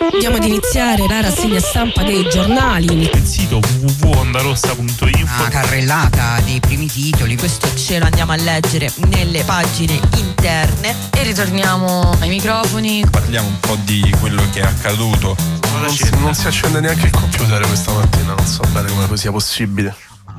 Andiamo ad iniziare la rassegna stampa dei giornali. Il sito www.ondarossa.info. Una carrellata dei primi titoli. Questo ce lo andiamo a leggere nelle pagine interne e ritorniamo ai microfoni. Parliamo un po' di quello che è accaduto. Non si accende neanche il computer questa mattina, non so bene come sia possibile.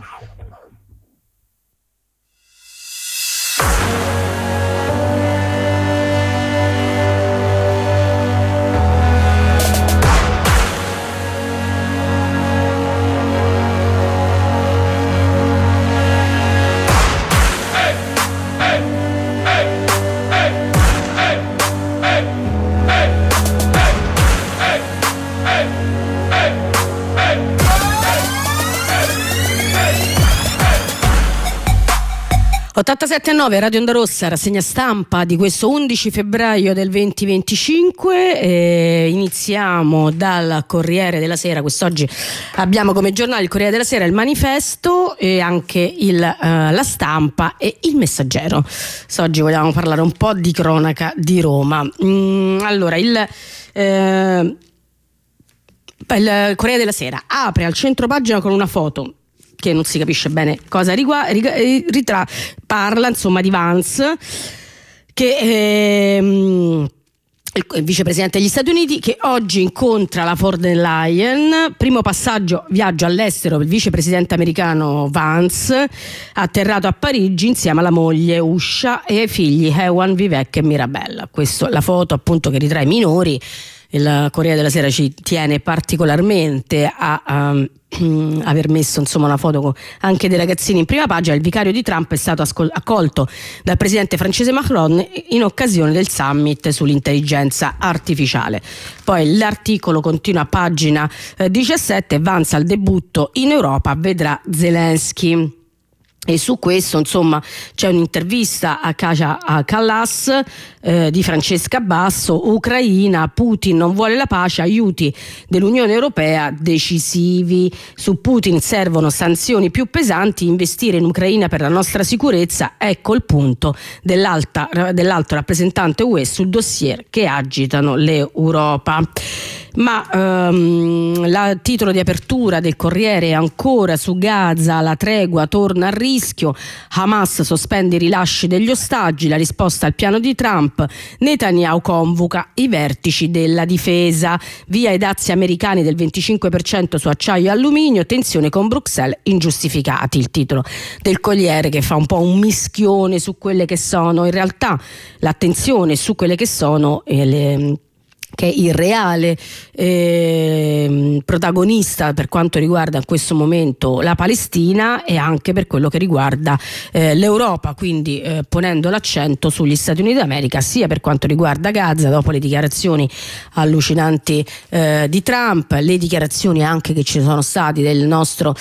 .9 Radio Onda Rossa, rassegna stampa di questo 11 febbraio del 2025. Iniziamo dal Corriere della Sera. Quest'oggi abbiamo come giornale il Corriere della Sera, il Manifesto e anche la Stampa e il Messaggero. Oggi vogliamo parlare un po' di cronaca di Roma. Allora, il Corriere della Sera apre al centro pagina con una foto che non si capisce bene cosa parla insomma di Vance, che il vicepresidente degli Stati Uniti, che oggi incontra la von der Leyen. Primo viaggio all'estero per il vicepresidente americano Vance, atterrato a Parigi insieme alla moglie Usha e ai figli Ewan, Vivek e Mirabella. Questa la foto appunto che ritrae i minori. Il Corriere della Sera ci tiene particolarmente a aver messo insomma una foto anche dei ragazzini in prima pagina. Il vicario di Trump è stato accolto dal presidente francese Macron in occasione del summit sull'intelligenza artificiale. Poi l'articolo continua a pagina 17. Vance al debutto in Europa, vedrà Zelensky. E su questo insomma c'è un'intervista a Kaja Kallas di Francesca Basso. Ucraina, Putin non vuole la pace, aiuti dell'Unione Europea decisivi. Su Putin servono sanzioni più pesanti, investire in Ucraina per la nostra sicurezza, ecco il punto dell'alto rappresentante UE sul dossier che agitano l'Europa. Ma il titolo di apertura del Corriere è ancora su Gaza, la tregua torna a rischio, Hamas sospende i rilasci degli ostaggi, la risposta al piano di Trump, Netanyahu convoca i vertici della difesa, via i dazi americani del 25% su acciaio e alluminio, tensione con Bruxelles, ingiustificati. Il titolo del Corriere che fa un po' un mischione su quelle che sono in realtà l'attenzione su quelle che sono che è il reale protagonista per quanto riguarda in questo momento la Palestina e anche per quello che riguarda l'Europa, quindi ponendo l'accento sugli Stati Uniti d'America sia per quanto riguarda Gaza dopo le dichiarazioni allucinanti di Trump, le dichiarazioni anche che ci sono state del nostro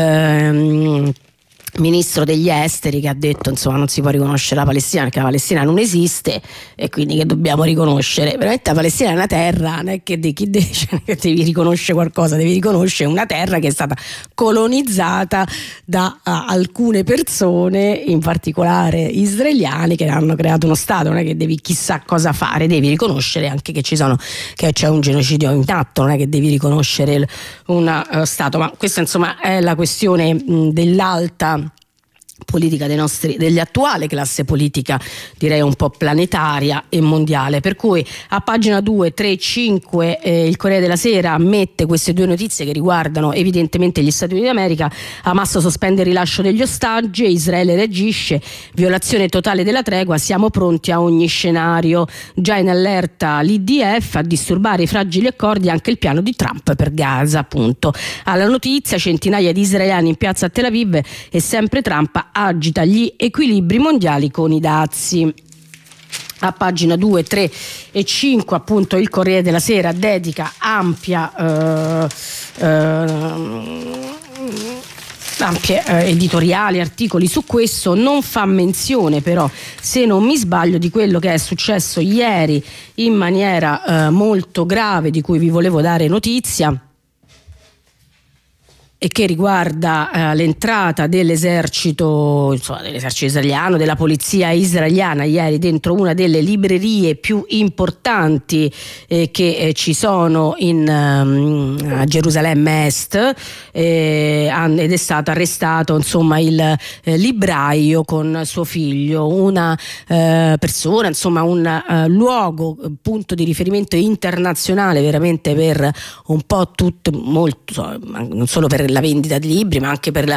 ministro degli esteri, che ha detto insomma non si può riconoscere la Palestina perché la Palestina non esiste e quindi che dobbiamo riconoscere veramente la Palestina è una terra, non è che chi dice che devi riconoscere qualcosa, devi riconoscere una terra che è stata colonizzata da alcune persone, in particolare israeliani, che hanno creato uno stato. Non è che devi chissà cosa fare, devi riconoscere anche che c'è un genocidio in atto, non è che devi riconoscere uno stato. Ma questa insomma è la questione dell'alta politica degli attuale classe politica, direi un po' planetaria e mondiale, per cui a pagina 2, 3, 5 il Corriere della Sera mette queste due notizie che riguardano evidentemente gli Stati Uniti d'America. Hamas sospende il rilascio degli ostaggi e Israele reagisce, violazione totale della tregua, siamo pronti a ogni scenario, già in allerta l'IDF, a disturbare i fragili accordi anche il piano di Trump per Gaza. Appunto alla notizia, centinaia di israeliani in piazza a Tel Aviv e sempre Trump agita gli equilibri mondiali con i dazi. A pagina 2, 3 e 5 appunto il Corriere della Sera dedica ampie editoriali, articoli su questo. Non fa menzione però, se non mi sbaglio, di quello che è successo ieri in maniera molto grave, di cui vi volevo dare notizia. e che riguarda l'entrata dell'esercito israeliano, della polizia israeliana ieri dentro una delle librerie più importanti che ci sono a Gerusalemme Est, ed è stato arrestato il libraio con suo figlio, una persona, un luogo, punto di riferimento internazionale veramente per un po' tutto, molto, non solo per la vendita di libri ma anche per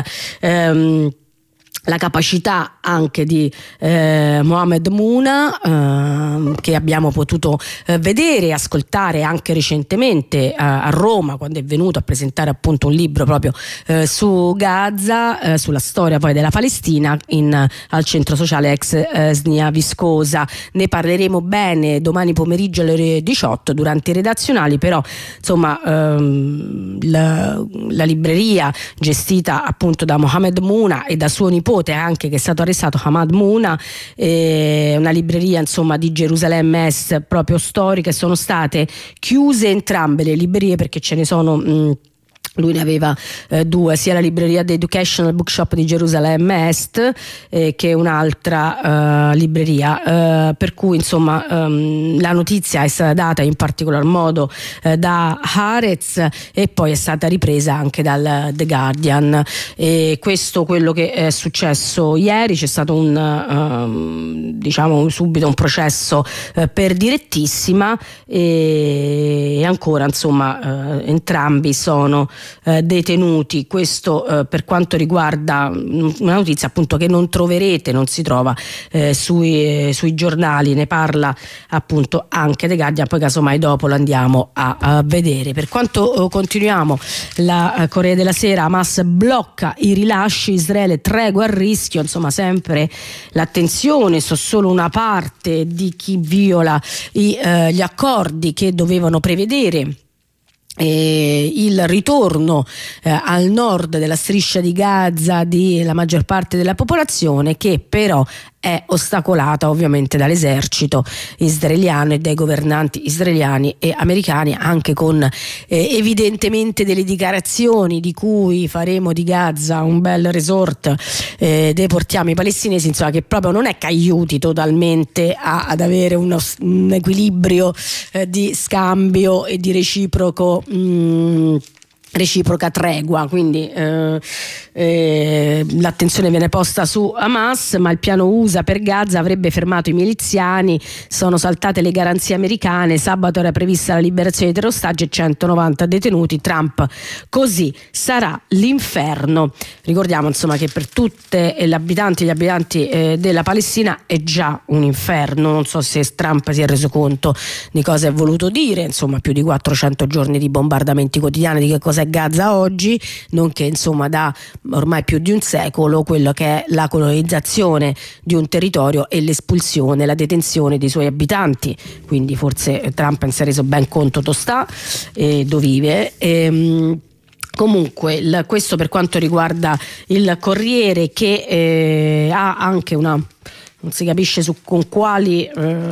la capacità anche di Mohammed Muna, che abbiamo potuto vedere e ascoltare anche recentemente a Roma, quando è venuto a presentare appunto un libro proprio su Gaza, sulla storia poi della Palestina al centro sociale ex Snia Viscosa. Ne parleremo bene domani pomeriggio alle ore 18 durante i redazionali, però la libreria gestita appunto da Mohammed Muna e da suo nipote anche, che è stato arrestato, Hamad Muna, una libreria di Gerusalemme Est proprio storica. Sono state chiuse entrambe le librerie perché ce ne sono lui ne aveva due, sia la libreria The Educational Bookshop di Gerusalemme Est che un'altra libreria, per cui la notizia è stata data in particolar modo da Haaretz e poi è stata ripresa anche dal The Guardian. E questo quello che è successo ieri. C'è stato subito un processo per direttissima e ancora entrambi sono detenuti. Questo per quanto riguarda una notizia appunto che non troverete, non si trova sui giornali, ne parla appunto anche The Guardian, poi casomai dopo lo andiamo a vedere. Per quanto continuiamo, la Corriere della Sera: Hamas blocca i rilasci, Israele tregua a rischio. Sempre l'attenzione su solo una parte di chi viola gli accordi che dovevano prevedere il ritorno al nord della striscia di Gaza della maggior parte della popolazione, che però è ostacolata ovviamente dall'esercito israeliano e dai governanti israeliani e americani, anche con evidentemente delle dichiarazioni di cui faremo di Gaza un bel resort, deportiamo i palestinesi, che proprio non è che aiuti totalmente ad avere un equilibrio di scambio e di reciproca tregua. Quindi l'attenzione viene posta su Hamas, ma il piano USA per Gaza avrebbe fermato i miliziani, sono saltate le garanzie americane, sabato era prevista la liberazione di 3 ostaggi e 190 detenuti. Trump: così sarà l'inferno. Ricordiamo che per tutte gli abitanti della Palestina è già un inferno. Non so se Trump si è reso conto di cosa è voluto dire, più di 400 giorni di bombardamenti quotidiani di che cosa è Gaza oggi, nonché da ormai più di un secolo quello che è la colonizzazione di un territorio e l'espulsione, la detenzione dei suoi abitanti. Quindi forse Trump non si è reso ben conto dove sta e dove vive. Comunque questo per quanto riguarda il Corriere, che ha anche non si capisce con quali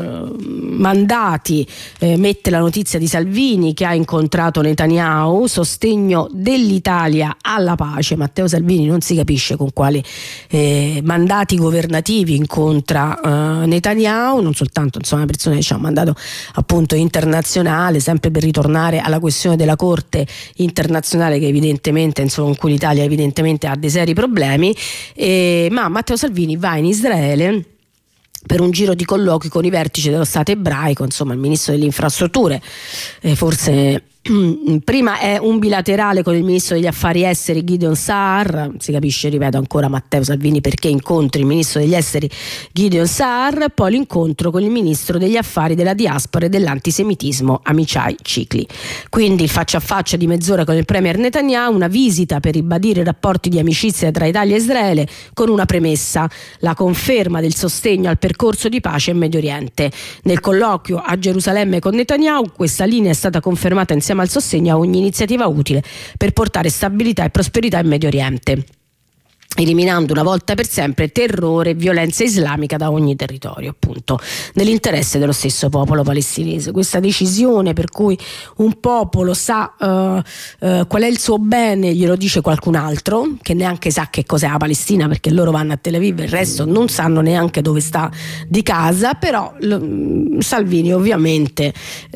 mandati mette la notizia di Salvini che ha incontrato Netanyahu, sostegno dell'Italia alla pace. Matteo Salvini non si capisce con quali mandati governativi incontra Netanyahu, non soltanto una persona che ha un mandato appunto internazionale, sempre per ritornare alla questione della Corte internazionale che evidentemente con cui l'Italia evidentemente ha dei seri problemi, ma Matteo Salvini va in Israele per un giro di colloqui con i vertici dello Stato ebraico, il ministro delle infrastrutture, forse prima è un bilaterale con il ministro degli affari esteri Gideon Saar. Si capisce, ripeto ancora, Matteo Salvini perché incontri il ministro degli esteri Gideon Saar, poi l'incontro con il ministro degli affari della diaspora e dell'antisemitismo Amichai Cicli. Quindi il faccia a faccia di mezz'ora con il premier Netanyahu, una visita per ribadire i rapporti di amicizia tra Italia e Israele, con una premessa: la conferma del sostegno al percorso di pace in Medio Oriente. Nel colloquio a Gerusalemme con Netanyahu questa linea è stata confermata insieme al sostegno a ogni iniziativa utile per portare stabilità e prosperità in Medio Oriente. eliminando una volta per sempre terrore e violenza islamica da ogni territorio, appunto nell'interesse dello stesso popolo palestinese. Questa decisione per cui un popolo sa qual è il suo bene glielo dice qualcun altro che neanche sa che cos'è la Palestina, perché loro vanno a Tel Aviv e il resto non sanno neanche dove sta di casa, però Salvini ovviamente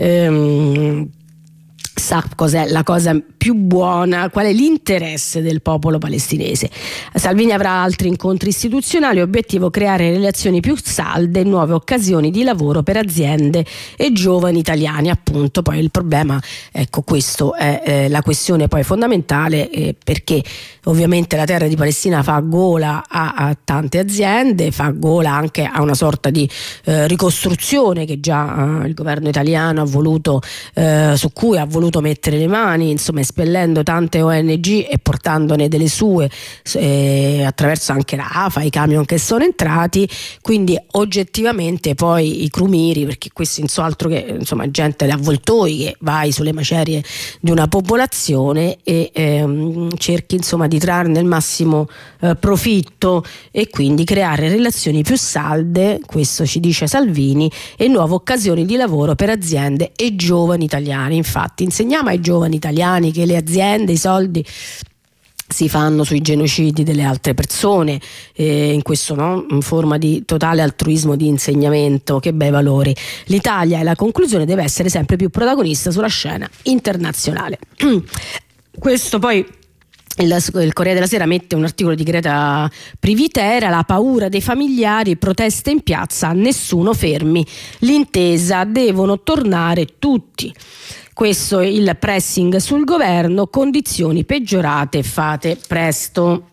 sa cos'è la cosa più buona, qual è l'interesse del popolo palestinese. Salvini avrà altri incontri istituzionali, obiettivo creare relazioni più salde e nuove occasioni di lavoro per aziende e giovani italiani, appunto. Poi il problema, ecco, questo è la questione poi fondamentale, perché ovviamente la terra di Palestina fa gola a tante aziende, fa gola anche a una sorta di ricostruzione che già il governo italiano ha voluto, su cui ha voluto mettere le mani, insomma, espellendo tante ONG e portandone delle sue, attraverso anche la AFA, i camion che sono entrati. Quindi oggettivamente poi i crumiri, perché questi non so altro che insomma gente da avvoltoi che vai sulle macerie di una popolazione e cerchi insomma di trarne il massimo profitto e quindi creare relazioni più salde, questo ci dice Salvini, e nuove occasioni di lavoro per aziende e giovani italiani. Infatti insegniamo ai giovani italiani che le aziende, i soldi si fanno sui genocidi delle altre persone, in questo in forma di totale altruismo di insegnamento. Che bei valori. L'Italia, e la conclusione, deve essere sempre più protagonista sulla scena internazionale. Questo poi il Corriere della Sera mette un articolo di Greta Privitera: la paura dei familiari, proteste in piazza, nessuno fermi l'intesa, devono tornare tutti. Questo è il pressing sul governo, condizioni peggiorate, fate presto.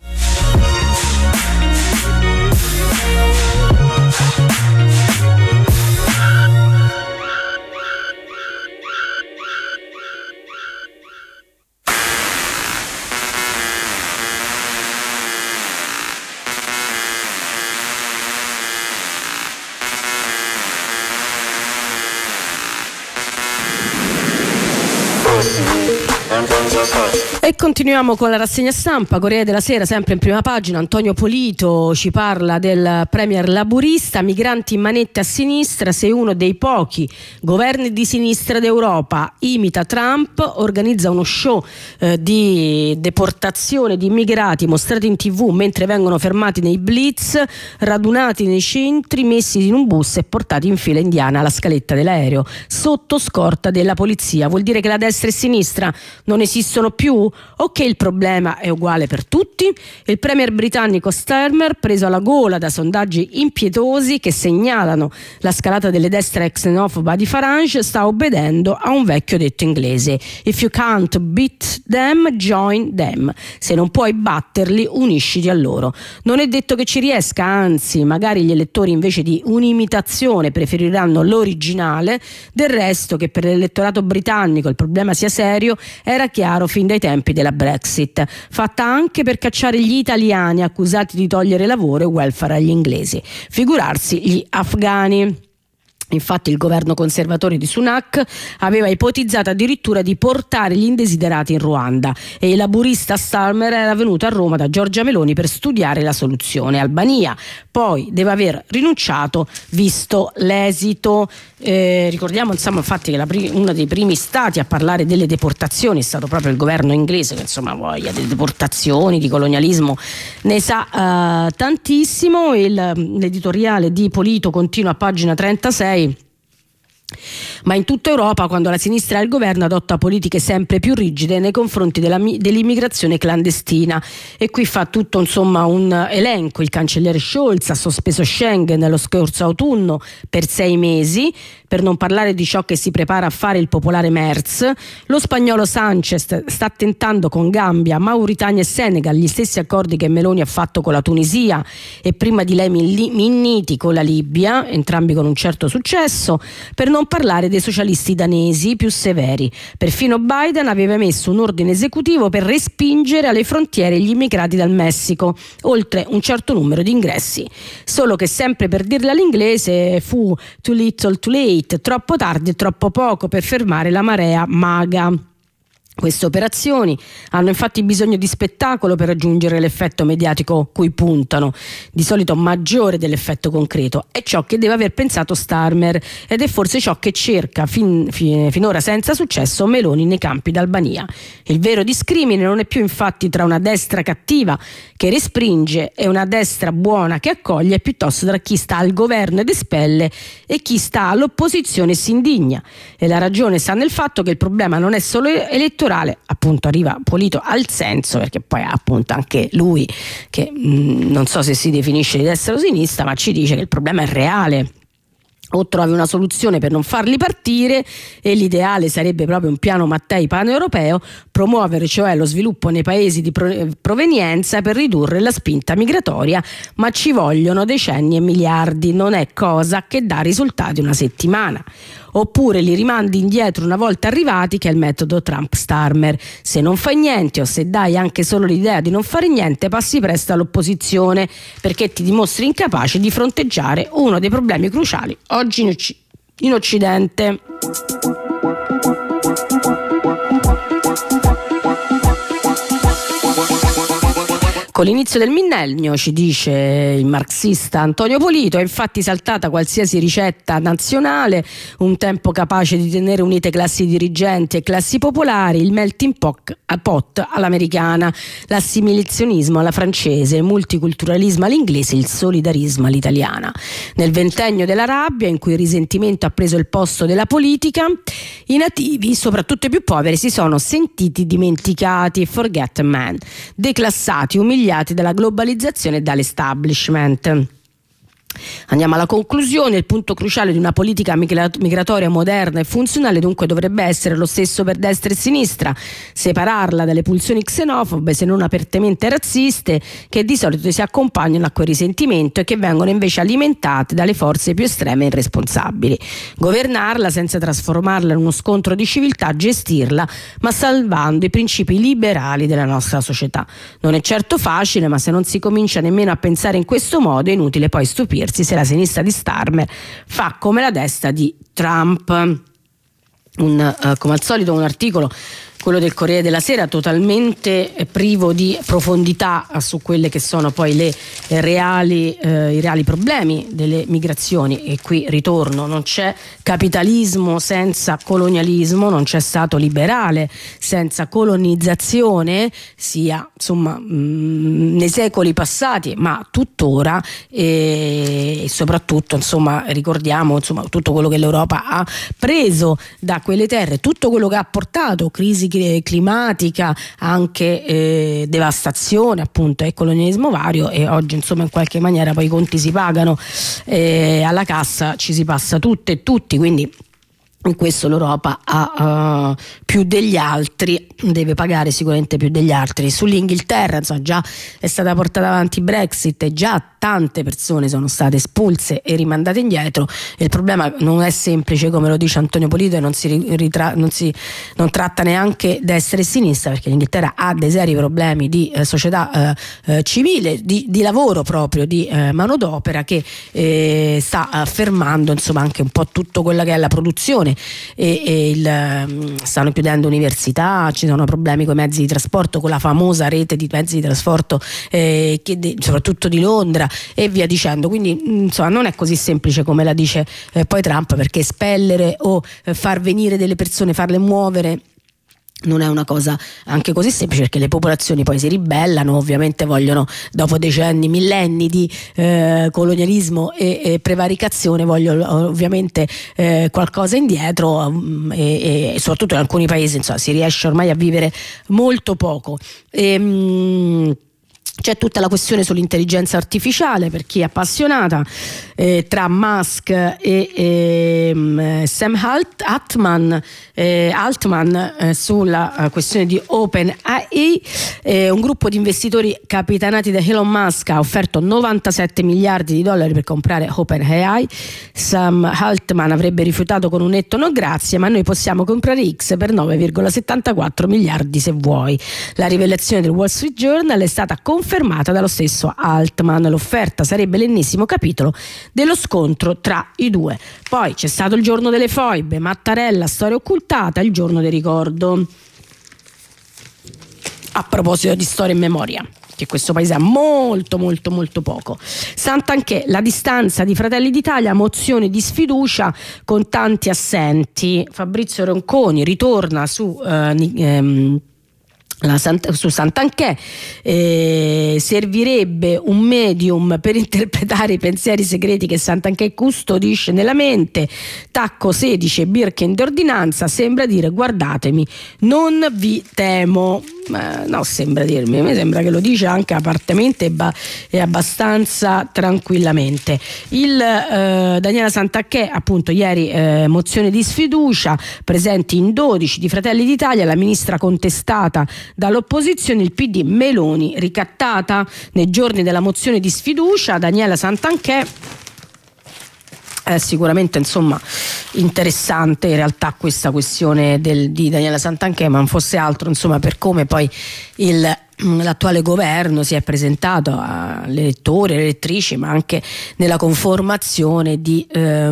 E continuiamo con la rassegna stampa. Corriere della Sera, sempre in prima pagina, Antonio Polito ci parla del premier laburista: migranti in manette a sinistra, se uno dei pochi governi di sinistra d'Europa imita Trump, organizza uno show di deportazione di immigrati mostrati in TV mentre vengono fermati nei blitz, radunati nei centri, messi in un bus e portati in fila indiana alla scaletta dell'aereo sotto scorta della polizia. Vuol dire che la destra e sinistra non esistono più, o che il problema è uguale per tutti? Il premier britannico Starmer, preso alla gola da sondaggi impietosi che segnalano la scalata delle destre xenofoba di Farage, sta obbedendo a un vecchio detto inglese: if you can't beat them, join them. Se non puoi batterli, unisciti a loro. Non è detto che ci riesca, anzi magari gli elettori invece di un'imitazione preferiranno l'originale. Del resto, che per l'elettorato britannico il problema sia serio era chiaro fin dai tempi della Brexit, fatta anche per cacciare gli italiani accusati di togliere lavoro e welfare agli inglesi, figurarsi gli afghani. Infatti il governo conservatore di Sunak aveva ipotizzato addirittura di portare gli indesiderati in Ruanda, e il laburista Starmer era venuto a Roma da Giorgia Meloni per studiare la soluzione. Albania poi deve aver rinunciato visto l'esito. Ricordiamo insomma infatti che uno dei primi stati a parlare delle deportazioni è stato proprio il governo inglese, che insomma voglia delle deportazioni, di colonialismo ne sa tantissimo. L'editoriale di Polito continua a pagina 36. Ma in tutta Europa, quando la sinistra è al governo, adotta politiche sempre più rigide nei confronti dell'immigrazione clandestina, e qui fa tutto insomma un elenco. Il cancelliere Scholz ha sospeso Schengen lo scorso autunno per 6 mesi, per non parlare di ciò che si prepara a fare il popolare Merz. Lo spagnolo Sanchez sta tentando con Gambia, Mauritania e Senegal gli stessi accordi che Meloni ha fatto con la Tunisia e prima di lei Minniti con la Libia, entrambi con un certo successo, per non parlare dei socialisti danesi più severi. Perfino Biden aveva emesso un ordine esecutivo per respingere alle frontiere gli immigrati dal Messico, oltre un certo numero di ingressi. Solo che, sempre per dirla all'inglese, fu too little too late, troppo tardi e troppo poco per fermare la marea maga. Queste operazioni hanno infatti bisogno di spettacolo per raggiungere l'effetto mediatico cui puntano, di solito maggiore dell'effetto concreto. È ciò che deve aver pensato Starmer ed è forse ciò che cerca finora senza successo Meloni nei campi d'Albania. Il vero discrimine non è più infatti tra una destra cattiva che respinge e una destra buona che accoglie, piuttosto tra chi sta al governo ed espelle e chi sta all'opposizione e si indigna. E la ragione sta nel fatto che il problema non è solo elettorale, appunto arriva Polito al senso, perché poi appunto anche lui, che non so se si definisce di destra o sinistra, ma ci dice che il problema è reale. O trovi una soluzione per non farli partire, e l'ideale sarebbe proprio un piano Mattei paneuropeo, promuovere cioè lo sviluppo nei paesi di provenienza per ridurre la spinta migratoria, ma ci vogliono decenni e miliardi, non è cosa che dà risultati una settimana. Oppure li rimandi indietro una volta arrivati, che è il metodo Trump-Starmer. Se non fai niente o se dai anche solo l'idea di non fare niente, passi presto all'opposizione, perché ti dimostri incapace di fronteggiare uno dei problemi cruciali oggi in Occidente. Con l'inizio del millennio, ci dice il marxista Antonio Polito, è infatti saltata qualsiasi ricetta nazionale, un tempo capace di tenere unite classi dirigenti e classi popolari, il melting pot all'americana, l'assimilazionismo alla francese, il multiculturalismo all'inglese, il solidarismo all'italiana. Nel ventennio della rabbia, in cui il risentimento ha preso il posto della politica, i nativi, soprattutto i più poveri, si sono sentiti dimenticati, forgotten men, declassati, umiliati dalla globalizzazione e dall'establishment. Andiamo alla conclusione. Il punto cruciale di una politica migratoria moderna e funzionale dunque dovrebbe essere lo stesso per destra e sinistra: separarla dalle pulsioni xenofobe, se non apertamente razziste, che di solito si accompagnano a quel risentimento e che vengono invece alimentate dalle forze più estreme e irresponsabili. Governarla senza trasformarla in uno scontro di civiltà, gestirla ma salvando i principi liberali della nostra società. Non è certo facile, ma se non si comincia nemmeno a pensare in questo modo è inutile poi stupirsi se la sinistra di Starmer fa come la destra di Trump. Come al solito un articolo, quello del Corriere della Sera, totalmente privo di profondità su quelle che sono poi i reali problemi delle migrazioni. E qui ritorno: non c'è capitalismo senza colonialismo, non c'è stato liberale senza colonizzazione, sia insomma nei secoli passati ma tuttora, e soprattutto insomma ricordiamo insomma tutto quello che l'Europa ha preso da quelle terre, tutto quello che ha portato crisi climatica, anche devastazione appunto e colonialismo vario, e oggi insomma in qualche maniera poi i conti si pagano, alla cassa ci si passa tutte e tutti, quindi in questo l'Europa ha più degli altri, deve pagare sicuramente più degli altri. Sull'Inghilterra insomma già è stata portata avanti Brexit e già tante persone sono state espulse e rimandate indietro, e il problema non è semplice come lo dice Antonio Polito, e non tratta neanche destra e sinistra, perché l'Inghilterra ha dei seri problemi di società civile, di lavoro proprio, di manodopera, che sta fermando insomma anche un po' tutto quella che è la produzione, stanno chiudendo università, ci sono problemi con i mezzi di trasporto, con la famosa rete di mezzi di trasporto soprattutto di Londra e via dicendo. Quindi insomma non è così semplice come la dice poi Trump, perché espellere o far venire delle persone, farle muovere, non è una cosa anche così semplice, perché le popolazioni poi si ribellano, ovviamente vogliono, dopo decenni, millenni di colonialismo e prevaricazione, vogliono ovviamente qualcosa indietro, e soprattutto in alcuni paesi insomma si riesce ormai a vivere molto poco. C'è tutta la questione sull'intelligenza artificiale, per chi è appassionata, tra Musk e Sam Altman sulla questione di OpenAI. Un gruppo di investitori capitanati da Elon Musk ha offerto 97 miliardi di dollari per comprare OpenAI. Sam Altman avrebbe rifiutato con un netto no grazie, ma noi possiamo comprare X per 9,74 miliardi se vuoi. La rivelazione del Wall Street Journal è stata confermata dallo stesso Altman. L'offerta sarebbe l'ennesimo capitolo dello scontro tra i due. Poi c'è stato il giorno delle foibe, Mattarella, storia occultata, il giorno del ricordo. a proposito di storia e memoria, che questo paese ha molto molto molto poco. Santanchè, la distanza di Fratelli d'Italia, mozione di sfiducia con tanti assenti. Fabrizio Ronconi ritorna su Santanchè, servirebbe un medium per interpretare i pensieri segreti che Santanchè custodisce nella mente. Tacco 16, Birken di ordinanza, sembra dire guardatemi, non vi temo. No, sembra dirmi, a me sembra che lo dice anche apertamente e abbastanza tranquillamente. Daniela Santanchè, appunto, ieri mozione di sfiducia, presenti in 12 di Fratelli d'Italia, la ministra contestata dall'opposizione, il PD Meloni ricattata nei giorni della mozione di sfiducia. Daniela Santanchè, sicuramente insomma interessante in realtà questa questione di Daniela Santanchè, ma non fosse altro insomma per come poi l'attuale governo si è presentato agli elettori e alle elettrici, ma anche nella conformazione di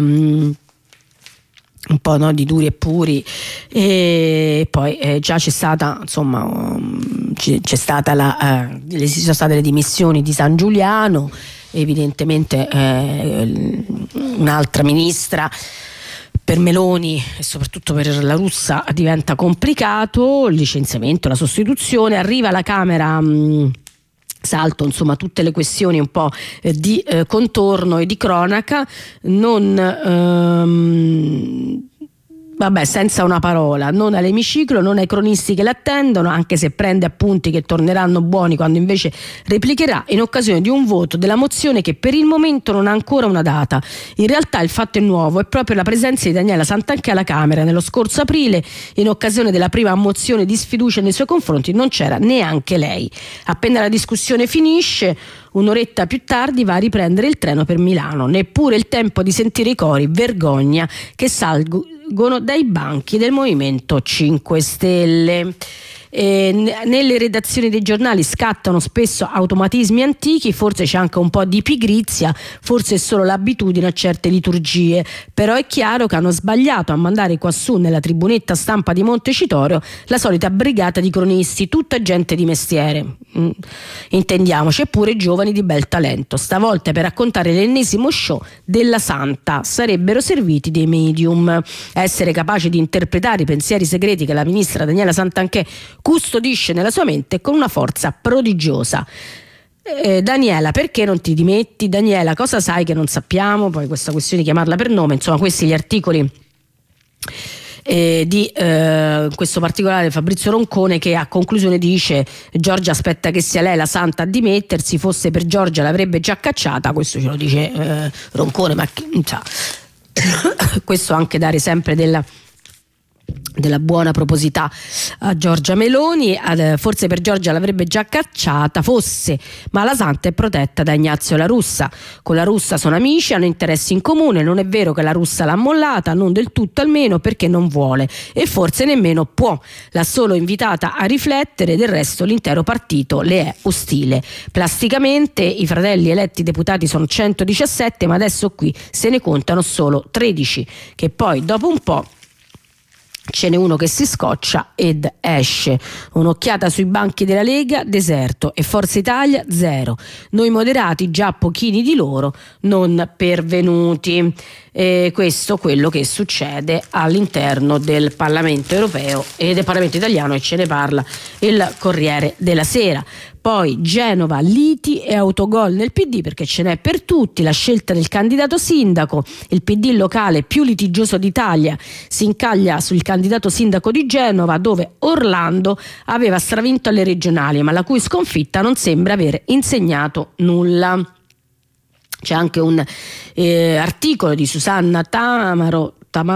un po' di duri e puri, e poi già c'è stata insomma ci sono state le dimissioni di San Giuliano, evidentemente un'altra ministra per Meloni e soprattutto per la Russa diventa complicato, il licenziamento, la sostituzione, arriva alla Camera salto insomma tutte le questioni un po' di contorno e di cronaca, senza una parola, non all'emiciclo, non ai cronisti che l'attendono, anche se prende appunti che torneranno buoni quando invece replicherà in occasione di un voto della mozione che per il momento non ha ancora una data. In realtà il fatto è nuovo, è proprio la presenza di Daniela Santanchè alla Camera. Nello scorso aprile, in occasione della prima mozione di sfiducia nei suoi confronti, non c'era neanche lei. Appena la discussione finisce, un'oretta più tardi va a riprendere il treno per Milano. Neppure il tempo di sentire i cori vergogna che salgono dai banchi del Movimento 5 Stelle. Nelle redazioni dei giornali scattano spesso automatismi antichi, forse c'è anche un po' di pigrizia, forse è solo l'abitudine a certe liturgie, però è chiaro che hanno sbagliato a mandare quassù nella tribunetta stampa di Montecitorio la solita brigata di cronisti, tutta gente di mestiere, intendiamoci, eppure giovani di bel talento. Stavolta per raccontare l'ennesimo show della Santa sarebbero serviti dei medium. Essere capaci di interpretare i pensieri segreti che la ministra Daniela Santanchè custodisce nella sua mente con una forza prodigiosa. Daniela, perché non ti dimetti? Daniela, cosa sai che non sappiamo? Poi questa questione di chiamarla per nome, insomma, questi gli articoli di questo particolare Fabrizio Roncone, che a conclusione dice: Giorgia aspetta che sia lei la santa a dimettersi, fosse per Giorgia l'avrebbe già cacciata. Questo ce lo dice Roncone, ma questo anche dare sempre della buona proposità a Giorgia Meloni. Forse per Giorgia l'avrebbe già cacciata, fosse, ma la santa è protetta da Ignazio La Russa. Con La Russa sono amici, hanno interessi in comune. Non è vero che La Russa l'ha mollata, non del tutto almeno, perché non vuole e forse nemmeno può. L'ha solo invitata a riflettere, del resto l'intero partito le è ostile. Plasticamente i fratelli eletti deputati sono 117, ma adesso qui se ne contano solo 13, che poi dopo un po' ce n'è uno che si scoccia ed esce. Un'occhiata sui banchi della Lega, deserto, e Forza Italia zero. Noi moderati, già pochini di loro, non pervenuti. Questo quello che succede all'interno del Parlamento europeo e del Parlamento italiano, e ce ne parla il Corriere della Sera. Poi Genova, liti e autogol nel PD, perché ce n'è per tutti. La scelta del candidato sindaco, il PD locale più litigioso d'Italia si incaglia sul candidato sindaco di Genova, dove Orlando aveva stravinto alle regionali, ma la cui sconfitta non sembra aver insegnato nulla. C'è anche un articolo di Susanna Tamaro,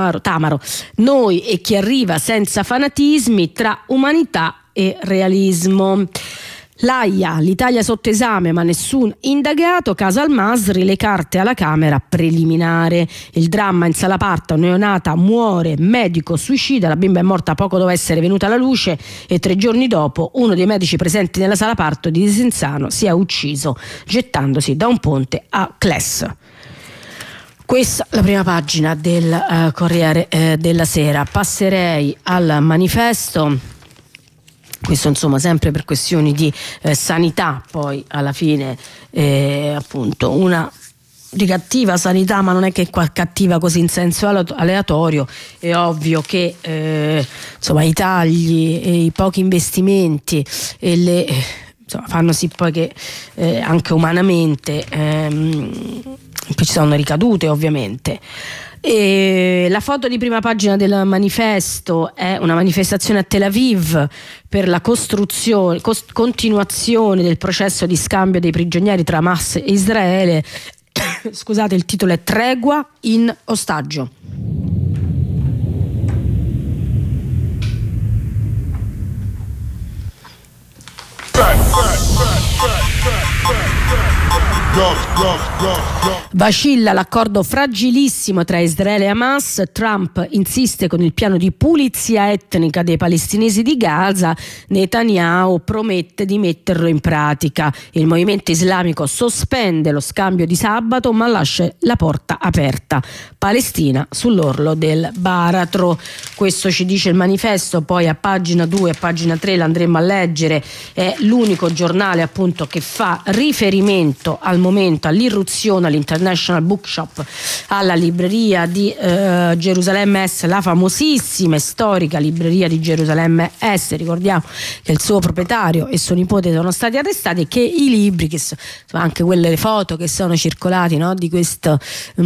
noi e chi arriva senza fanatismi, tra umanità e realismo. L'AIA, l'Italia sotto esame ma nessun indagato, caso Al-Masri, le carte alla Camera preliminare. Il dramma in Salaparta, neonata muore, medico suicida, la bimba è morta poco dopo essere venuta alla luce e 3 giorni dopo uno dei medici presenti nella sala parto di Desenzano si è ucciso gettandosi da un ponte a Cles. Questa è la prima pagina del Corriere della Sera. Passerei al Manifesto. Questo insomma sempre per questioni di sanità, poi alla fine appunto una di cattiva sanità, ma non è che cattiva così in senso aleatorio. È ovvio che insomma i tagli e i pochi investimenti e le fanno sì poi che anche umanamente ci sono ricadute ovviamente. E la foto di prima pagina del manifesto è una manifestazione a Tel Aviv per la continuazione del processo di scambio dei prigionieri tra Hamas e Israele. Scusate, il titolo è Tregua in ostaggio. Vacilla l'accordo fragilissimo tra Israele e Hamas. Trump insiste con il piano di pulizia etnica dei palestinesi di Gaza. Netanyahu promette di metterlo in pratica. Il movimento islamico sospende lo scambio di sabato, ma lascia la porta aperta. Palestina sull'orlo del baratro. Questo ci dice il manifesto. Poi a pagina 2 e a pagina 3 l'andremo a leggere. È l'unico giornale appunto che fa riferimento al momento all'irruzione all'International Bookshop, alla libreria di Gerusalemme Est, la famosissima e storica libreria di Gerusalemme Est. Ricordiamo che il suo proprietario e suo nipote sono stati arrestati e che i libri, che anche quelle foto che sono circolati, no, di questo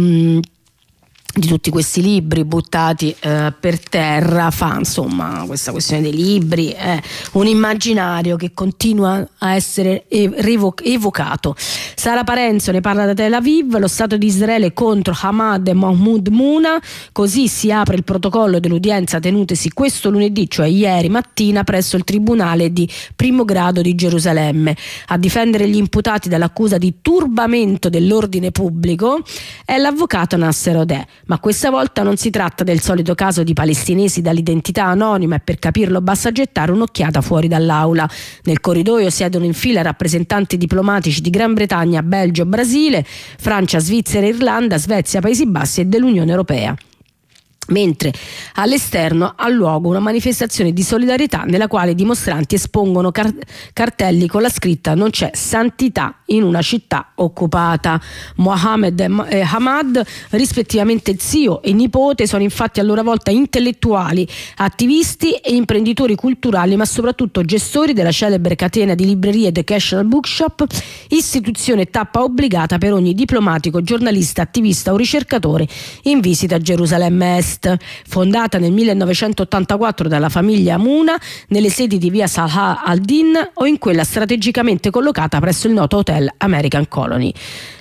di tutti questi libri buttati per terra, fa insomma questa questione dei libri è un immaginario che continua a essere evocato. Sara Parenzo ne parla da Tel Aviv. Lo Stato di Israele contro Hamad e Mahmoud Muna, così si apre il protocollo dell'udienza tenutesi questo lunedì, cioè ieri mattina, presso il tribunale di primo grado di Gerusalemme. A difendere gli imputati dall'accusa di turbamento dell'ordine pubblico è l'avvocato Nasser Odeh. Ma questa volta non si tratta del solito caso di palestinesi dall'identità anonima e per capirlo basta gettare un'occhiata fuori dall'aula. Nel corridoio siedono in fila rappresentanti diplomatici di Gran Bretagna, Belgio, Brasile, Francia, Svizzera, Irlanda, Svezia, Paesi Bassi e dell'Unione Europea. Mentre all'esterno ha luogo una manifestazione di solidarietà nella quale i dimostranti espongono cartelli con la scritta "Non c'è santità in una città occupata". Mohammed e Hamad, rispettivamente zio e nipote, sono infatti a loro volta intellettuali, attivisti e imprenditori culturali, ma soprattutto gestori della celebre catena di librerie The National Bookshop, istituzione tappa obbligata per ogni diplomatico, giornalista, attivista o ricercatore in visita a Gerusalemme Est. Fondata nel 1984 dalla famiglia Muna nelle sedi di via Salah al-Din o in quella strategicamente collocata presso il noto hotel American Colony.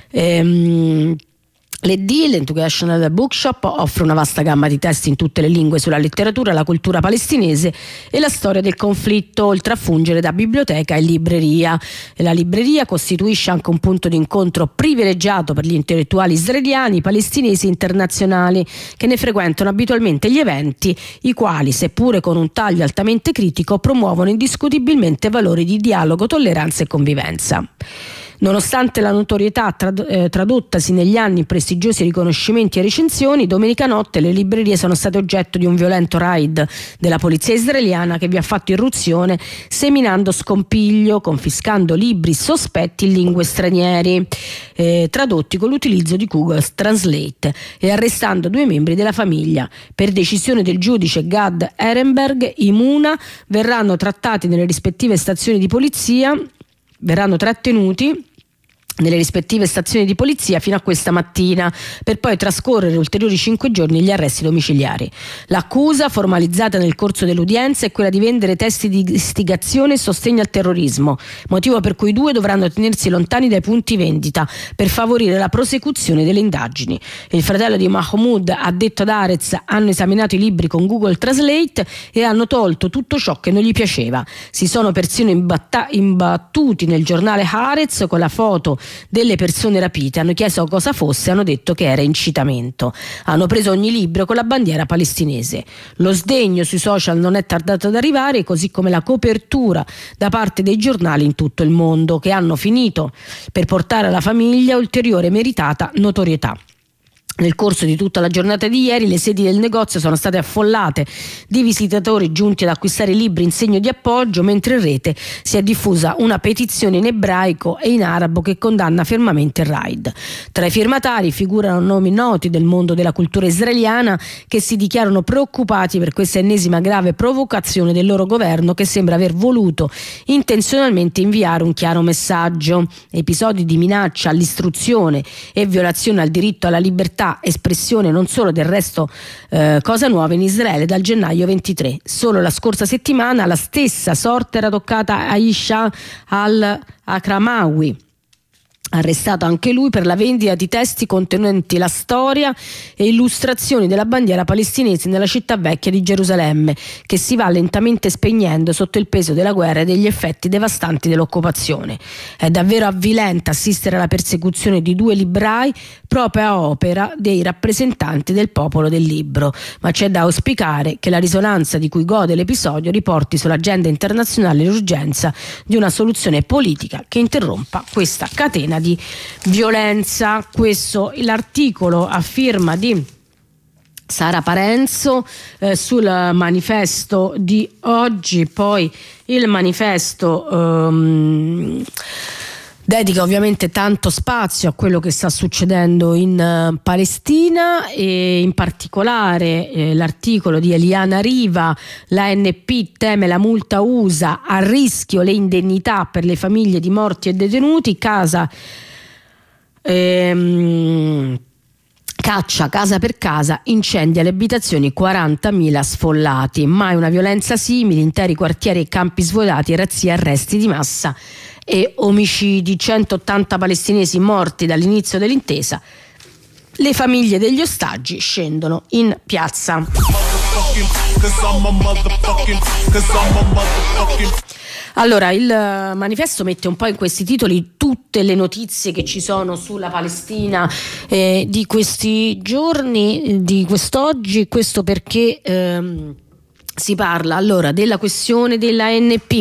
L'International Bookshop offre una vasta gamma di testi in tutte le lingue sulla letteratura, la cultura palestinese e la storia del conflitto, oltre a fungere da biblioteca e libreria. E la libreria costituisce anche un punto di incontro privilegiato per gli intellettuali israeliani, palestinesi e internazionali che ne frequentano abitualmente gli eventi, i quali, seppure con un taglio altamente critico, promuovono indiscutibilmente valori di dialogo, tolleranza e convivenza. Nonostante la notorietà tradottasi negli anni in prestigiosi riconoscimenti e recensioni, domenica notte le librerie sono state oggetto di un violento raid della polizia israeliana che vi ha fatto irruzione seminando scompiglio, confiscando libri sospetti in lingue straniere tradotti con l'utilizzo di Google Translate e arrestando 2 membri della famiglia. Per decisione del giudice Gad Ehrenberg, i Muna verranno trattati nelle rispettive stazioni di polizia, verranno trattenuti nelle rispettive stazioni di polizia fino a questa mattina, per poi trascorrere ulteriori 5 giorni gli arresti domiciliari. L'accusa, formalizzata nel corso dell'udienza, è quella di vendere testi di istigazione e sostegno al terrorismo, motivo per cui i 2 dovranno tenersi lontani dai punti vendita per favorire la prosecuzione delle indagini. Il fratello di Mahmoud ha detto ad Haaretz: hanno esaminato i libri con Google Translate e hanno tolto tutto ciò che non gli piaceva. Si sono persino imbattuti nel giornale Haaretz con la foto delle persone rapite, hanno chiesto cosa fosse, hanno detto che era incitamento. Hanno preso ogni libro con la bandiera palestinese. Lo sdegno sui social non è tardato ad arrivare, così come la copertura da parte dei giornali in tutto il mondo, che hanno finito per portare alla famiglia ulteriore meritata notorietà. Nel corso di tutta la giornata di ieri le sedi del negozio sono state affollate di visitatori giunti ad acquistare libri in segno di appoggio, mentre in rete si è diffusa una petizione in ebraico e in arabo che condanna fermamente il raid. Tra i firmatari figurano nomi noti del mondo della cultura israeliana che si dichiarano preoccupati per questa ennesima grave provocazione del loro governo, che sembra aver voluto intenzionalmente inviare un chiaro messaggio. Episodi di minaccia all'istruzione e violazione al diritto alla libertà, espressione non solo del resto cosa nuova in Israele dal gennaio 23. Solo la scorsa settimana la stessa sorte era toccata a Isha al-Akramawi, arrestato anche lui per la vendita di testi contenenti la storia e illustrazioni della bandiera palestinese nella città vecchia di Gerusalemme, che si va lentamente spegnendo sotto il peso della guerra e degli effetti devastanti dell'occupazione. È davvero avvilente assistere alla persecuzione di 2 librai proprio a opera dei rappresentanti del popolo del libro, ma c'è da auspicare che la risonanza di cui gode l'episodio riporti sull'agenda internazionale l'urgenza di una soluzione politica che interrompa questa catena di violenza. Questo l'articolo a firma di Sara Parenzo sul manifesto di oggi. Poi il manifesto dedica ovviamente tanto spazio a quello che sta succedendo in Palestina, e in particolare l'articolo di Eliana Riva: l'ANP teme la multa USA, a rischio le indennità per le famiglie di morti e detenuti, caccia casa per casa, incendia le abitazioni, 40.000 sfollati, mai una violenza simile, interi quartieri e campi svuotati, razzie, arresti di massa e omicidi, 180 palestinesi morti dall'inizio dell'intesa, le famiglie degli ostaggi scendono in piazza. Allora, il manifesto mette un po' in questi titoli tutte le notizie che ci sono sulla Palestina di questi giorni, di quest'oggi. Questo perché si parla allora della questione della ANP,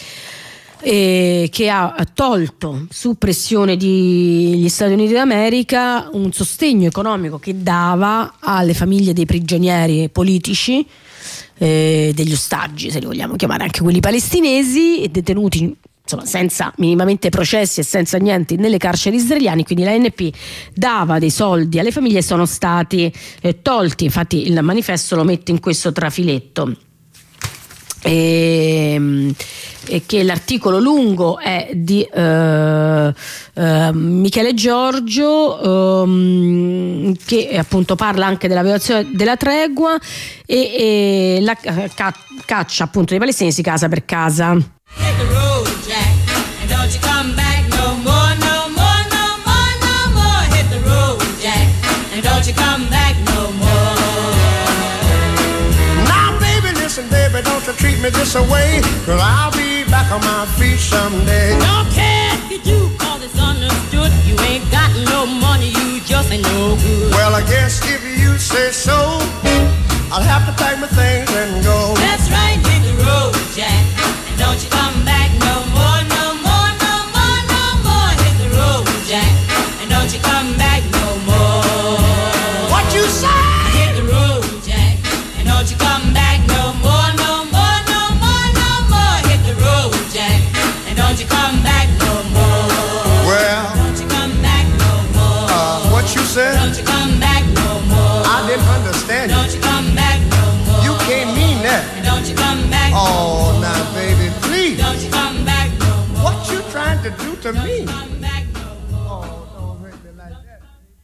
che ha tolto, su pressione degli Stati Uniti d'America, un sostegno economico che dava alle famiglie dei prigionieri politici, degli ostaggi, se li vogliamo chiamare, anche quelli palestinesi, e detenuti insomma senza minimamente processi e senza niente nelle carceri israeliane. Quindi l'ANP dava dei soldi alle famiglie, sono stati tolti. Infatti il manifesto lo mette in questo trafiletto. E che l'articolo lungo è di Michele Giorgio, che appunto parla anche della violazione della tregua e la caccia appunto dei palestinesi casa per casa. Baby, don't you treat me this away, 'cause I'll be back on my feet someday. Don't care if you do, 'cause it's understood. You ain't got no money, you just ain't no good. Well, I guess if you say so, I'll have to pack my things and go. That's right, hit the road, Jack, and don't you come back no more, no more, no more, no more. Hit the road, Jack, and don't you come back no more. What you say? Hit the road, Jack, and don't you come back no more. Don't you come back no more. Well, don't you come back no more. What you said? Don't you come back no more. I didn't understand you. Don't you come back no more. You can't mean that. Don't you come back no more. Now, baby, please. Don't you come back no more. What you trying to do to me? Come back no more. Oh, don't hurt me like that.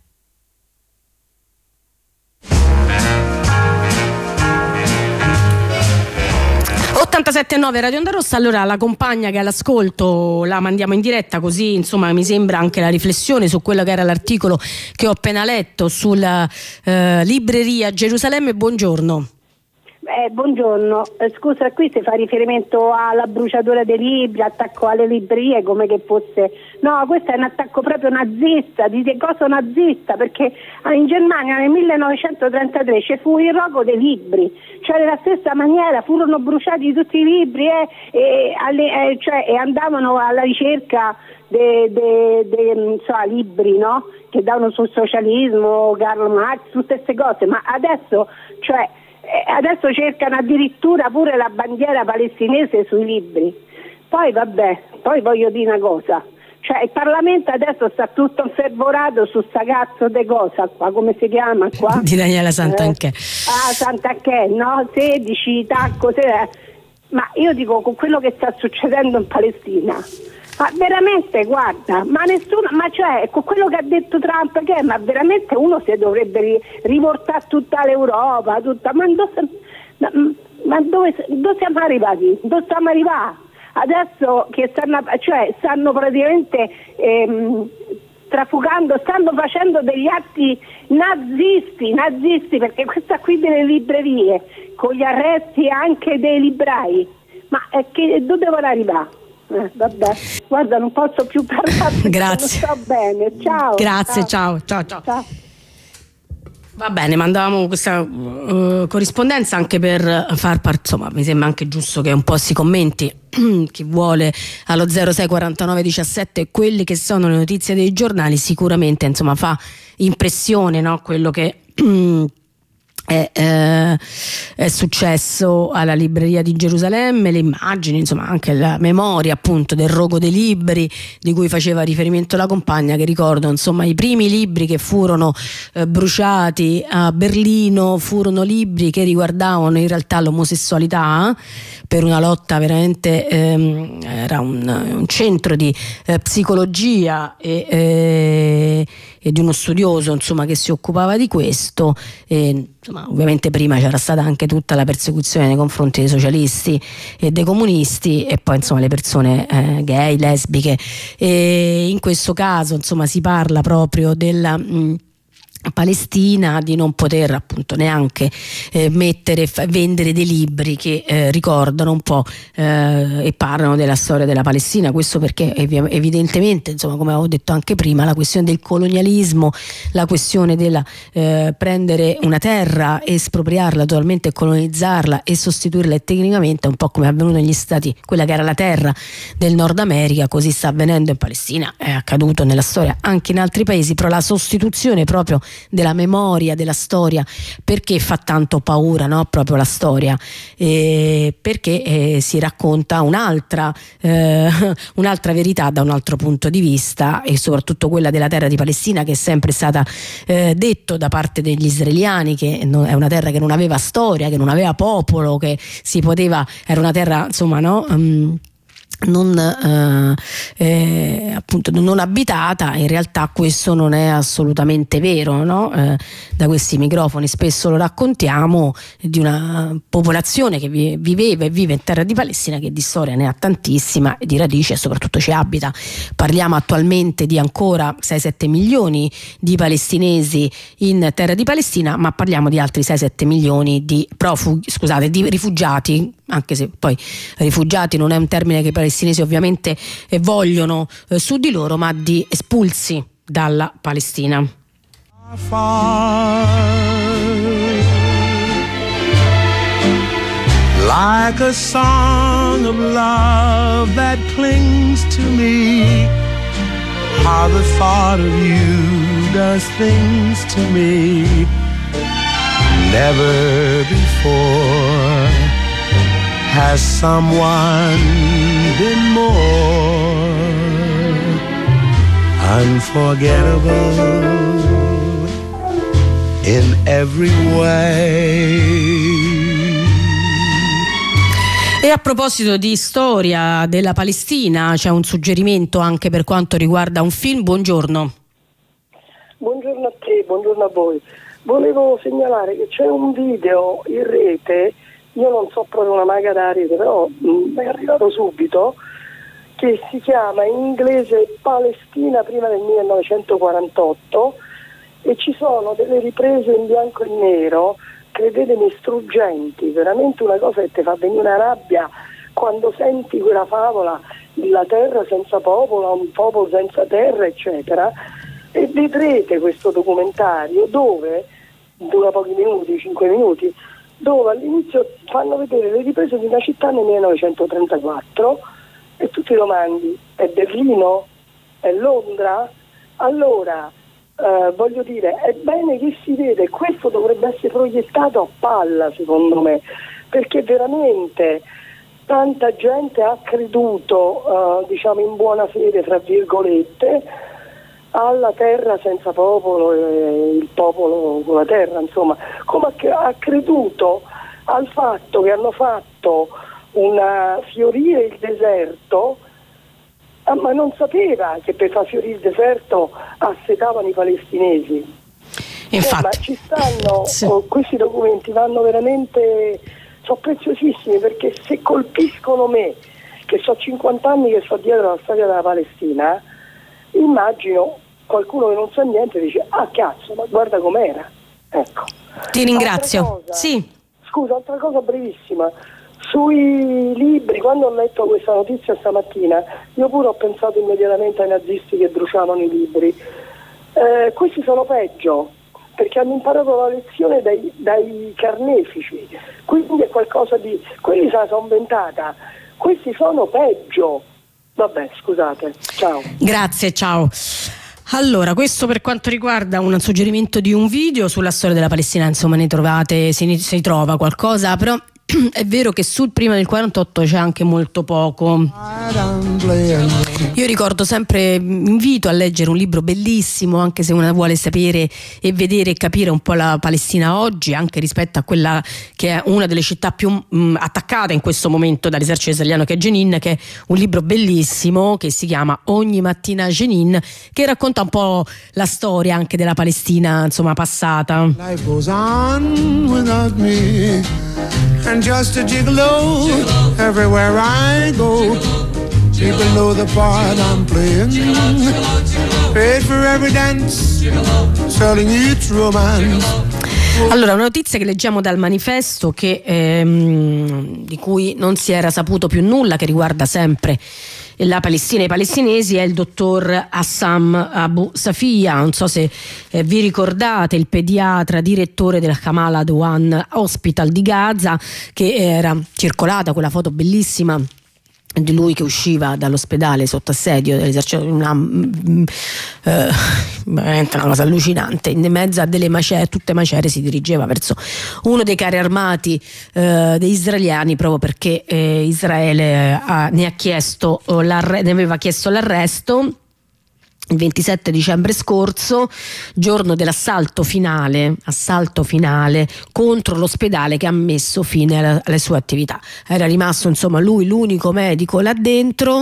87.9 Radio Onda Rossa. Allora la compagna che è all'ascolto la mandiamo in diretta, così insomma mi sembra anche la riflessione su quello che era l'articolo che ho appena letto sulla libreria Gerusalemme. Buongiorno. Buongiorno, scusa, qui si fa riferimento alla bruciatura dei libri, attacco alle librerie come che fosse, no, questo è un attacco proprio nazista, di cosa nazista, perché in Germania nel 1933 ci fu il rogo dei libri, cioè nella stessa maniera furono bruciati tutti i libri e andavano alla ricerca dei libri, no? Che davano sul socialismo, Karl Marx, tutte queste cose, ma adesso cercano addirittura pure la bandiera palestinese sui libri. Poi voglio dire una cosa, cioè il Parlamento adesso sta tutto infervorato su sta cazzo de cosa qua, come si chiama qua? Di Daniela Santanchè. Santanchè, no? 16, tacco, ma io dico con quello che sta succedendo in Palestina, ma veramente guarda, con quello che ha detto Trump, ma veramente uno si dovrebbe riportare tutta l'Europa, ma dove siamo arrivati? Dove stiamo arrivati? Adesso che stanno praticamente trafugando, stanno facendo degli atti nazisti, perché questa qui delle librerie, con gli arresti anche dei librai, ma dove devono arrivare? Vabbè, guarda, non posso più parlare. Grazie. Non sto bene. Ciao. Grazie, ciao. Va bene, mandavamo questa corrispondenza anche per far insomma, mi sembra anche giusto che un po' si commenti chi vuole allo 06 49 17 quelli che sono le notizie dei giornali. Sicuramente insomma fa impressione, no? Quello che è successo alla libreria di Gerusalemme, le immagini, insomma anche la memoria appunto del rogo dei libri di cui faceva riferimento la compagna, che ricordo insomma i primi libri che furono bruciati a Berlino furono libri che riguardavano in realtà l'omosessualità, per una lotta veramente era un centro di psicologia e di uno studioso insomma che si occupava di questo. Insomma, ovviamente prima c'era stata anche tutta la persecuzione nei confronti dei socialisti e dei comunisti, e poi insomma le persone gay, lesbiche, e in questo caso insomma si parla proprio della Palestina, di non poter appunto neanche vendere dei libri che ricordano un po' e parlano della storia della Palestina. Questo perché evidentemente, insomma, come avevo detto anche prima, la questione del colonialismo, la questione della prendere una terra, espropriarla totalmente, colonizzarla e sostituirla tecnicamente, un po' come è avvenuto negli stati, quella che era la terra del Nord America, così sta avvenendo in Palestina, è accaduto nella storia anche in altri paesi, però la sostituzione proprio della memoria, della storia, perché fa tanto paura, no? Proprio la storia, perché si racconta un'altra verità da un altro punto di vista, e soprattutto quella della terra di Palestina, che è sempre stata detto da parte degli israeliani che è una terra che non aveva storia, che non aveva popolo, che era una terra insomma, no? Appunto non abitata. In realtà questo non è assolutamente vero, no? Da questi microfoni spesso lo raccontiamo, di una popolazione che viveva e vive in terra di Palestina, che di storia ne ha tantissima e di radici, e soprattutto ci abita. Parliamo attualmente di ancora 6-7 milioni di palestinesi in terra di Palestina, ma parliamo di altri 6-7 milioni di di rifugiati, anche se poi rifugiati non è un termine che i palestinesi ovviamente vogliono su di loro, ma di espulsi dalla Palestina. Like a song of love that clings to me, how the thought of you does things to me. Never before has someone been more unforgettable in every way. E a proposito di storia della Palestina, c'è un suggerimento anche per quanto riguarda un film. Buongiorno. Buongiorno a te, buongiorno a voi. Volevo segnalare che c'è un video in rete, io non so proprio una maga da rete, però è arrivato subito, che si chiama in inglese Palestina prima del 1948, e ci sono delle riprese in bianco e nero credetemi, struggenti, veramente una cosa che ti fa venire una rabbia quando senti quella favola, la terra senza popolo, un popolo senza terra, eccetera, e vedrete questo documentario dove, dura pochi minuti, 5 minuti, dove all'inizio fanno vedere le riprese di una città nel 1934 e tu ti domandi, è Berlino? È Londra? Allora, voglio dire, è bene che si vede, questo dovrebbe essere proiettato a palla secondo me, perché veramente tanta gente ha creduto, diciamo in buona fede, fra virgolette, alla terra senza popolo e il popolo con la terra, insomma, come ha creduto al fatto che hanno fatto una fiorire il deserto, ma non sapeva che per far fiorire il deserto assetavano i palestinesi. Infatti. Ma ci stanno, sì. Questi documenti vanno veramente, sono preziosissimi, perché se colpiscono me, che so 50 anni che sto dietro la storia della Palestina, immagino qualcuno che non sa niente dice, ah cazzo, ma guarda com'era. Ecco. Ti ringrazio. Sì. Scusa, altra cosa brevissima. Sui libri, quando ho letto questa notizia stamattina, io pure ho pensato immediatamente ai nazisti che bruciavano i libri. Questi sono peggio, perché hanno imparato la lezione dai carnefici, quindi è qualcosa di... quelli se la sono inventata, questi sono peggio. Vabbè, scusate, ciao. Grazie, ciao. Allora, questo per quanto riguarda un suggerimento di un video sulla storia della Palestina, insomma ne trovate, si trova qualcosa, però è vero che sul prima del 48 c'è anche molto poco. Io ricordo sempre, invito a leggere un libro bellissimo, anche se una vuole sapere e vedere e capire un po' la Palestina oggi, anche rispetto a quella che è una delle città più attaccate in questo momento dall'esercito israeliano, che è Jenin, che è un libro bellissimo che si chiama Ogni mattina a Jenin, che racconta un po' la storia anche della Palestina, insomma, passata. Life goes on without me. And just a gigolo, everywhere I go. People know the part I'm playing. Paid for every dance, selling each romance. Allora, una notizia che leggiamo dal manifesto di cui non si era saputo più nulla, che riguarda sempre la Palestina e i palestinesi, è il dottor Hassam Abu Safia. Non so se vi ricordate, il pediatra direttore del Kamal Adwan Hospital di Gaza, che era circolata quella foto bellissima di lui che usciva dall'ospedale sotto assedio dell'esercito, veramente una cosa allucinante, in mezzo a delle macerie, tutte macerie, si dirigeva verso uno dei carri armati degli israeliani, proprio perché Israele ne aveva chiesto l'arresto il 27 dicembre scorso, giorno dell'assalto finale contro l'ospedale che ha messo fine alle sue attività. Era rimasto, insomma, lui l'unico medico là dentro,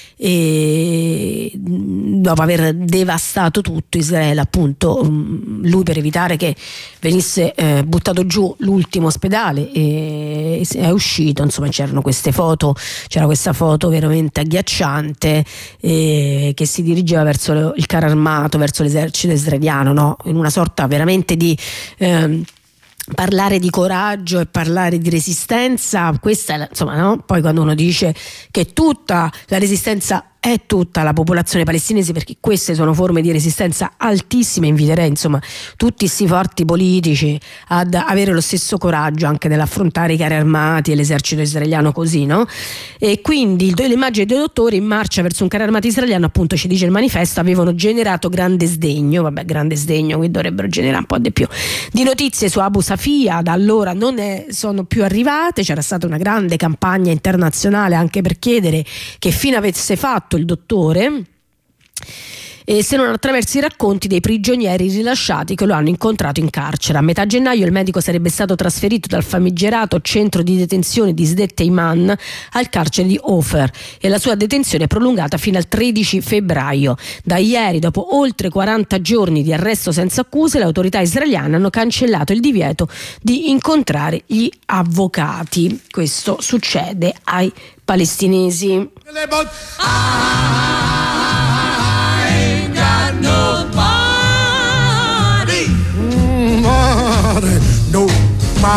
e dopo aver devastato tutto Israele, appunto, lui, per evitare che venisse buttato giù l'ultimo ospedale, è uscito. Insomma, c'era questa foto veramente agghiacciante, che si dirigeva verso il carro armato, verso l'esercito israeliano, no? In una sorta veramente di parlare di coraggio e parlare di resistenza. Questa è insomma, no? Poi quando uno dice che tutta la resistenza è tutta la popolazione palestinese, perché queste sono forme di resistenza altissime, inviterei, insomma, tutti questi forti politici ad avere lo stesso coraggio anche nell'affrontare i carri armati e l'esercito israeliano, così, no? E quindi l'immagine dei dottori in marcia verso un carro armato israeliano, appunto, ci dice il manifesto, avevano generato grande sdegno, qui dovrebbero generare un po' di più di notizie su Abu Safia. Da allora sono più arrivate, c'era stata una grande campagna internazionale anche per chiedere che fine avesse fatto il dottore, e se non attraverso i racconti dei prigionieri rilasciati che lo hanno incontrato in carcere. A metà gennaio il medico sarebbe stato trasferito dal famigerato centro di detenzione di Sde Teiman al carcere di Ofer, e la sua detenzione è prolungata fino al 13 febbraio. Da ieri, dopo oltre 40 giorni di arresto senza accuse, le autorità israeliane hanno cancellato il divieto di incontrare gli avvocati. Questo succede ai palestinesi.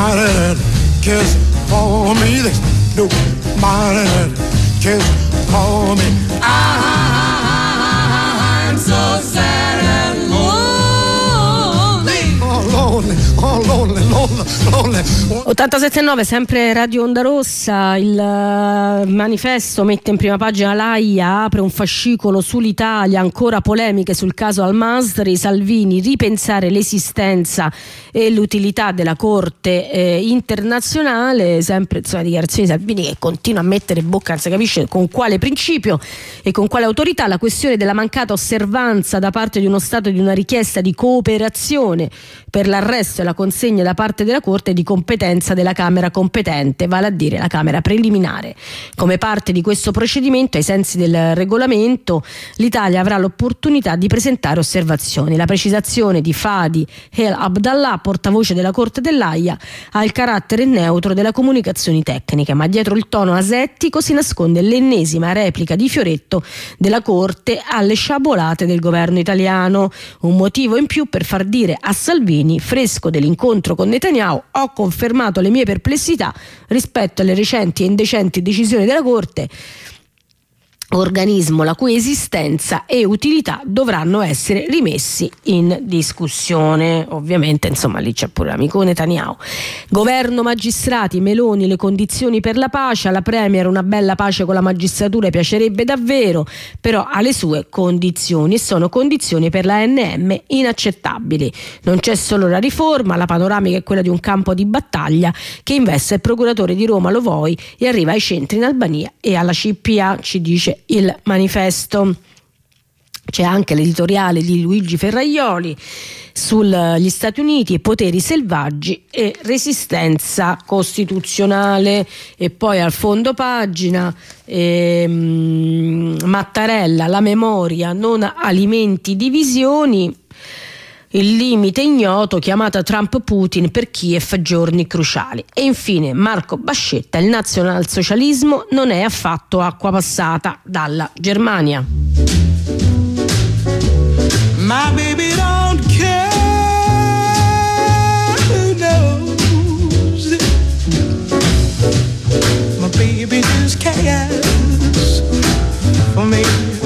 nobody cares for me. There's nobody cares for me. I'm so sad and lonely. Oh, lonely, oh, lonely, lonely, lonely. 87.9, sempre Radio Onda Rossa. Il manifesto mette in prima pagina l'AIA, apre un fascicolo sull'Italia, ancora polemiche sul caso Al-Masri, Salvini, ripensare l'esistenza e l'utilità della Corte internazionale, sempre insomma dichiarazioni di Salvini che continua a mettere in bocca, non si capisce con quale principio e con quale autorità, la questione della mancata osservanza da parte di uno Stato di una richiesta di cooperazione per l'arresto e la consegna da parte della Corte di competenza della Camera competente, vale a dire la Camera preliminare. Come parte di questo procedimento, ai sensi del regolamento, l'Italia avrà l'opportunità di presentare osservazioni. La precisazione di Fadi El Abdallah, portavoce della Corte dell'AIA, ha il carattere neutro della comunicazioni tecniche, ma dietro il tono asettico si nasconde l'ennesima replica di Fioretto della Corte alle sciabolate del governo italiano. Un motivo in più per far dire a Salvini, fresco dell'incontro con Netanyahu: ho confermato le mie perplessità rispetto alle recenti e indecenti decisioni della Corte, organismo la cui esistenza e utilità dovranno essere rimessi in discussione. Ovviamente insomma lì c'è pure l'amico Netanyahu. Governo, magistrati, Meloni, le condizioni per la pace. Alla Premier una bella pace con la magistratura piacerebbe davvero, però ha le sue condizioni e sono condizioni per la ANM inaccettabili. Non c'è solo la riforma, la panoramica è quella di un campo di battaglia che investe il procuratore di Roma Lovoi e arriva ai centri in Albania e alla CPA, ci dice il manifesto. C'è anche l'editoriale di Luigi Ferraioli sugli Stati Uniti e poteri selvaggi e resistenza costituzionale. E poi al fondo pagina Mattarella, la memoria non alimenti divisioni, il limite ignoto, chiamata Trump-Putin per Kiev, giorni cruciali. E infine Marco Bascetta, il nazionalsocialismo non è affatto acqua passata dalla Germania. My baby don't care, who knows? My baby just cares for me.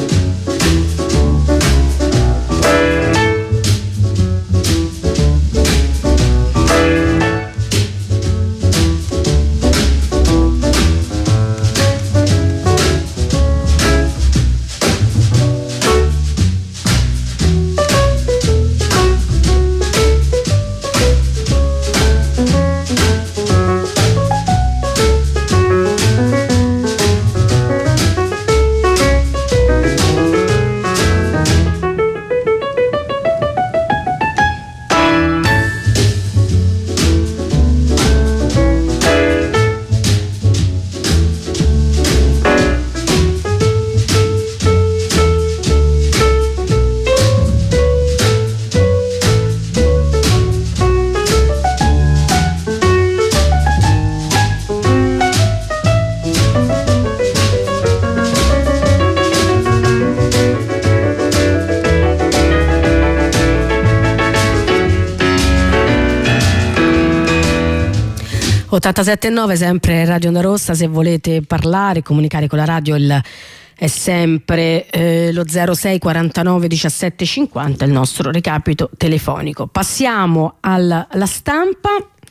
- 87.9, sempre Radio Onda Rossa. Se volete parlare, comunicare con la radio, è sempre lo 06 49 17 50 il nostro recapito telefonico. Passiamo alla Stampa.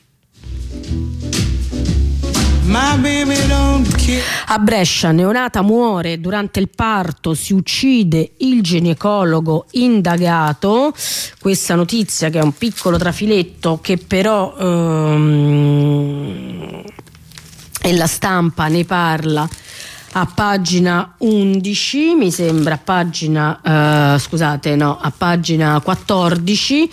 A Brescia, neonata muore durante il parto, si uccide il ginecologo indagato. Questa notizia, che è un piccolo trafiletto, che però e la Stampa ne parla a pagina 11, mi sembra, a pagina a pagina 14.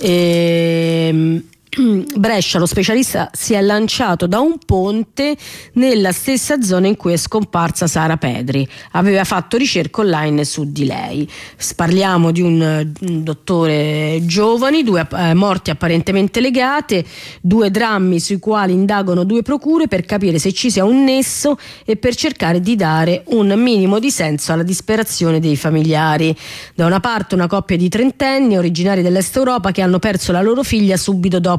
Brescia, lo specialista si è lanciato da un ponte nella stessa zona in cui è scomparsa Sara Pedri. Aveva fatto ricerche online su di lei. Parliamo di un dottore giovani, 2 morti apparentemente legate, 2 drammi sui quali indagano 2 procure per capire se ci sia un nesso e per cercare di dare un minimo di senso alla disperazione dei familiari. Da una parte una coppia di trentenni originari dell'Est Europa che hanno perso la loro figlia subito dopo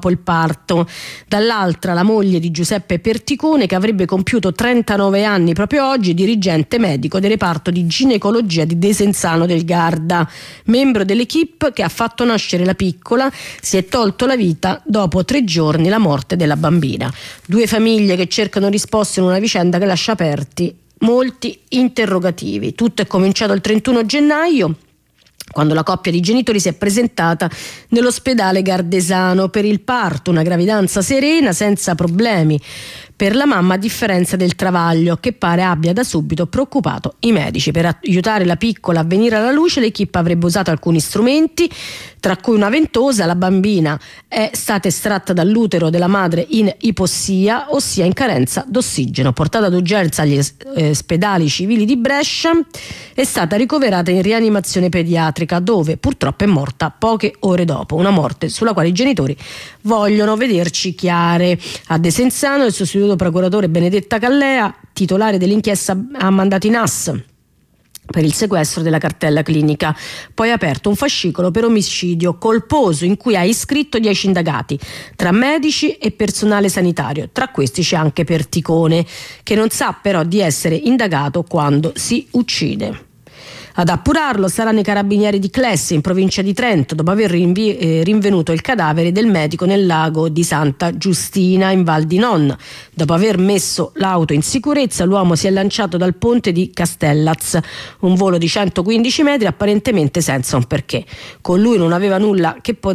dopo il parto. Dall'altra la moglie di Giuseppe Perticone, che avrebbe compiuto 39 anni proprio oggi, dirigente medico del reparto di ginecologia di Desenzano del Garda, membro dell'equipe che ha fatto nascere la piccola. Si è tolto la vita dopo 3 giorni la morte della bambina. 2 famiglie che cercano risposte in una vicenda che lascia aperti molti interrogativi. Tutto è cominciato il 31 gennaio, quando la coppia di genitori si è presentata nell'ospedale gardesano per il parto, una gravidanza serena, senza problemi per la mamma, a differenza del travaglio, che pare abbia da subito preoccupato i medici. Per aiutare la piccola a venire alla luce, l'equipe avrebbe usato alcuni strumenti, tra cui una ventosa. La bambina è stata estratta dall'utero della madre in ipossia, ossia in carenza d'ossigeno. Portata d'urgenza agli ospedali civili di Brescia, è stata ricoverata in rianimazione pediatrica, dove purtroppo è morta poche ore dopo. Una morte sulla quale i genitori vogliono vederci chiare. A Desenzano il sostituto procuratore Benedetta Callea, titolare dell'inchiesta, ha mandato in AS per il sequestro della cartella clinica. Poi ha aperto un fascicolo per omicidio colposo in cui ha iscritto 10 indagati tra medici e personale sanitario. Tra questi c'è anche Perticone, che non sa però di essere indagato quando si uccide. Ad appurarlo saranno i carabinieri di Clesse, in provincia di Trento, dopo aver rinvenuto il cadavere del medico nel lago di Santa Giustina in Val di Non. Dopo aver messo l'auto in sicurezza, l'uomo si è lanciato dal ponte di Castellaz, un volo di 115 metri apparentemente senza un perché. Con lui non aveva nulla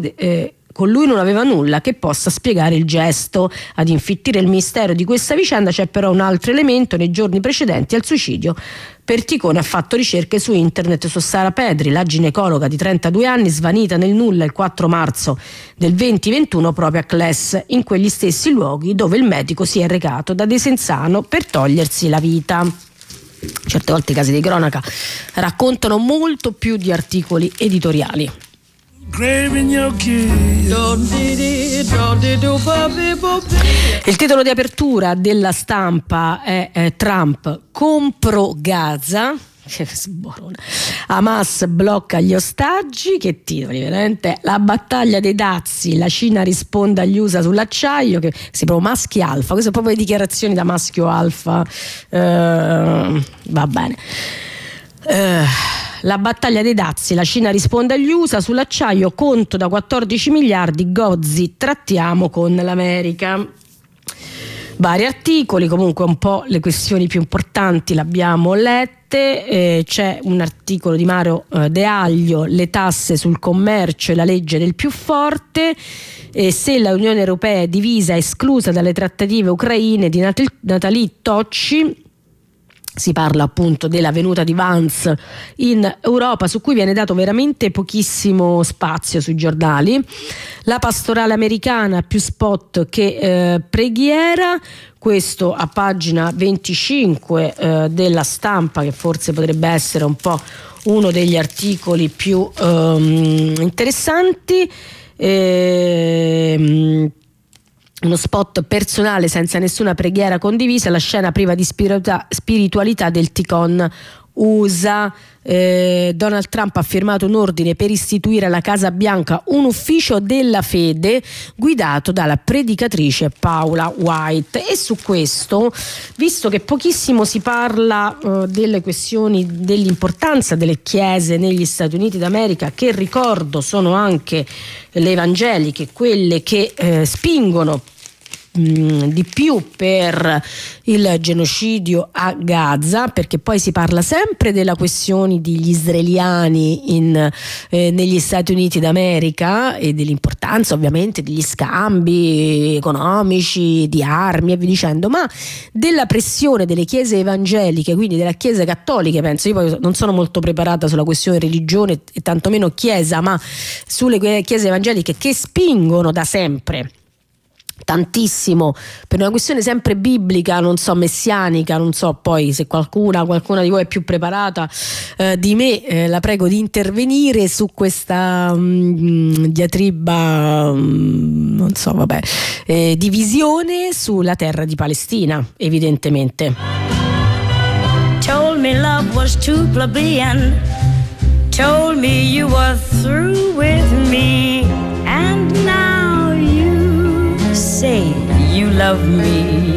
che possa spiegare il gesto. Ad infittire il mistero di questa vicenda c'è però un altro elemento. Nei giorni precedenti al suicidio, Perticone ha fatto ricerche su internet su Sara Pedri, la ginecologa di 32 anni svanita nel nulla il 4 marzo del 2021 proprio a Cles, in quegli stessi luoghi dove il medico si è recato da Desenzano per togliersi la vita. Certe volte i casi di cronaca raccontano molto più di articoli editoriali. Il titolo di apertura della Stampa è Trump: compro Gaza. Hamas blocca gli ostaggi. Che titoli, veramente. La battaglia dei dazi, la Cina risponde agli USA sull'acciaio, che si proprio maschi alfa, queste sono proprio le dichiarazioni da maschio alfa. Va bene. La battaglia dei dazi, la Cina risponde agli USA sull'acciaio, conto da 14 miliardi, Gozzi, trattiamo con l'America. Vari articoli, comunque un po' le questioni più importanti l'abbiamo lette. C'è un articolo di Mario De Aglio, le tasse sul commercio e la legge del più forte. Se l'Unione Europea è divisa, esclusa dalle trattative ucraine, di Nathalie Tocci. Si parla appunto della venuta di Vance in Europa, su cui viene dato veramente pochissimo spazio sui giornali. La pastorale americana, più spot che preghiera. Questo a pagina 25 della Stampa, che forse potrebbe essere un po' uno degli articoli più interessanti. Uno spot personale senza nessuna preghiera condivisa, la scena priva di spiritualità del Ticon USA. Donald Trump ha firmato un ordine per istituire alla Casa Bianca un ufficio della fede guidato dalla predicatrice Paula White. E su questo, visto che pochissimo si parla delle questioni dell'importanza delle chiese negli Stati Uniti d'America, che ricordo sono anche le evangeliche, quelle che spingono di più per il genocidio a Gaza, perché poi si parla sempre della questione degli israeliani negli Stati Uniti d'America e dell'importanza ovviamente degli scambi economici, di armi e via dicendo, ma della pressione delle chiese evangeliche, quindi della chiesa cattolica, penso. Io poi non sono molto preparata sulla questione religione e tantomeno chiesa, ma sulle chiese evangeliche che spingono da sempre tantissimo per una questione sempre biblica, non so, messianica. Non so poi se qualcuna di voi è più preparata di me, la prego di intervenire su questa diatriba, non so, vabbè, divisione sulla terra di Palestina, evidentemente. Told me love was too plebeian, told me you were through with me, and now you say you love me.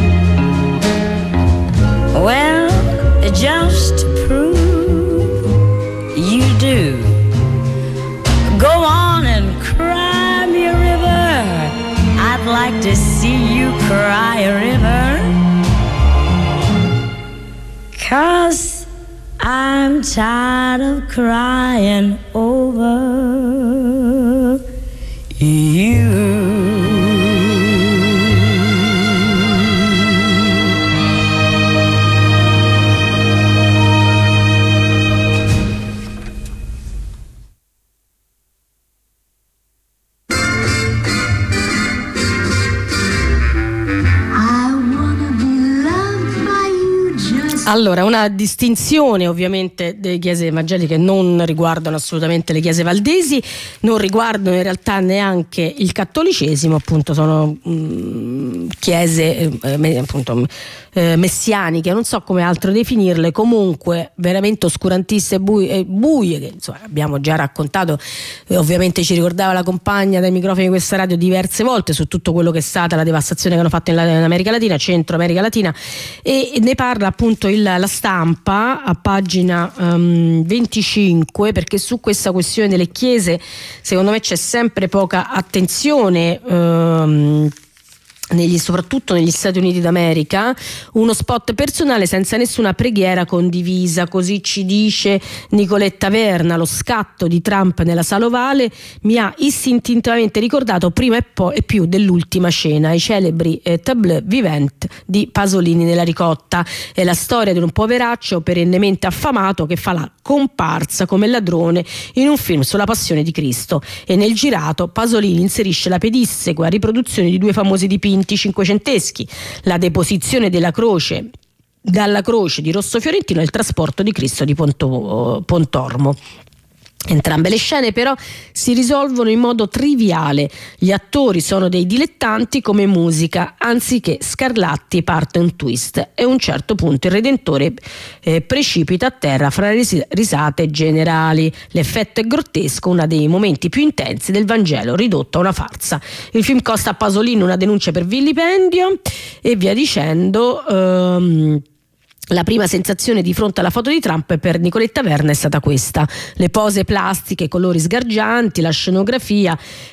Well, just to prove you do, go on and cry me a river. I'd like to see you cry a river, 'cause I'm tired of crying over you. Allora, una distinzione ovviamente delle chiese evangeliche non riguardano assolutamente le chiese valdesi, non riguardano in realtà neanche il cattolicesimo, appunto sono chiese appunto messianiche, non so come altro definirle, comunque veramente oscurantiste e buie, che insomma abbiamo già raccontato, ovviamente ci ricordava la compagna dai microfoni di questa radio diverse volte su tutto quello che è stata la devastazione che hanno fatto in America Latina, Centro America Latina, e ne parla appunto la Stampa a pagina 25, perché su questa questione delle chiese secondo me c'è sempre poca attenzione, soprattutto negli Stati Uniti d'America. Uno spot personale senza nessuna preghiera condivisa, così ci dice Nicoletta Verna. Lo scatto di Trump nella sala ovale mi ha istintivamente ricordato prima e più dell'ultima cena, i celebri tableau vivant di Pasolini nella ricotta. È la storia di un poveraccio perennemente affamato che fa la comparsa come ladrone in un film sulla passione di Cristo, e nel girato Pasolini inserisce la pedissequa riproduzione di due famosi dipinti cinquecenteschi, la deposizione dalla croce di Rosso Fiorentino e il trasporto di Cristo di Pontormo. Entrambe le scene però si risolvono in modo triviale, gli attori sono dei dilettanti come musica, anziché Scarlatti parte un twist e a un certo punto il Redentore precipita a terra fra risate generali. L'effetto è grottesco, uno dei momenti più intensi del Vangelo ridotto a una farsa. Il film costa a Pasolini una denuncia per vilipendio e via dicendo. La prima sensazione di fronte alla foto di Trump per Nicoletta Verna è stata questa: le pose plastiche, i colori sgargianti, la scenografia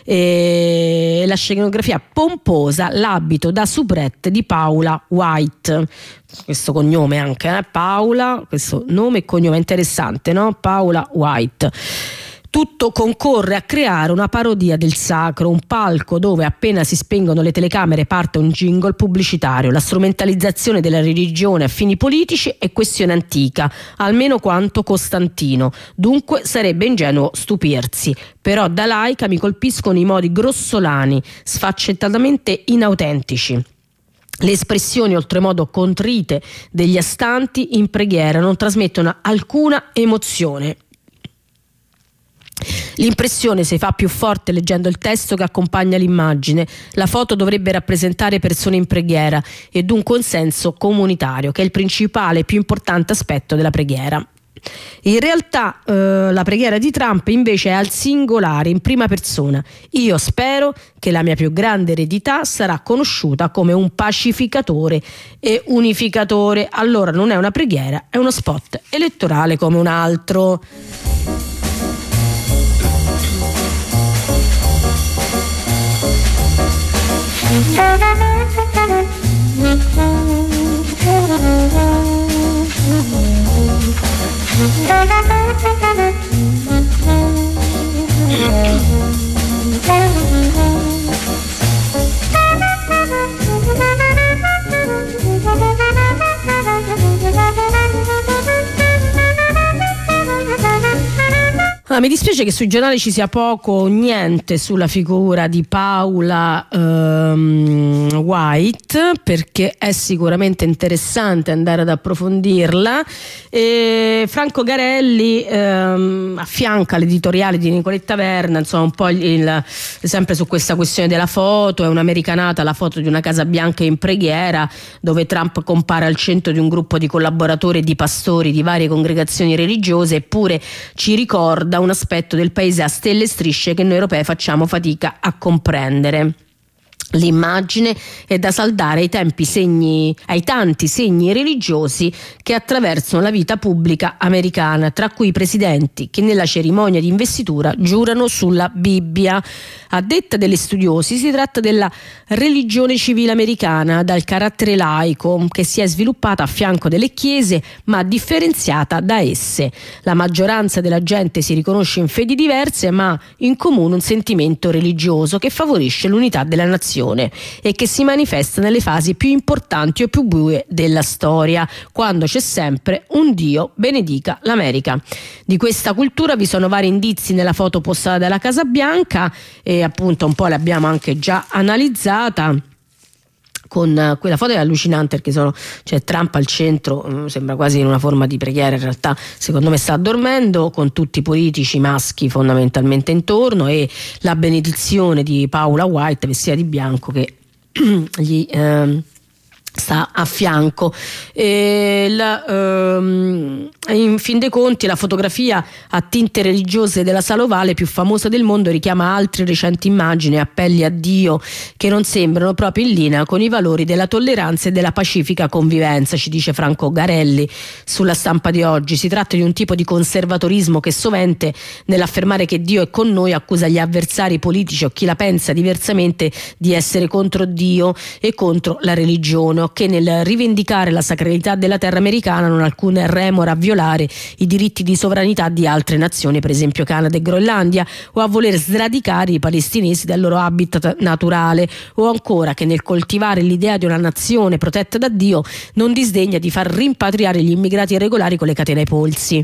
pomposa, l'abito da soubrette di Paula White. Questo cognome anche, Paula, questo nome e cognome interessante, no? Paula White. Tutto concorre a creare una parodia del sacro, un palco dove appena si spengono le telecamere parte un jingle pubblicitario. La strumentalizzazione della religione a fini politici è questione antica, almeno quanto Costantino. Dunque sarebbe ingenuo stupirsi. Però da laica mi colpiscono i modi grossolani, sfaccettatamente inautentici. Le espressioni oltremodo contrite degli astanti in preghiera non trasmettono alcuna emozione. L'impressione si fa più forte leggendo il testo che accompagna l'immagine. La foto dovrebbe rappresentare persone in preghiera e dunque un senso comunitario, che è il principale e più importante aspetto della preghiera. In realtà la preghiera di Trump invece è al singolare, in prima persona. Io spero che la mia più grande eredità sarà conosciuta come un pacificatore e unificatore. Allora non è una preghiera, è uno spot elettorale come un altro. Mi dispiace che sui giornali ci sia poco o niente sulla figura di Paula White, perché è sicuramente interessante andare ad approfondirla. Franco Garelli affianca l'editoriale di Nicoletta Verna, insomma un po' sempre su questa questione della foto. È un'americanata la foto di una Casa Bianca in preghiera, dove Trump compare al centro di un gruppo di collaboratori e di pastori di varie congregazioni religiose, eppure ci ricorda un aspetto del paese a stelle e strisce che noi europei facciamo fatica a comprendere. L'immagine è da saldare ai tanti segni religiosi che attraversano la vita pubblica americana, tra cui i presidenti che nella cerimonia di investitura giurano sulla Bibbia. A detta degli studiosi si tratta della religione civile americana dal carattere laico che si è sviluppata a fianco delle chiese ma differenziata da esse. La maggioranza della gente si riconosce in fedi diverse ma in comune un sentimento religioso che favorisce l'unità della nazione e che si manifesta nelle fasi più importanti o più buie della storia, quando c'è sempre un Dio benedica l'America. Di questa cultura vi sono vari indizi nella foto postata dalla Casa Bianca e appunto un po' l'abbiamo anche già analizzata. Con quella foto è allucinante perché c'è Trump al centro, sembra quasi in una forma di preghiera, in realtà secondo me sta dormendo, con tutti i politici maschi fondamentalmente intorno e la benedizione di Paula White vestita di bianco che gli sta a fianco. In fin dei conti la fotografia a tinte religiose della Sala Ovale più famosa del mondo richiama altre recenti immagini e appelli a Dio che non sembrano proprio in linea con i valori della tolleranza e della pacifica convivenza, ci dice Franco Garelli sulla Stampa di oggi. Si tratta di un tipo di conservatorismo che sovente nell'affermare che Dio è con noi accusa gli avversari politici o chi la pensa diversamente di essere contro Dio e contro la religione, che nel rivendicare la sacralità della terra americana non ha alcun remora a violare i diritti di sovranità di altre nazioni, per esempio Canada e Groenlandia, o a voler sradicare i palestinesi dal loro habitat naturale, o ancora che nel coltivare l'idea di una nazione protetta da Dio non disdegna di far rimpatriare gli immigrati irregolari con le catene ai polsi.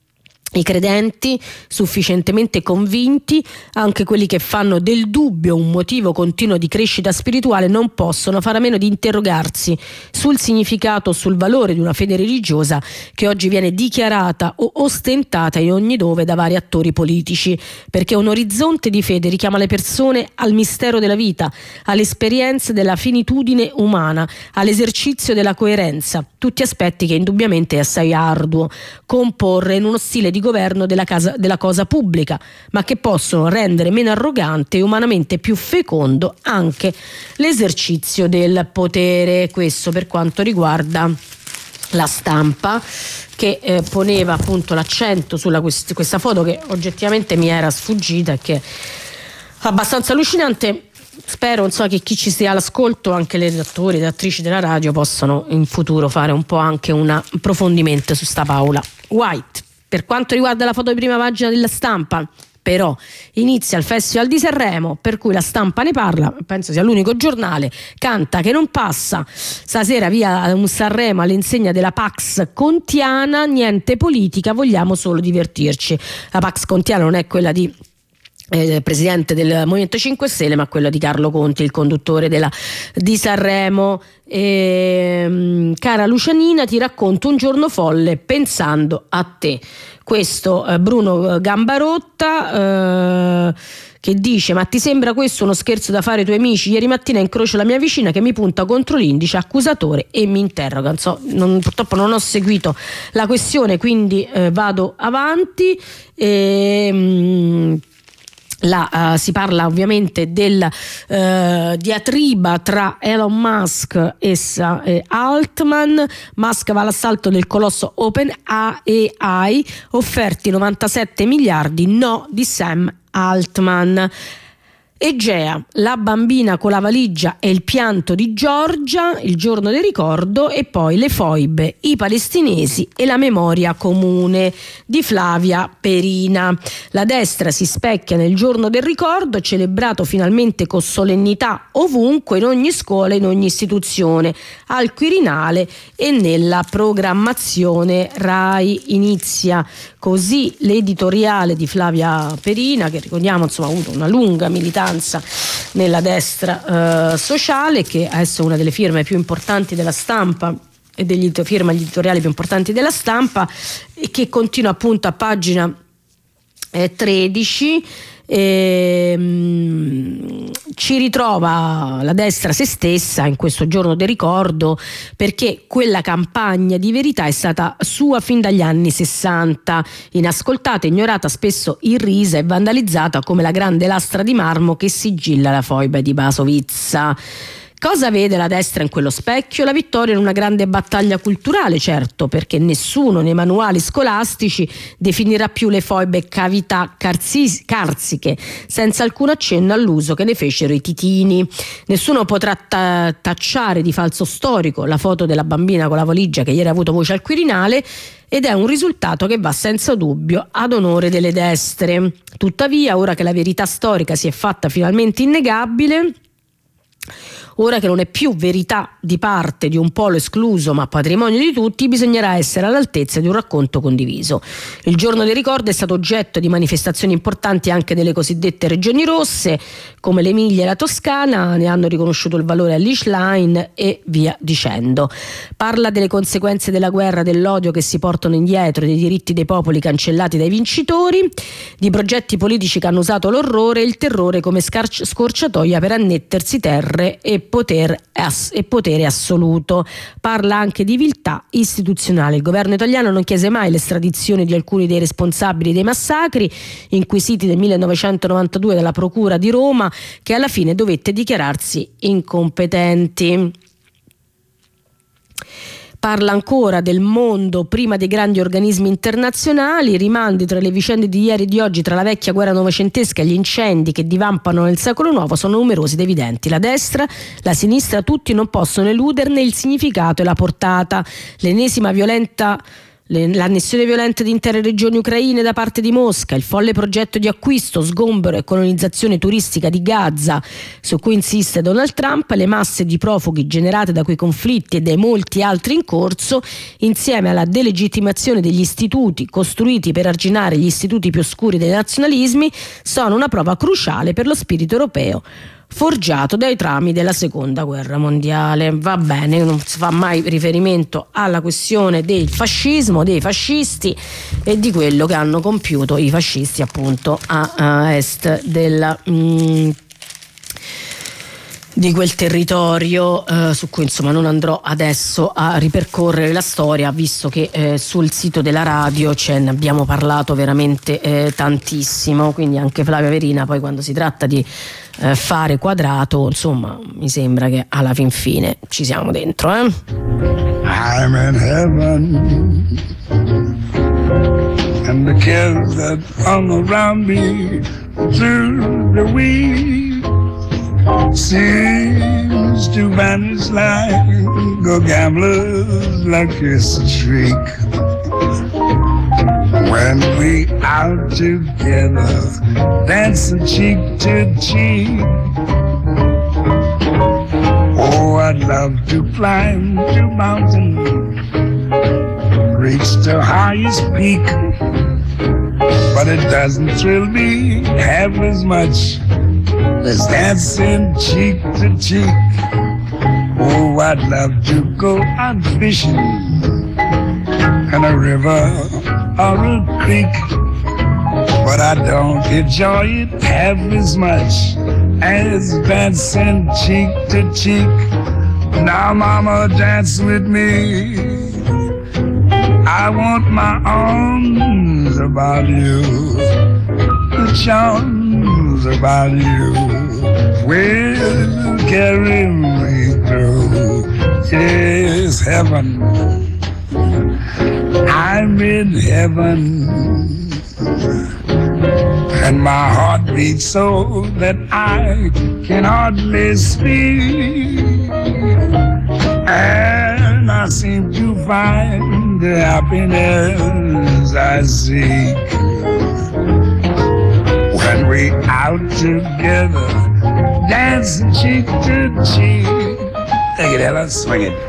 I credenti sufficientemente convinti, anche quelli che fanno del dubbio un motivo continuo di crescita spirituale, non possono fare a meno di interrogarsi sul significato o sul valore di una fede religiosa che oggi viene dichiarata o ostentata in ogni dove da vari attori politici, perché un orizzonte di fede richiama le persone al mistero della vita, all'esperienza della finitudine umana, all'esercizio della coerenza, tutti aspetti che indubbiamente è assai arduo comporre in uno stile di governo della cosa pubblica, ma che possono rendere meno arrogante e umanamente più fecondo anche l'esercizio del potere. Questo per quanto riguarda La Stampa, che poneva appunto l'accento sulla questa foto che oggettivamente mi era sfuggita e che è abbastanza allucinante. Spero che chi ci sia all'ascolto, anche le attori e le attrici della radio, possano in futuro fare un po' anche un approfondimento su sta Paula White. Per quanto riguarda la foto di prima pagina della Stampa, però inizia il Festival di Sanremo, per cui La Stampa ne parla, penso sia l'unico giornale, canta che non passa, stasera via un Sanremo all'insegna della Pax Contiana, niente politica, vogliamo solo divertirci. La Pax Contiana non è quella di presidente del Movimento 5 Stelle, ma quello di Carlo Conti, il conduttore di Sanremo. Cara Lucianina, ti racconto un giorno folle pensando a te. Questo Bruno Gambarotta che dice: ma ti sembra questo uno scherzo da fare ai tuoi amici? Ieri mattina incrocio la mia vicina che mi punta contro l'indice accusatore e mi interroga. Purtroppo non ho seguito la questione, quindi vado avanti. Si parla ovviamente del diatriba tra Elon Musk e Altman. Musk va all'assalto del colosso OpenAI, offerti 97 miliardi, no di Sam Altman. Egea, la bambina con la valigia e il pianto di Giorgia, il giorno del ricordo, e poi le foibe, i palestinesi e la memoria comune di Flavia Perina. La destra si specchia nel giorno del ricordo, celebrato finalmente con solennità ovunque, in ogni scuola, in ogni istituzione, al Quirinale e nella programmazione Rai. Inizia così l'editoriale di Flavia Perina, che ricordiamo ha avuto una lunga militanza nella destra sociale, che adesso è una delle firme più importanti della Stampa e firma gli editoriali più importanti della Stampa, e che continua appunto a pagina 13. Ci ritrova la destra se stessa in questo giorno del ricordo, perché quella campagna di verità è stata sua fin dagli anni 60, inascoltata, ignorata, spesso irrisa e vandalizzata come la grande lastra di marmo che sigilla la foiba di Basovizza. Cosa vede la destra in quello specchio? La vittoria in una grande battaglia culturale, certo, perché nessuno nei manuali scolastici definirà più le foibe cavità carsiche, senza alcun accenno all'uso che ne fecero i titini. Nessuno potrà tacciare di falso storico la foto della bambina con la valigia che ieri ha avuto voce al Quirinale, ed è un risultato che va senza dubbio ad onore delle destre. Tuttavia, ora che la verità storica si è fatta finalmente innegabile, ora che non è più verità di parte di un polo escluso ma patrimonio di tutti, bisognerà essere all'altezza di un racconto condiviso. Il giorno del ricordo è stato oggetto di manifestazioni importanti anche delle cosiddette regioni rosse, come l'Emilia e la Toscana, ne hanno riconosciuto il valore all'Ischlein e via dicendo. Parla delle conseguenze della guerra, dell'odio che si portano indietro, dei diritti dei popoli cancellati dai vincitori, di progetti politici che hanno usato l'orrore e il terrore come scorciatoia per annettersi terre e potere assoluto. Parla anche di viltà istituzionale. Il governo italiano non chiese mai l'estradizione di alcuni dei responsabili dei massacri, inquisiti nel 1992 dalla Procura di Roma, che alla fine dovette dichiararsi incompetenti. Parla ancora del mondo prima dei grandi organismi internazionali, rimandi tra le vicende di ieri e di oggi, tra la vecchia guerra novecentesca e gli incendi che divampano nel secolo nuovo, sono numerosi ed evidenti. La destra, la sinistra, tutti non possono eluderne il significato e la portata. L'annessione violenta di intere regioni ucraine da parte di Mosca, il folle progetto di acquisto, sgombero e colonizzazione turistica di Gaza su cui insiste Donald Trump, le masse di profughi generate da quei conflitti e dai molti altri in corso, insieme alla delegittimazione degli istituti costruiti per arginare gli istituti più oscuri dei nazionalismi, sono una prova cruciale per lo spirito europeo forgiato dai trami della seconda guerra mondiale. Va bene, non si fa mai riferimento alla questione del fascismo, dei fascisti e di quello che hanno compiuto i fascisti appunto a est di quel territorio, su cui insomma non andrò adesso a ripercorrere la storia, visto che sul sito della radio ne abbiamo parlato veramente tantissimo, quindi anche Flavia Verina poi quando si tratta di fare quadrato, insomma mi sembra che alla fin fine ci siamo dentro. I'm in heaven and the kids that hung around me through the week seems to vanish like a gambler's luckiest streak. When we out together, dancing cheek to cheek. Oh, I'd love to climb to mountain, reach the highest peak, but it doesn't thrill me half as much as dancing cheek to cheek. Oh, I'd love to go out fishing in a river or a creek, but I don't enjoy it half as much as dancing cheek to cheek. Now, mama, dance with me. I want my arms about you, the charms about you will carry me through. Yes, heaven, I'm in heaven, and my heart beats so that I can hardly speak, and I seem to find the happiness I seek when we out together, dancing cheek to cheek. Take it, Ella, swing it.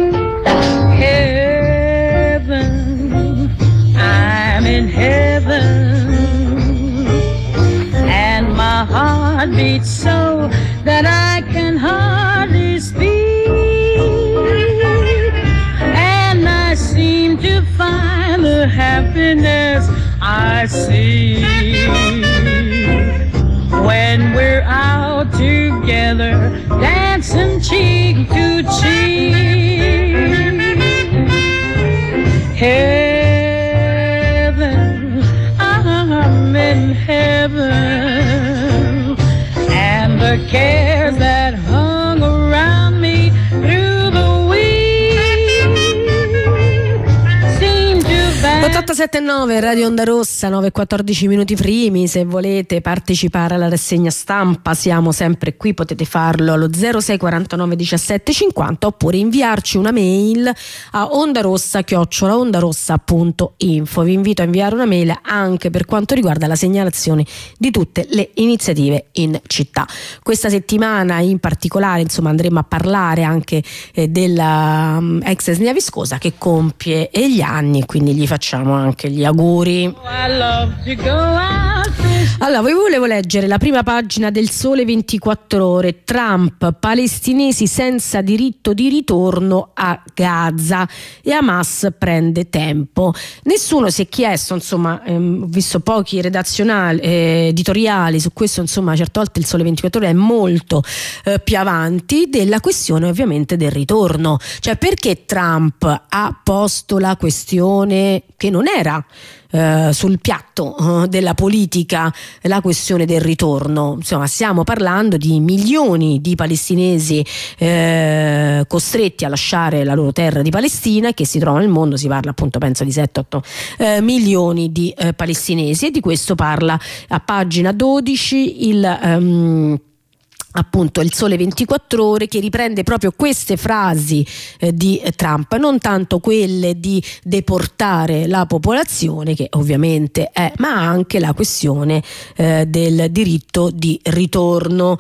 Heaven, I'm in heaven, and my heart beats so that I can hardly speak, and I seem to find the happiness I seek when we're out together, dancing cheek to cheek. Heaven, I'm in heaven, and the cares that hung around me through the week seem to vanish. 879 Radio Onda Rossa, 9:14 minuti primi. Se volete partecipare alla rassegna stampa siamo sempre qui, potete farlo allo 06 49 17 50 oppure inviarci una mail a ondarossa@ondarossa.info. Vi invito a inviare una mail anche per quanto riguarda la segnalazione di tutte le iniziative in città. Questa settimana in particolare, insomma, andremo a parlare anche della ex Esnea Viscosa che compie gli anni, quindi gli facciamo anche gli auguri. Allora, vi volevo leggere la prima pagina del Sole 24 Ore. Trump, palestinesi senza diritto di ritorno a Gaza e Hamas prende tempo. Nessuno si è chiesto, insomma, ho visto pochi editoriali su questo, insomma, certe volte il Sole 24 Ore è molto più avanti della questione ovviamente del ritorno. Cioè, perché Trump ha posto la questione che non era sul piatto della politica, la questione del ritorno. Insomma, stiamo parlando di milioni di palestinesi costretti a lasciare la loro terra di Palestina che si trovano nel mondo. Si parla appunto, penso, di 7-8 milioni di palestinesi, e di questo parla a pagina 12 appunto il Sole 24 Ore, che riprende proprio queste frasi di Trump, non tanto quelle di deportare la popolazione, che ovviamente è, ma anche la questione del diritto di ritorno.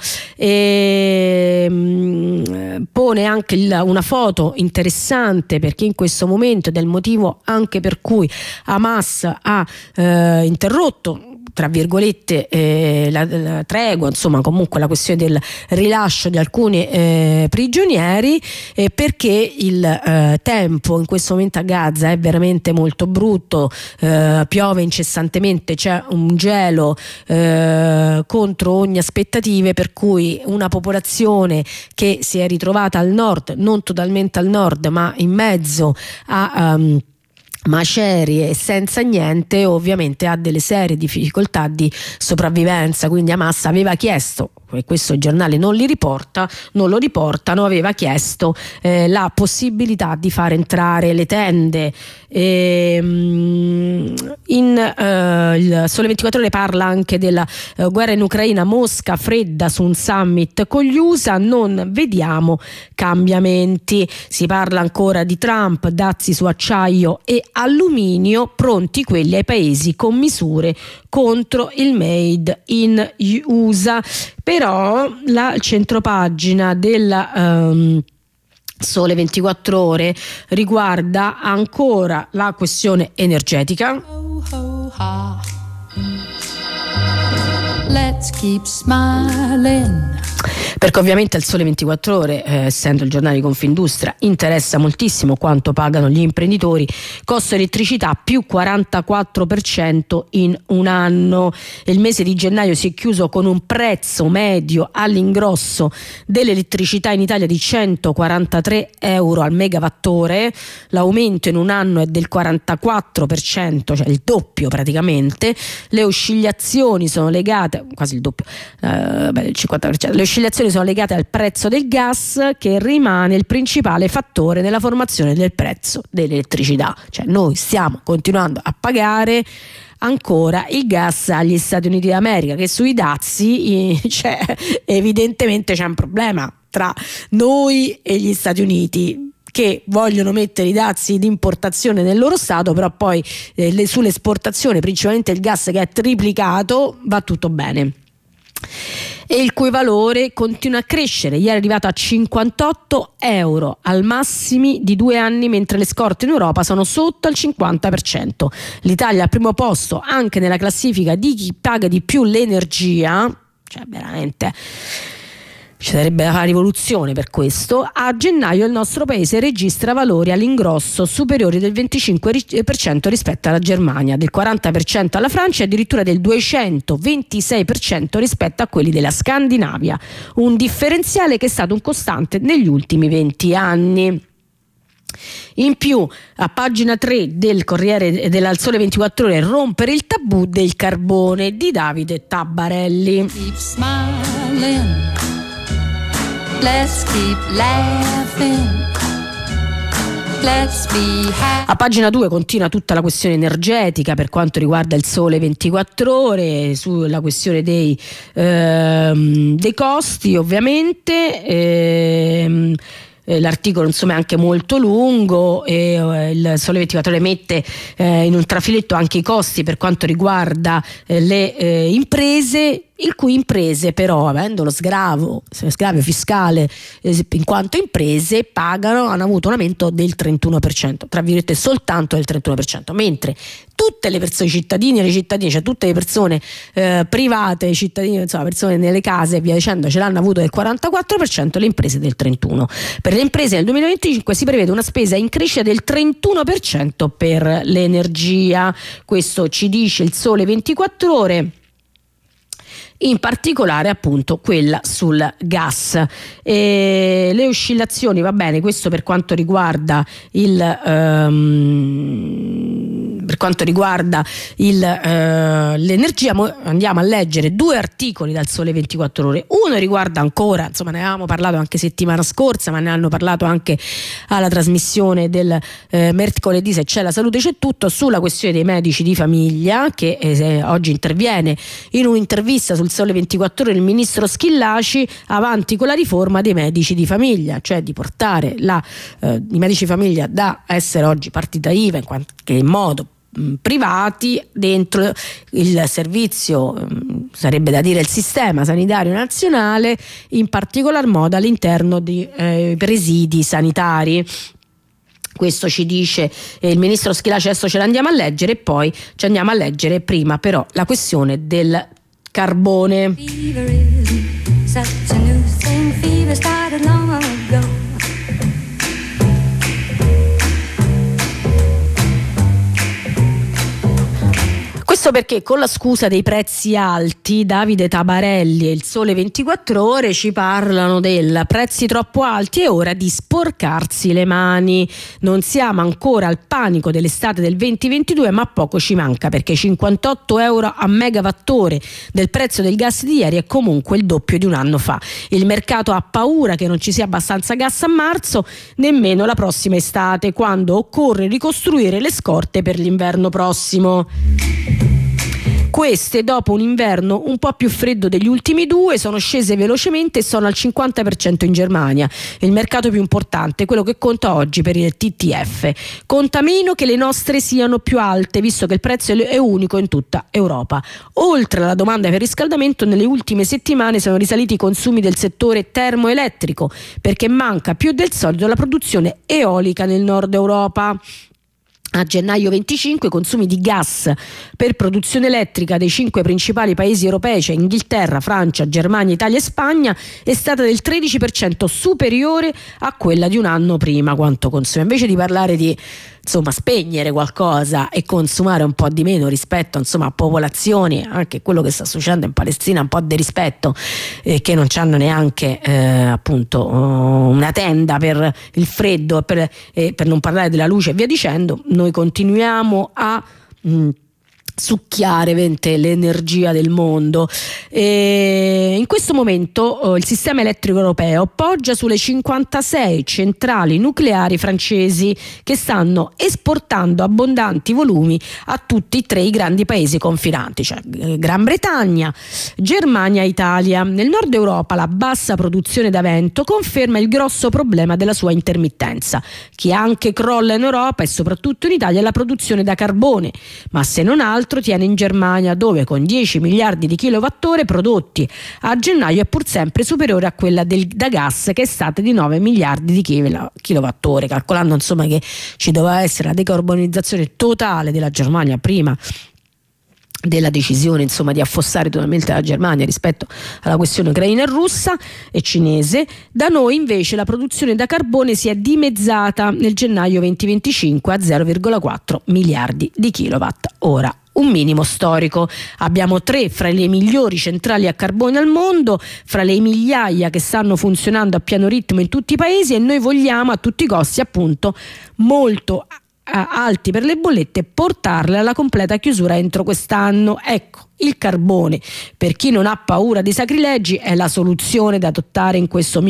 Pone anche una foto interessante, perché in questo momento, del motivo anche per cui Hamas ha interrotto, tra virgolette, la tregua, insomma, comunque la questione del rilascio di alcuni prigionieri, perché il tempo in questo momento a Gaza è veramente molto brutto, piove incessantemente, c'è un gelo contro ogni aspettative, per cui una popolazione che si è ritrovata al nord, non totalmente al nord, ma in mezzo a macerie e senza niente, ovviamente ha delle serie difficoltà di sopravvivenza. Quindi Hamas aveva chiesto, e questo il giornale non lo riportano, aveva chiesto la possibilità di far entrare le tende. Il Sole 24 Ore parla anche della guerra in Ucraina. Mosca fredda su un summit con gli USA, non vediamo cambiamenti. Si parla ancora di Trump, dazi su acciaio e alluminio, pronti quelli ai paesi con misure contro il made in USA. Però la centropagina della Sole 24 Ore riguarda ancora la questione energetica. Let's keep smiling. Perché ovviamente il Sole 24 Ore, essendo il giornale di Confindustria, interessa moltissimo quanto pagano gli imprenditori. Costo elettricità più 44% in un anno. Il mese di gennaio si è chiuso con un prezzo medio all'ingrosso dell'elettricità in Italia di 143 euro al megawattore. L'aumento in un anno è del 44%, cioè il doppio praticamente. Le oscillazioni sono legate, quasi il doppio, il 50%. Le oscillazioni sono legate al prezzo del gas, che rimane il principale fattore nella formazione del prezzo dell'elettricità. Cioè noi stiamo continuando a pagare ancora il gas agli Stati Uniti d'America, che sui dazi evidentemente c'è un problema tra noi e gli Stati Uniti, che vogliono mettere i dazi di importazione nel loro stato, però poi sull'esportazione, principalmente il gas che è triplicato, va tutto bene. E il cui valore continua a crescere. Ieri è arrivato a 58 euro al massimi di 2 anni, mentre le scorte in Europa sono sotto al 50%. L'Italia al primo posto anche nella classifica di chi paga di più l'energia, cioè veramente ci sarebbe la rivoluzione per questo. A gennaio il nostro paese registra valori all'ingrosso superiori del 25% rispetto alla Germania, del 40% alla Francia e addirittura del 226% rispetto a quelli della Scandinavia, un differenziale che è stato un costante negli ultimi 20 anni. In più, a pagina 3 del Corriere del Sole 24 Ore, rompere il tabù del carbone di Davide Tabarelli. Keep smiling. Let's keep laughing. Let's be happy. A pagina 2 continua tutta la questione energetica per quanto riguarda il Sole 24 Ore, sulla questione dei costi, ovviamente. L'articolo insomma è anche molto lungo e il Sole 24 Ore mette in un trafiletto anche i costi per quanto riguarda le imprese, il cui imprese però, avendo lo sgravio fiscale in quanto imprese, hanno avuto un aumento del 31%, tra virgolette soltanto del 31%, mentre tutte le persone, i cittadini e le cittadine, cioè tutte le persone private, i cittadini, insomma persone nelle case e via dicendo, ce l'hanno avuto del 44%, le imprese del 31%. Per le imprese nel 2025 si prevede una spesa in crescita del 31% per l'energia, questo ci dice il Sole 24 Ore. In particolare appunto quella sul gas. Le oscillazioni, va bene, questo per quanto riguarda l'energia. Andiamo a leggere due articoli dal Sole 24 Ore. Uno riguarda ancora, insomma ne avevamo parlato anche settimana scorsa, ma ne hanno parlato anche alla trasmissione del mercoledì Se c'è la salute c'è tutto, sulla questione dei medici di famiglia, che oggi interviene in un'intervista sul Sole 24 Ore il ministro Schillaci, avanti con la riforma dei medici di famiglia, cioè di portare i medici di famiglia da essere oggi partita IVA in qualche modo privati dentro il servizio, sarebbe da dire il sistema sanitario nazionale, in particolar modo all'interno di presidi sanitari. Questo ci dice il ministro Schillaci, adesso ce l'andiamo a leggere e poi ci andiamo a leggere prima però la questione del carbone. Questo perché con la scusa dei prezzi alti Davide Tabarelli e il Sole 24 Ore ci parlano del prezzi troppo alti, è ora di sporcarsi le mani. Non siamo ancora al panico dell'estate del 2022, ma poco ci manca, perché 58 euro a megawattore del prezzo del gas di ieri è comunque il doppio di un anno fa. Il mercato ha paura che non ci sia abbastanza gas a marzo, nemmeno la prossima estate, quando occorre ricostruire le scorte per l'inverno prossimo. Queste, dopo un inverno un po' più freddo degli ultimi due, sono scese velocemente e sono al 50% in Germania. Il mercato più importante, quello che conta oggi per il TTF. Conta meno che le nostre siano più alte, visto che il prezzo è unico in tutta Europa. Oltre alla domanda per riscaldamento, nelle ultime settimane sono risaliti i consumi del settore termoelettrico, perché manca più del solito la produzione eolica nel nord Europa. A gennaio 25 i consumi di gas per produzione elettrica dei 5 principali paesi europei, cioè Inghilterra, Francia, Germania, Italia e Spagna, è stata del 13% superiore a quella di un anno prima. Quanto consuma? Invece di parlare di spegnere qualcosa e consumare un po' di meno rispetto a popolazioni, anche quello che sta succedendo in Palestina, un po' di rispetto, che non hanno neanche una tenda per il freddo, per non parlare della luce e via dicendo, noi continuiamo a succhiare l'energia del mondo. In questo momento il sistema elettrico europeo poggia sulle 56 centrali nucleari francesi che stanno esportando abbondanti volumi a tutti e tre i grandi paesi confinanti, cioè Gran Bretagna, Germania e Italia. Nel nord Europa la bassa produzione da vento conferma il grosso problema della sua intermittenza. Chi anche crolla in Europa e soprattutto in Italia è la produzione da carbone, ma se non altro tiene in Germania, dove con 10 miliardi di kilowattora prodotti a gennaio è pur sempre superiore a quella da gas, che è stata di 9 miliardi di kilowattora, calcolando che ci doveva essere la decarbonizzazione totale della Germania prima della decisione insomma di affossare totalmente la Germania rispetto alla questione ucraina e russa e cinese. Da noi invece la produzione da carbone si è dimezzata nel gennaio 2025 a 0,4 miliardi di kilowatt ora. Un minimo storico. Abbiamo 3 fra le migliori centrali a carbone al mondo, fra le migliaia che stanno funzionando a pieno ritmo in tutti i paesi, e noi vogliamo a tutti i costi, appunto, molto alti per le bollette, portarle alla completa chiusura entro quest'anno. Ecco, il carbone, per chi non ha paura dei sacrilegi, è la soluzione da adottare in questa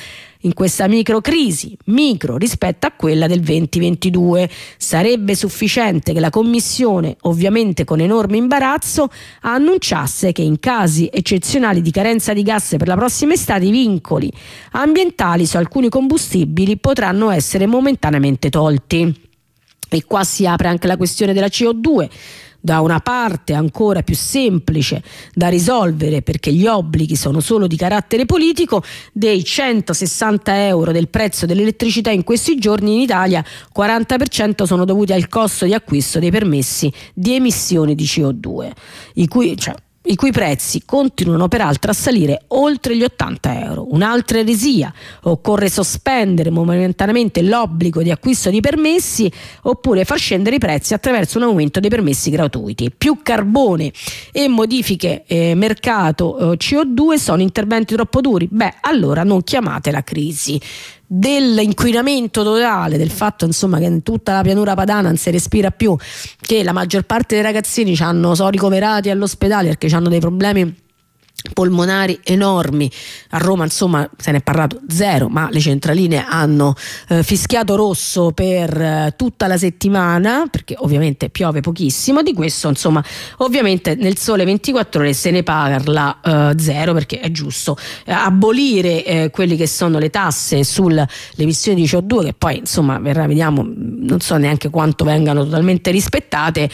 microcrisi, micro rispetto a quella del 2022. Sarebbe sufficiente che la Commissione, ovviamente con enorme imbarazzo, annunciasse che in casi eccezionali di carenza di gas per la prossima estate i vincoli ambientali su alcuni combustibili potranno essere momentaneamente tolti. E qua si apre anche la questione della CO2, da una parte ancora più semplice da risolvere perché gli obblighi sono solo di carattere politico. Dei 160 euro del prezzo dell'elettricità in questi giorni in Italia, 40% sono dovuti al costo di acquisto dei permessi di emissioni di CO2, i cui prezzi continuano peraltro a salire oltre gli 80 euro. Un'altra eresia: occorre sospendere momentaneamente l'obbligo di acquisto di permessi oppure far scendere i prezzi attraverso un aumento dei permessi gratuiti. Più carbone e modifiche mercato CO2 sono interventi troppo duri? Beh, allora non chiamate la crisi dell'inquinamento totale, del fatto insomma che in tutta la pianura padana non si respira più, che la maggior parte dei ragazzini sono ricoverati all'ospedale perché hanno dei problemi polmonari enormi. A Roma insomma se ne è parlato zero, ma le centraline hanno fischiato rosso per tutta la settimana, perché ovviamente piove pochissimo. Di questo insomma ovviamente nel Sole 24 Ore se ne parla zero, perché è giusto abolire quelli che sono le tasse sulle emissioni di CO2, che poi insomma vediamo, non so neanche quanto vengano totalmente rispettate,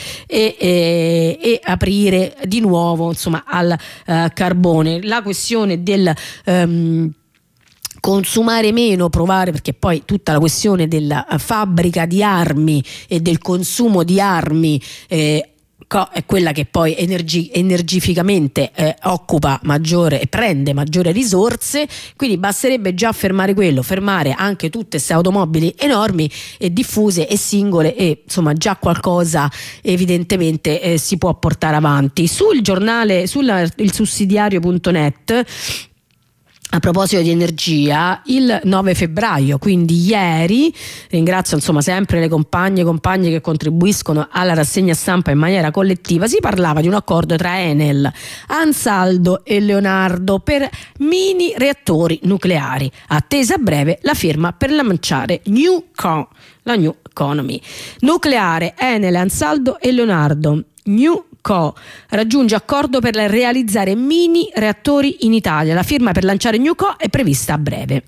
e aprire di nuovo insomma al carbone. La questione del consumare meno, provare, perché poi tutta la questione della fabbrica di armi e del consumo di armi è quella che poi energificamente occupa maggiore e prende maggiore risorse, quindi basterebbe già fermare quello, fermare anche tutte queste automobili enormi e diffuse e singole, e insomma già qualcosa evidentemente si può portare avanti. Sul giornale, il sussidiario.net, a proposito di energia, il 9 febbraio, quindi ieri, ringrazio insomma sempre le compagne e compagni che contribuiscono alla rassegna stampa in maniera collettiva, si parlava di un accordo tra Enel, Ansaldo e Leonardo per mini reattori nucleari. Attesa a breve la firma per lanciare la New Economy. Nucleare, Enel, Ansaldo e Leonardo. New Co raggiunge accordo per realizzare mini reattori in Italia. La firma per lanciare New Co è prevista a breve.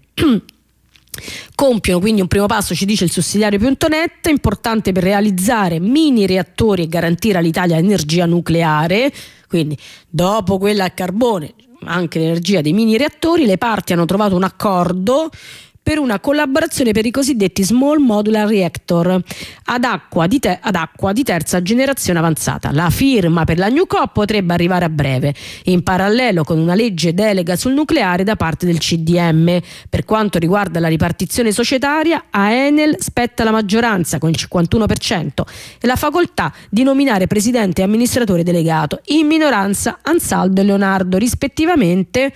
Compiono quindi un primo passo, ci dice il sussidiario.net, importante per realizzare mini reattori e garantire all'Italia energia nucleare. Quindi dopo quella al carbone, anche l'energia dei mini reattori. Le parti hanno trovato un accordo per una collaborazione per i cosiddetti Small Modular Reactor ad acqua di terza generazione avanzata. La firma per la New Co potrebbe arrivare a breve, in parallelo con una legge delega sul nucleare da parte del CDM. Per quanto riguarda la ripartizione societaria, a Enel spetta la maggioranza con il 51% e la facoltà di nominare presidente e amministratore delegato, in minoranza Ansaldo e Leonardo rispettivamente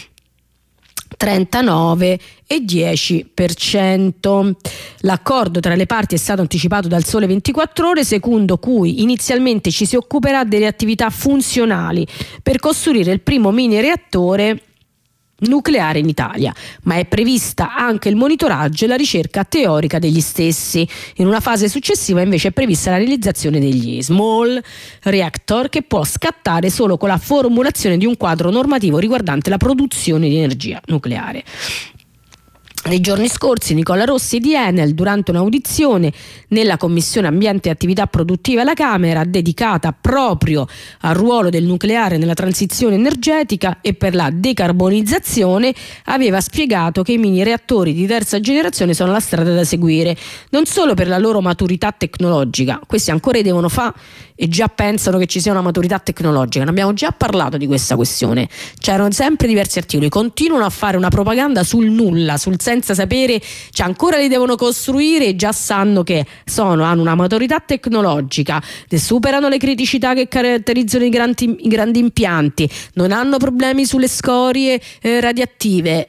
39 e 10%. L'accordo tra le parti è stato anticipato dal Sole 24 Ore, secondo cui inizialmente ci si occuperà delle attività funzionali per costruire il primo mini reattore nucleare in Italia, ma è prevista anche il monitoraggio e la ricerca teorica degli stessi. In una fase successiva invece è prevista la realizzazione degli small reactor, che può scattare solo con la formulazione di un quadro normativo riguardante la produzione di energia nucleare. Nei giorni scorsi Nicola Rossi di Enel, durante un'audizione nella Commissione Ambiente e Attività Produttive alla Camera, dedicata proprio al ruolo del nucleare nella transizione energetica e per la decarbonizzazione, aveva spiegato che i mini reattori di terza generazione sono la strada da seguire, non solo per la loro maturità tecnologica, questi ancora devono fare e già pensano che ci sia una maturità tecnologica. Ne abbiamo già parlato di questa questione, c'erano sempre diversi articoli, continuano a fare una propaganda sul nulla, sul senza sapere, cioè ancora li devono costruire e già sanno che hanno una maturità tecnologica, superano le criticità che caratterizzano i grandi impianti, non hanno problemi sulle scorie radioattive,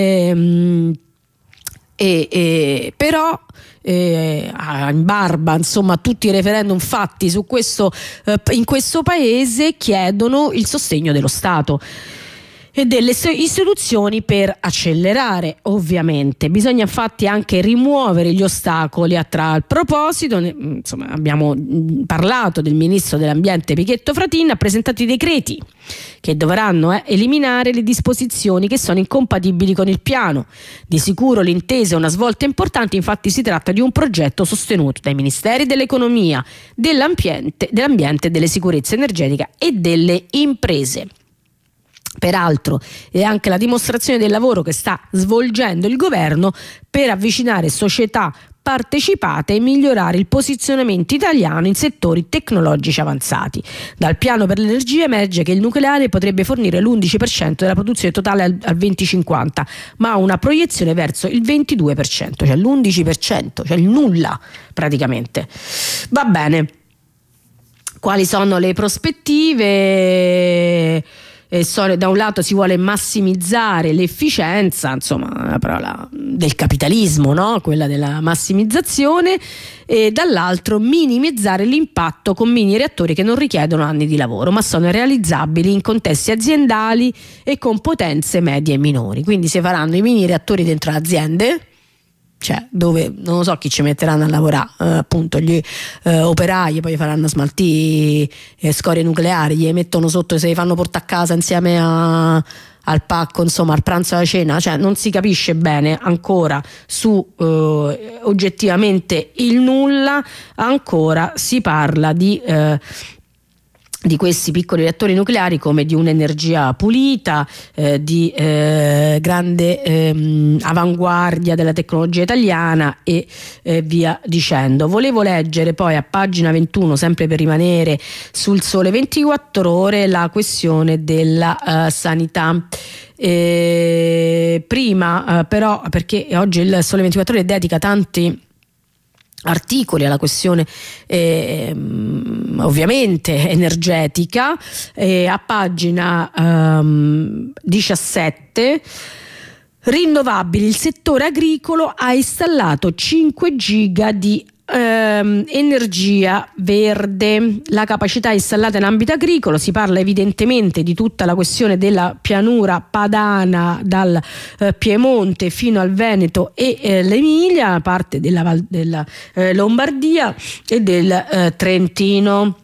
però in barba insomma a tutti i referendum fatti su questo in questo paese chiedono il sostegno dello Stato e delle istituzioni per accelerare. Ovviamente bisogna infatti anche rimuovere gli ostacoli. A tal proposito, insomma, abbiamo parlato del ministro dell'ambiente Pichetto Fratin, ha presentato i decreti che dovranno eliminare le disposizioni che sono incompatibili con il piano. Di sicuro l'intesa è una svolta importante, infatti si tratta di un progetto sostenuto dai ministeri dell'economia, dell'ambiente, della sicurezza energetica e delle imprese. Peraltro è anche la dimostrazione del lavoro che sta svolgendo il governo per avvicinare società partecipate e migliorare il posizionamento italiano in settori tecnologici avanzati. Dal piano per l'energia emerge che il nucleare potrebbe fornire l'11% della produzione totale al 2050, ma ha una proiezione verso il 22%, cioè l'11%, cioè il nulla praticamente. Va bene. Quali sono le prospettive? Da un lato si vuole massimizzare l'efficienza, insomma, la parola del capitalismo, no? Quella della massimizzazione, e dall'altro minimizzare l'impatto con mini reattori che non richiedono anni di lavoro, ma sono realizzabili in contesti aziendali e con potenze medie e minori. Quindi si faranno i mini reattori dentro le aziende, cioè dove non lo so chi ci metteranno a lavorare, appunto gli operai, poi faranno smaltire scorie nucleari, gli mettono sotto, se li fanno portare a casa insieme al pacco, insomma al pranzo e alla cena, cioè non si capisce bene ancora su oggettivamente il nulla. Ancora si parla di questi piccoli reattori nucleari come di un'energia pulita, di grande avanguardia della tecnologia italiana e via dicendo. Volevo leggere poi a pagina 21, sempre per rimanere sul Sole 24 Ore, la questione della sanità. Prima però, perché oggi il Sole 24 Ore dedica tanti articoli alla questione ovviamente energetica, a pagina 17, rinnovabili, il settore agricolo ha installato 5 giga di energia verde. La capacità installata in ambito agricolo, si parla evidentemente di tutta la questione della pianura padana, dal Piemonte fino al Veneto e l'Emilia, parte della Lombardia e del Trentino.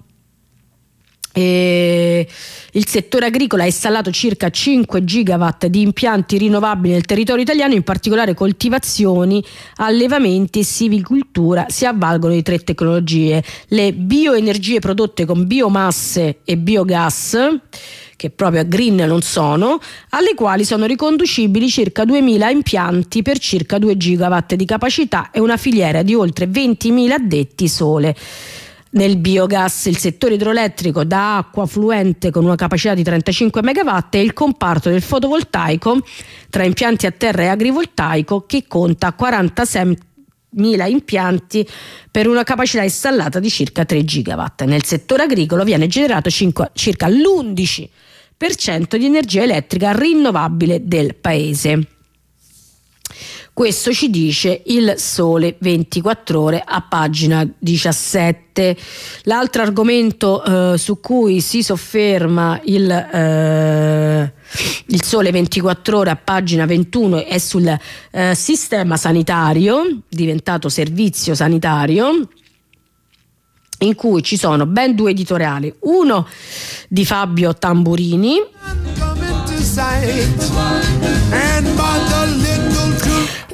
Il settore agricolo ha installato circa 5 gigawatt di impianti rinnovabili nel territorio italiano, in particolare coltivazioni, allevamenti e silvicoltura si avvalgono di 3 tecnologie: le bioenergie prodotte con biomasse e biogas, che proprio a green non sono, alle quali sono riconducibili circa 2000 impianti per circa 2 gigawatt di capacità e una filiera di oltre 20.000 addetti sole. Nel biogas il settore idroelettrico da acqua fluente con una capacità di 35 megawatt e il comparto del fotovoltaico tra impianti a terra e agrivoltaico, che conta 46.000 impianti per una capacità installata di circa 3 gigawatt. Nel settore agricolo viene generato circa l'11% di energia elettrica rinnovabile del paese. Questo ci dice il Sole 24 Ore a pagina 17. L'altro argomento su cui si sofferma il Sole 24 Ore a pagina 21 è sul sistema sanitario, diventato servizio sanitario, in cui ci sono ben 2 editoriali, uno di Fabio Tamburini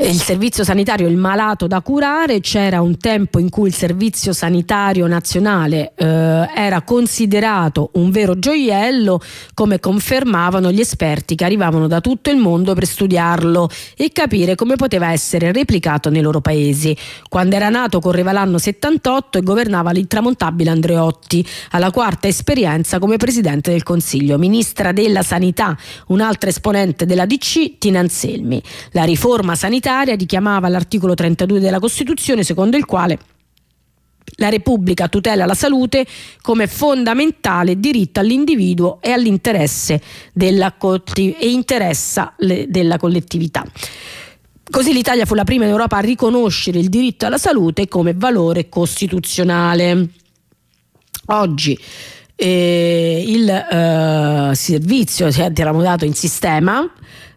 il servizio sanitario, il malato da curare. C'era un tempo in cui il servizio sanitario nazionale era considerato un vero gioiello, come confermavano gli esperti che arrivavano da tutto il mondo per studiarlo e capire come poteva essere replicato nei loro paesi. Quando era nato correva l'anno 78 e governava l'intramontabile Andreotti, alla quarta esperienza come presidente del Consiglio. Ministra della Sanità un'altra esponente della DC, Tina Anselmi. La riforma sanitaria richiamava l'articolo 32 della Costituzione, secondo il quale la Repubblica tutela la salute come fondamentale diritto all'individuo e all'interesse della collettività. Così l'Italia fu la prima in Europa a riconoscere il diritto alla salute come valore costituzionale. Oggi il servizio si è tiramodato in sistema,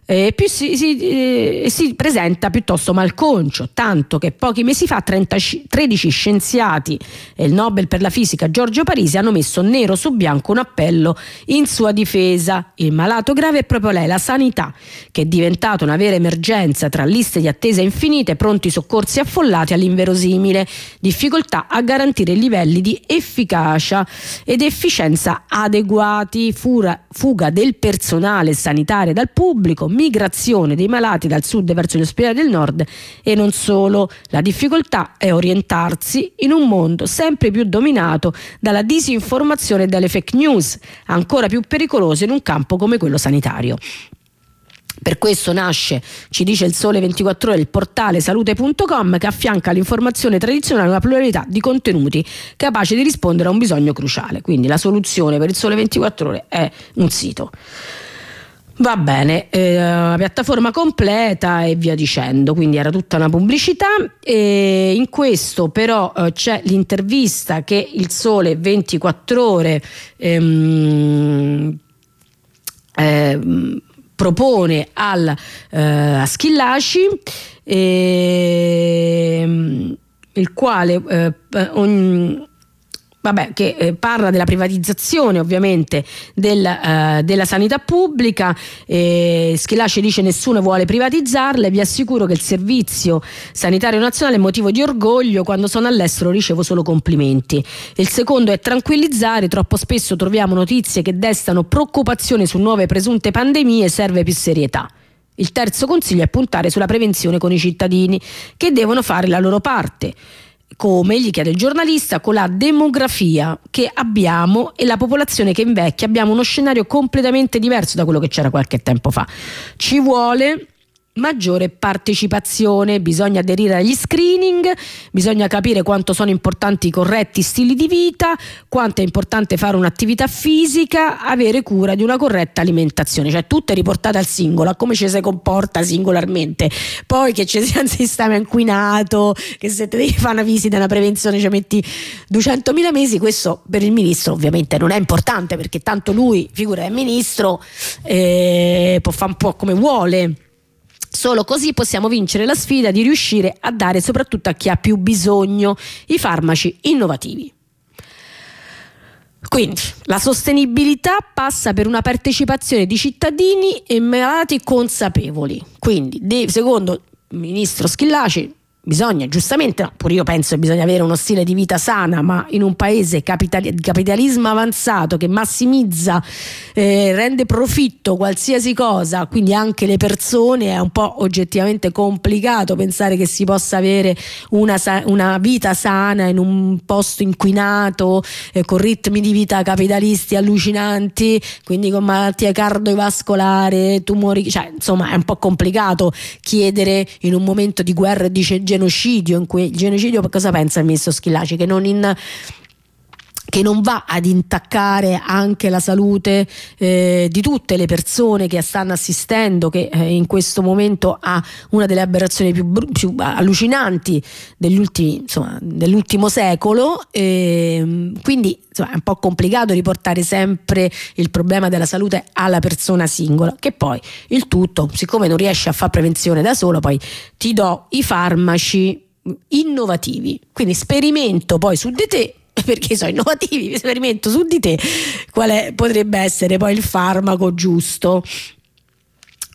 si presenta piuttosto malconcio, tanto che pochi mesi fa 13 scienziati e il Nobel per la fisica Giorgio Parisi hanno messo nero su bianco un appello in sua difesa. Il malato grave è proprio lei, la sanità, che è diventata una vera emergenza, tra liste di attesa infinite, pronti soccorsi affollati all'inverosimile, difficoltà a garantire livelli di efficacia ed efficienza adeguati, fuga del personale sanitario dal pubblico, migrazione dei malati dal sud verso gli ospedali del nord e non solo. La difficoltà è orientarsi in un mondo sempre più dominato dalla disinformazione e dalle fake news, ancora più pericolose in un campo come quello sanitario. Per questo nasce, ci dice il Sole 24 Ore, il portale salute.com, che affianca all'informazione tradizionale una pluralità di contenuti capace di rispondere a un bisogno cruciale. Quindi la soluzione per il Sole 24 Ore è un sito. Va bene, piattaforma completa e via dicendo, quindi era tutta una pubblicità. E in questo però c'è l'intervista che il Sole 24 Ore propone a Schillaci, il quale che parla della privatizzazione ovviamente della sanità pubblica. Schillaci dice: nessuno vuole privatizzarle, vi assicuro che il servizio sanitario nazionale è motivo di orgoglio, quando sono all'estero ricevo solo complimenti. Il secondo è tranquillizzare, troppo spesso troviamo notizie che destano preoccupazione su nuove presunte pandemie, serve più serietà. Il terzo consiglio è puntare sulla prevenzione con i cittadini, che devono fare la loro parte. Come gli chiede il giornalista, con la demografia che abbiamo e la popolazione che invecchia abbiamo uno scenario completamente diverso da quello che c'era qualche tempo fa. Ci vuole maggiore partecipazione, bisogna aderire agli screening, bisogna capire quanto sono importanti i corretti stili di vita, quanto è importante fare un'attività fisica, avere cura di una corretta alimentazione, cioè tutto è riportato al singolo, a come ci si comporta singolarmente. Poi che ci sia un sistema inquinato, che se te devi fare una visita, una prevenzione ci metti 200.000 mesi, questo per il ministro ovviamente non è importante, perché tanto lui, figura del ministro, può fare un po' come vuole. Solo così possiamo vincere la sfida di riuscire a dare soprattutto a chi ha più bisogno i farmaci innovativi. Quindi la sostenibilità passa per una partecipazione di cittadini e malati consapevoli. Quindi secondo il ministro Schillaci bisogna, giustamente, no, pure io penso che bisogna avere uno stile di vita sana, ma in un paese di capitalismo avanzato che massimizza, rende profitto qualsiasi cosa, quindi anche le persone, è un po' oggettivamente complicato pensare che si possa avere una vita sana in un posto inquinato, con ritmi di vita capitalisti allucinanti, quindi con malattie cardiovascolari, tumori, cioè insomma è un po' complicato chiedere in un momento di guerra e di genocidio, in cui il genocidio, cosa pensa il ministro Schillaci? Che non va ad intaccare anche la salute di tutte le persone che stanno assistendo, che in questo momento ha una delle aberrazioni più allucinanti dell'ultimo secolo, quindi insomma, è un po' complicato riportare sempre il problema della salute alla persona singola, che poi il tutto, siccome non riesce a fare prevenzione da solo, poi ti do i farmaci innovativi, quindi sperimento poi su di te, perché sono innovativi, esperimento su di te quale potrebbe essere poi il farmaco giusto.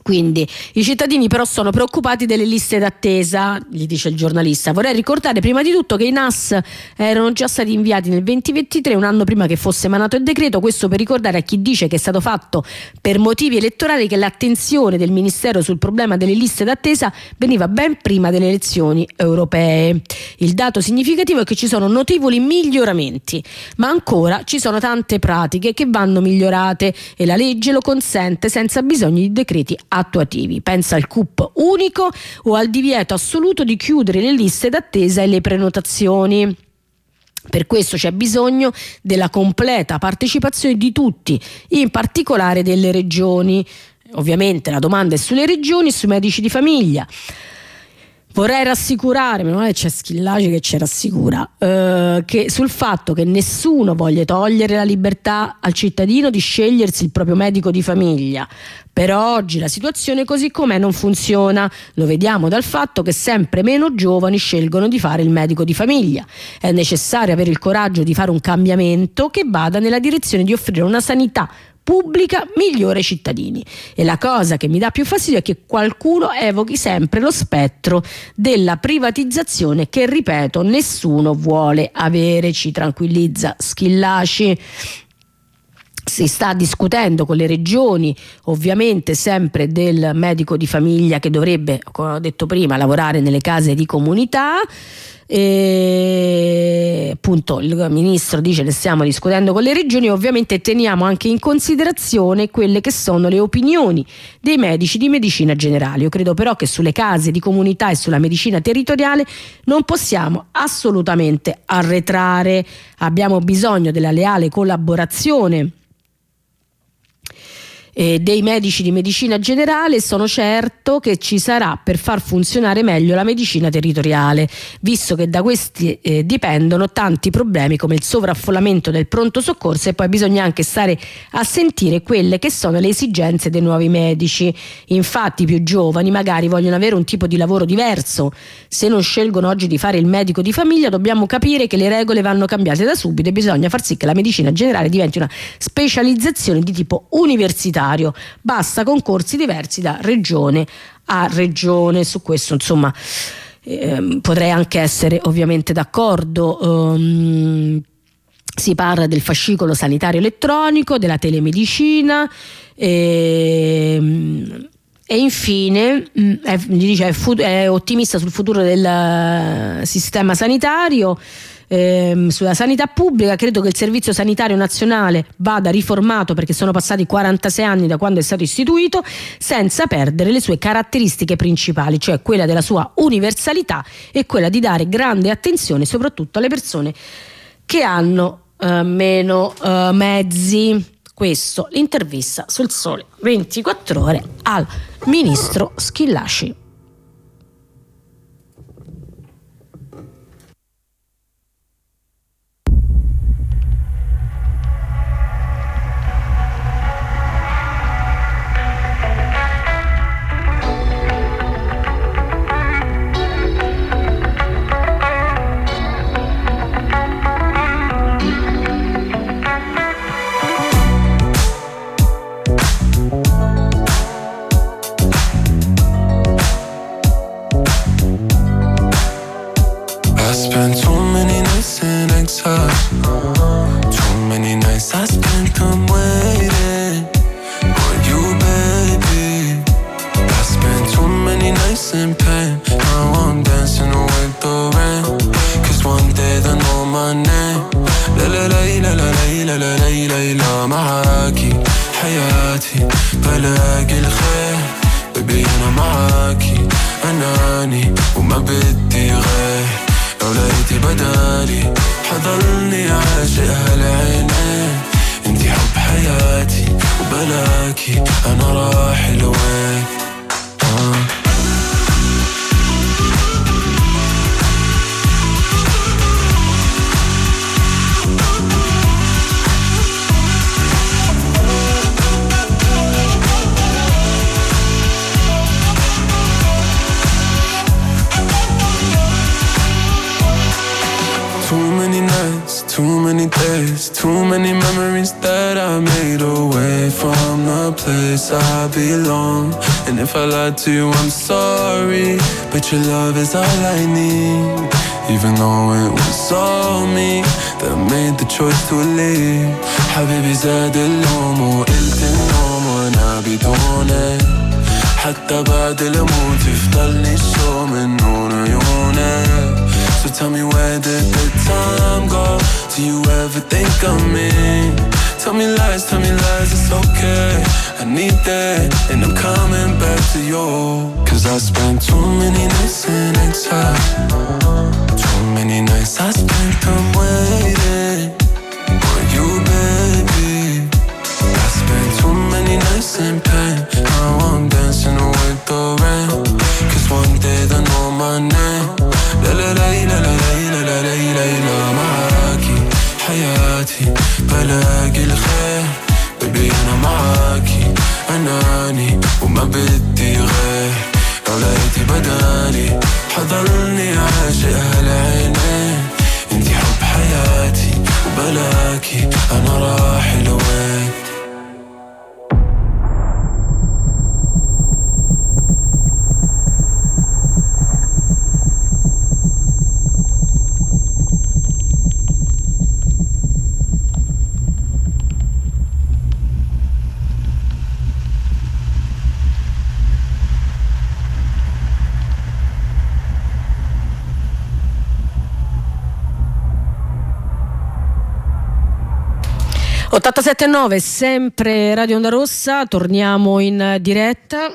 Quindi i cittadini però sono preoccupati delle liste d'attesa, gli dice il giornalista. Vorrei ricordare prima di tutto che i NAS erano già stati inviati nel 2023, un anno prima che fosse emanato il decreto. Questo per ricordare a chi dice che è stato fatto per motivi elettorali che l'attenzione del Ministero sul problema delle liste d'attesa veniva ben prima delle elezioni europee. Il dato significativo è che ci sono notevoli miglioramenti, ma ancora ci sono tante pratiche che vanno migliorate e la legge lo consente senza bisogno di decreti attuativi. Pensa al CUP unico o al divieto assoluto di chiudere le liste d'attesa e le prenotazioni. Per questo c'è bisogno della completa partecipazione di tutti, in particolare delle regioni. Ovviamente la domanda è sulle regioni e sui medici di famiglia. Vorrei rassicurare, meno male c'è Schillaci che ci rassicura, che sul fatto che nessuno voglia togliere la libertà al cittadino di scegliersi il proprio medico di famiglia. Però oggi la situazione così com'è non funziona, lo vediamo dal fatto che sempre meno giovani scelgono di fare il medico di famiglia. È necessario avere il coraggio di fare un cambiamento che vada nella direzione di offrire una sanità pubblica migliore ai cittadini. E la cosa che mi dà più fastidio è che qualcuno evochi sempre lo spettro della privatizzazione che, ripeto, nessuno vuole avere, ci tranquillizza Schillaci. Si sta discutendo con le regioni, ovviamente sempre del medico di famiglia che dovrebbe, come ho detto prima, lavorare nelle case di comunità. E appunto il ministro dice ne stiamo discutendo con le regioni, ovviamente teniamo anche in considerazione quelle che sono le opinioni dei medici di medicina generale. Io credo però che sulle case di comunità e sulla medicina territoriale non possiamo assolutamente arretrare, abbiamo bisogno della leale collaborazione dei medici di medicina generale. Sono certo che ci sarà per far funzionare meglio la medicina territoriale, visto che da questi dipendono tanti problemi come il sovraffollamento del pronto soccorso, e poi bisogna anche stare a sentire quelle che sono le esigenze dei nuovi medici. Infatti i più giovani magari vogliono avere un tipo di lavoro diverso. Se non scelgono oggi di fare il medico di famiglia, dobbiamo capire che le regole vanno cambiate da subito e bisogna far sì che la medicina generale diventi una specializzazione di tipo universitario. Basta concorsi diversi da regione a regione. Su questo insomma potrei anche essere ovviamente d'accordo. Si parla del fascicolo sanitario elettronico, della telemedicina e infine è ottimista sul futuro del sistema sanitario. Sulla sanità pubblica credo che il Servizio Sanitario Nazionale vada riformato, perché sono passati 46 anni da quando è stato istituito, senza perdere le sue caratteristiche principali, cioè quella della sua universalità e quella di dare grande attenzione soprattutto alle persone che hanno meno mezzi. Questo l'intervista sul Sole 24 Ore al ministro Schillaci. Too many nights I spent them waiting on you, baby. I spent too many nights in pain. Now I'm dancing with the rain. Cause one day they know my name. La la la la la la la la la la. معاكي حياتي بلاقي الخير. Baby أنا معاكي أناني وما بدي غير. لو لقيتي بدالي حضلني عاشق هالعينين. انتي حب حياتي وبلاكي انا راح لوين. Too too many days, too many memories that I made away from the place I belong. And if I lied to you, I'm sorry, but your love is all I need. Even though it was all me that made the choice to leave. حبيبي زاد اللوم وقلت النوم وانا بدونك. حتى بعد الموت يفضلني الشوق من نور عيونك. So tell me, where did the time go? Do you ever think of me? Tell me lies, it's okay. I need that, and I'm coming back to you. Cause I spent too many nights in exile. Too many nights I spent them waiting for you, baby. I spent too many nights in pain. Now I'm dancing with the rain. Cause one day they'll know my name. لا لا لا لا لا لا لا لا لا معاكي حياتي بلاقي الخير. بيبي أنا معاكي أناني وما بدي غير. لو لقيتي بدالي حضلني عاشق هالعينين. انتي حب حياتي وبلاكي أنا راحل وين. - 87.9, sempre Radio Onda Rossa, torniamo in diretta.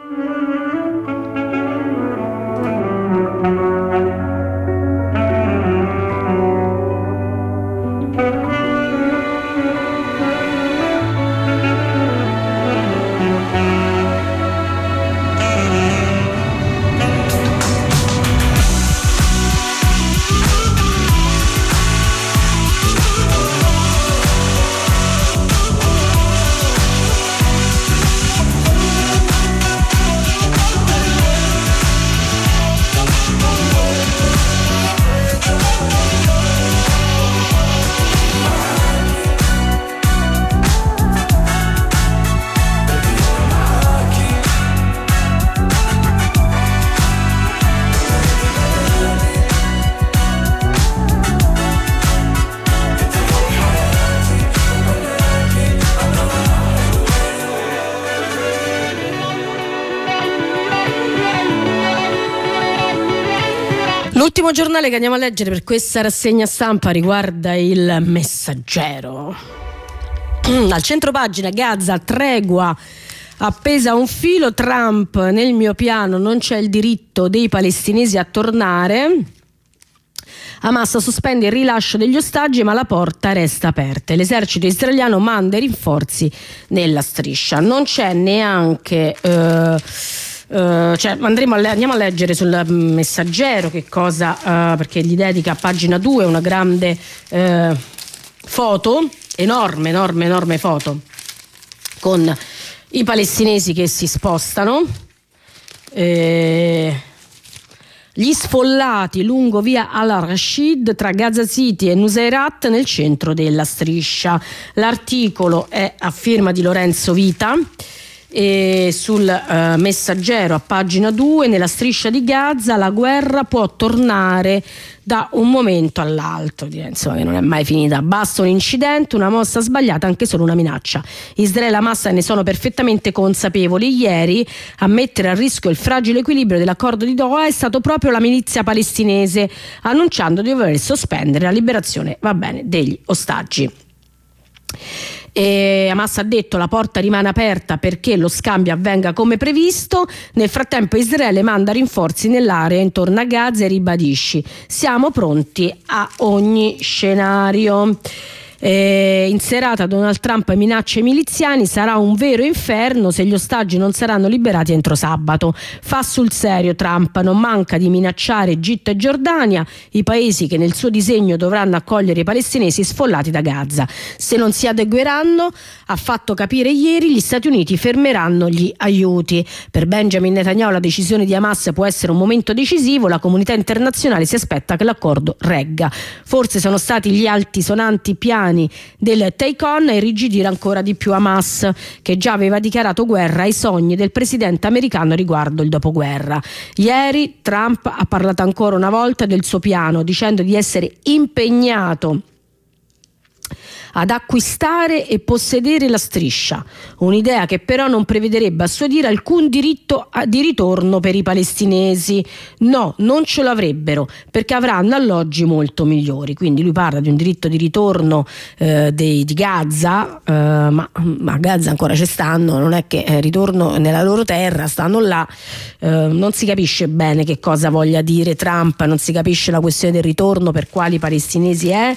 L'ultimo giornale che andiamo a leggere per questa rassegna stampa riguarda il Messaggero. Al centropagina, Gaza, tregua appesa a un filo, Trump, nel mio piano non c'è il diritto dei palestinesi a tornare. Hamas sospende il rilascio degli ostaggi ma la porta resta aperta. L'esercito israeliano manda i rinforzi nella striscia. Non c'è neanche... andiamo a leggere sul Messaggero che cosa, perché gli dedica a pagina 2 una grande foto, enorme foto con i palestinesi che si spostano, gli sfollati lungo via Al-Rashid tra Gaza City e Nuseirat nel centro della striscia. L'articolo è a firma di Lorenzo Vita. E sul Messaggero a pagina 2, nella striscia di Gaza la guerra può tornare da un momento all'altro, insomma, che non è mai finita. Basta un incidente, una mossa sbagliata, anche solo una minaccia. Israele e Hamas ne sono perfettamente consapevoli. Ieri a mettere a rischio il fragile equilibrio dell'accordo di Doha è stato proprio la milizia palestinese, annunciando di voler sospendere la liberazione, degli ostaggi. E Hamas ha detto la porta rimane aperta perché lo scambio avvenga come previsto. Nel frattempo Israele manda rinforzi nell'area intorno a Gaza e ribadisce: siamo pronti a ogni scenario. In serata Donald Trump minaccia i miliziani, sarà un vero inferno se gli ostaggi non saranno liberati entro sabato. Fa sul serio Trump, non manca di minacciare Egitto e Giordania, i paesi che nel suo disegno dovranno accogliere i palestinesi sfollati da Gaza. Se non si adegueranno, ha fatto capire ieri, gli Stati Uniti fermeranno gli aiuti. Per Benjamin Netanyahu la decisione di Hamas può essere un momento decisivo, la comunità internazionale si aspetta che l'accordo regga. Forse sono stati gli altisonanti piani del take-on a irrigidire ancora di più Hamas, che già aveva dichiarato guerra ai sogni del presidente americano riguardo il dopoguerra. Ieri Trump ha parlato ancora una volta del suo piano, dicendo di essere impegnato ad acquistare e possedere la striscia, un'idea che però non prevederebbe a suo dire alcun diritto di ritorno per i palestinesi. No, non ce l'avrebbero, perché avranno alloggi molto migliori. Quindi lui parla di un diritto di ritorno di Gaza, ma a Gaza ancora ci stanno, non è che ritorno nella loro terra, stanno là. Non si capisce bene che cosa voglia dire Trump, non si capisce la questione del ritorno, per quali palestinesi è.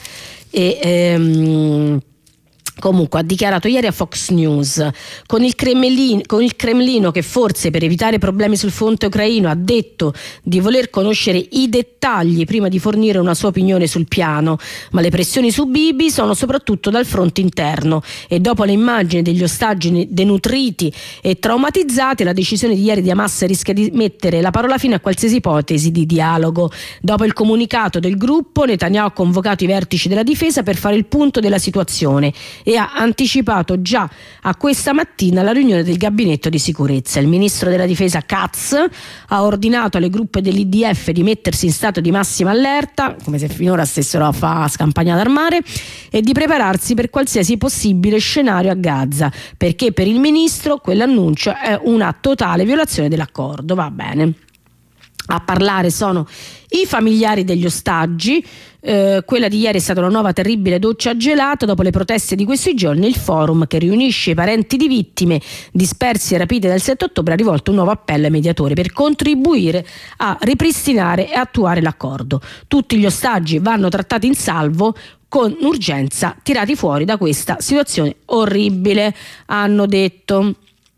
E comunque ha dichiarato ieri a Fox News con il Cremlino che forse per evitare problemi sul fronte ucraino ha detto di voler conoscere i dettagli prima di fornire una sua opinione sul piano, ma le pressioni su Bibi sono soprattutto dal fronte interno e dopo le immagini degli ostaggi denutriti e traumatizzati, la decisione di ieri di Hamas rischia di mettere la parola fine a qualsiasi ipotesi di dialogo. Dopo il comunicato del gruppo, Netanyahu ha convocato i vertici della difesa per fare il punto della situazione e ha anticipato già a questa mattina la riunione del gabinetto di sicurezza. Il ministro della difesa Katz ha ordinato alle truppe dell'IDF di mettersi in stato di massima allerta, come se finora stessero a fare scampagnata al mare, e di prepararsi per qualsiasi possibile scenario a Gaza, perché per il ministro quell'annuncio è una totale violazione dell'accordo. Va bene. A parlare sono i familiari degli ostaggi. Quella di ieri è stata una nuova terribile doccia gelata dopo le proteste di questi giorni. Il forum che riunisce i parenti di vittime dispersi e rapite dal 7 ottobre ha rivolto un nuovo appello ai mediatori per contribuire a ripristinare e attuare l'accordo. Tutti gli ostaggi vanno trattati in salvo con urgenza, tirati fuori da questa situazione orribile, hanno detto.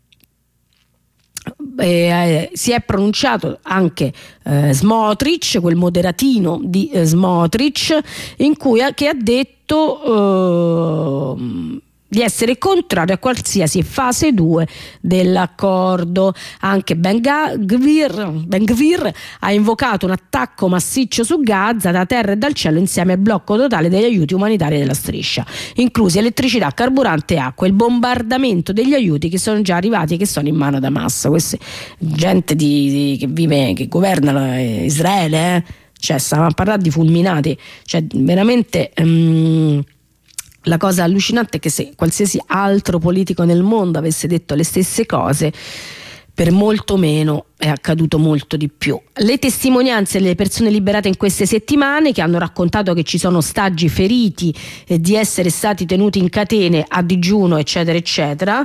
Si è pronunciato anche Smotrich, quel moderatino di Smotrich, che ha detto di essere contrario a qualsiasi fase 2 dell'accordo. Anche Ben Gvir ha invocato un attacco massiccio su Gaza da terra e dal cielo insieme al blocco totale degli aiuti umanitari della striscia, inclusi elettricità, carburante e acqua, il bombardamento degli aiuti che sono già arrivati e che sono in mano ad Hamas. Questa gente che governa Israele, cioè stiamo a parlare di fulminati, cioè veramente. La cosa allucinante è che se qualsiasi altro politico nel mondo avesse detto le stesse cose, per molto meno è accaduto molto di più. Le testimonianze delle persone liberate in queste settimane, che hanno raccontato che ci sono ostaggi feriti e di essere stati tenuti in catene a digiuno, eccetera eccetera.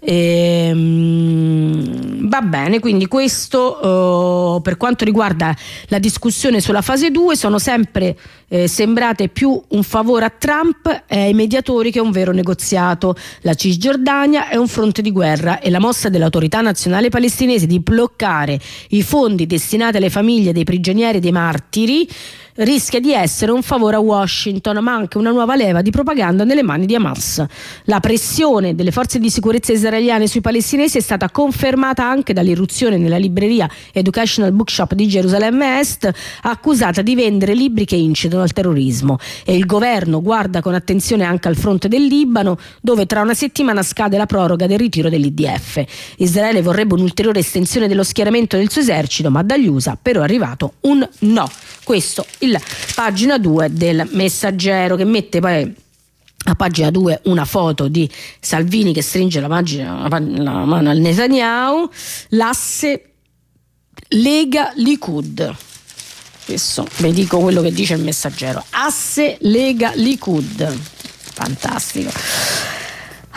Va bene, quindi questo per quanto riguarda la discussione sulla fase 2 sono sempre sembrate più un favore a Trump e ai mediatori che un vero negoziato. La Cisgiordania è un fronte di guerra e la mossa dell'autorità nazionale palestinese di bloccare i fondi destinati alle famiglie dei prigionieri e dei martiri rischia di essere un favore a Washington, ma anche una nuova leva di propaganda nelle mani di Hamas. La pressione delle forze di sicurezza israeliane sui palestinesi è stata confermata anche dall'irruzione nella libreria Educational Bookshop di Gerusalemme Est, accusata di vendere libri che incitano al terrorismo. E il governo guarda con attenzione anche al fronte del Libano, dove tra una settimana scade la proroga del ritiro dell'IDF. Israele vorrebbe un'ulteriore estensione dello schieramento del suo esercito, ma dagli USA però è arrivato un no. Questo il pagina 2 del Messaggero, che mette poi a pagina 2 una foto di Salvini che stringe la mano al Netanyahu, l'asse Lega-Likud. Adesso vi dico quello che dice il Messaggero: asse Lega-Likud, fantastico.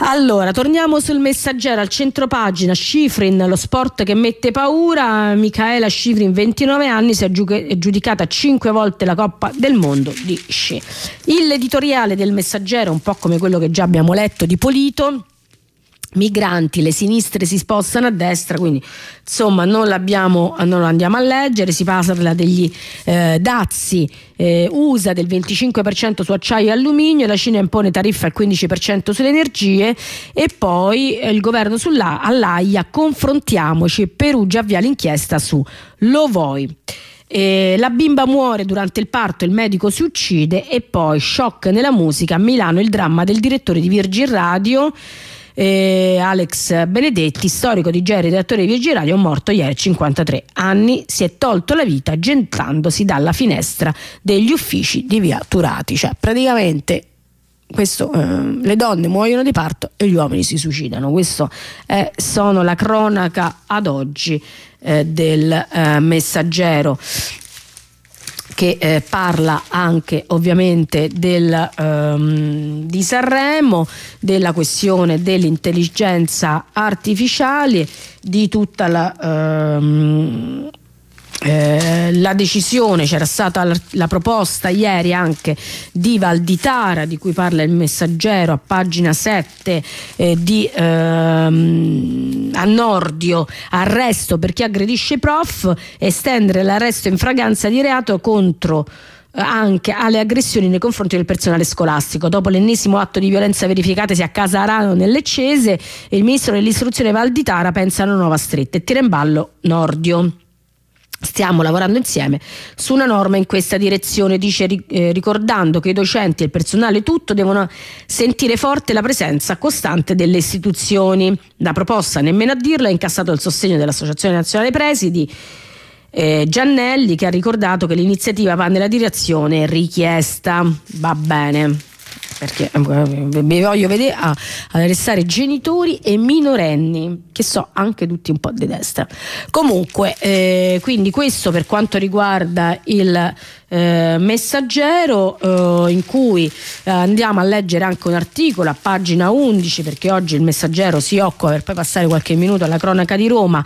Allora, torniamo sul Messaggero, al centropagina. Schifrin, lo sport che mette paura. Michaela Schifrin, 29 anni, si è giudicata 5 volte la Coppa del Mondo di sci. L'editoriale del Messaggero, un po' come quello che già abbiamo letto di Polito. Migranti, le sinistre si spostano a destra, quindi insomma non lo andiamo a leggere. Si parla degli dazi USA del 25% su acciaio e alluminio, la Cina impone tariffa al 15% sulle energie, e poi il governo all'AIA, confrontiamoci, Perugia avvia l'inchiesta su Lovoi. La bimba muore durante il parto, il medico si uccide, e poi shock nella musica, a Milano il dramma del direttore di Virgin Radio, Alex Benedetti, storico DJ e redattore di Virgin Radio, morto ieri, 53 anni, si è tolto la vita gettandosi dalla finestra degli uffici di via Turati. Cioè praticamente le donne muoiono di parto e gli uomini si suicidano. Questo sono la cronaca ad oggi del Messaggero, che parla anche ovviamente di Sanremo, della questione dell'intelligenza artificiale, di tutta la decisione. C'era stata la proposta ieri anche di Valditara, di cui parla il Messaggero a pagina 7, di Annordio, arresto per chi aggredisce i prof, estendere l'arresto in flagranza di reato contro anche alle aggressioni nei confronti del personale scolastico. Dopo l'ennesimo atto di violenza verificatesi a casa Arano nel Leccese, il ministro dell'istruzione Valditara pensa a una nuova stretta e tira in ballo Nordio. Stiamo lavorando insieme su una norma in questa direzione, dice, ricordando che i docenti e il personale tutto devono sentire forte la presenza costante delle istituzioni. La proposta, nemmeno a dirlo, ha incassato il sostegno dell'Associazione Nazionale Presidi, Giannelli, che ha ricordato che l'iniziativa va nella direzione richiesta. Va bene, perché vi voglio vedere ad arrestare genitori e minorenni, che so anche tutti un po' di destra. Comunque quindi questo per quanto riguarda il Messaggero, in cui andiamo a leggere anche un articolo a pagina 11, perché oggi il Messaggero si occupa, per poi passare qualche minuto alla cronaca di Roma,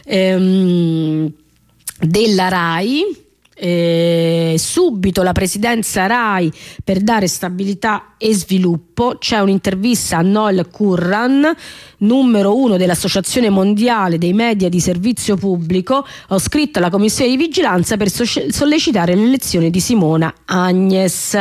della RAI. Subito la presidenza RAI per dare stabilità e sviluppo. C'è un'intervista a Noel Curran, numero 1 dell'Associazione Mondiale dei Media di Servizio Pubblico. Ho scritto alla Commissione di Vigilanza per sollecitare l'elezione di Simona Agnes.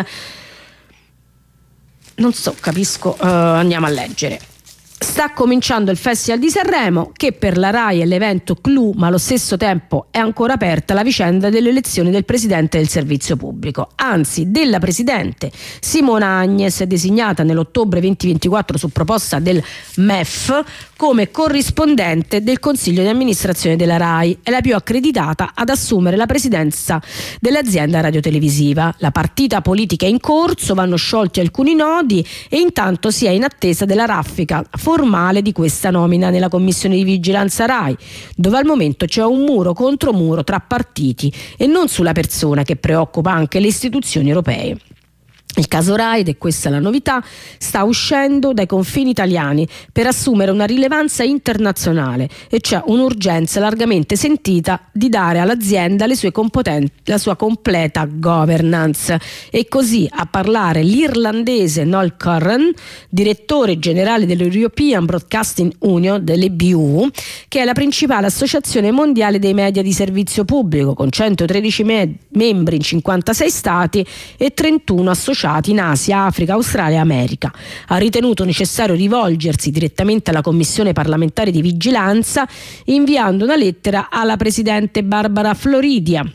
Non so, capisco, andiamo a leggere. Sta cominciando il Festival di Sanremo, che per la RAI è l'evento clou, ma allo stesso tempo è ancora aperta la vicenda dell'elezione del presidente del servizio pubblico, anzi della presidente. Simona Agnes è designata nell'ottobre 2024 su proposta del MEF come corrispondente del Consiglio di amministrazione della RAI. È la più accreditata ad assumere la presidenza dell'azienda radiotelevisiva. La partita politica è in corso, vanno sciolti alcuni nodi e intanto si è in attesa della raffica formale di questa nomina nella Commissione di Vigilanza RAI, dove al momento c'è un muro contro muro tra partiti e non sulla persona, che preoccupa anche le istituzioni europee. Il caso RAI, ed è questa la novità, sta uscendo dai confini italiani per assumere una rilevanza internazionale e c'è un'urgenza largamente sentita di dare all'azienda la sua completa governance. E così a parlare l'irlandese Noel Curran, direttore generale dell'European Broadcasting Union, dell'EBU, che è la principale associazione mondiale dei media di servizio pubblico, con 113 membri in 56 stati e 31 associati in Asia, Africa, Australia e America. Ha ritenuto necessario rivolgersi direttamente alla Commissione parlamentare di vigilanza, inviando una lettera alla presidente Barbara Floridia.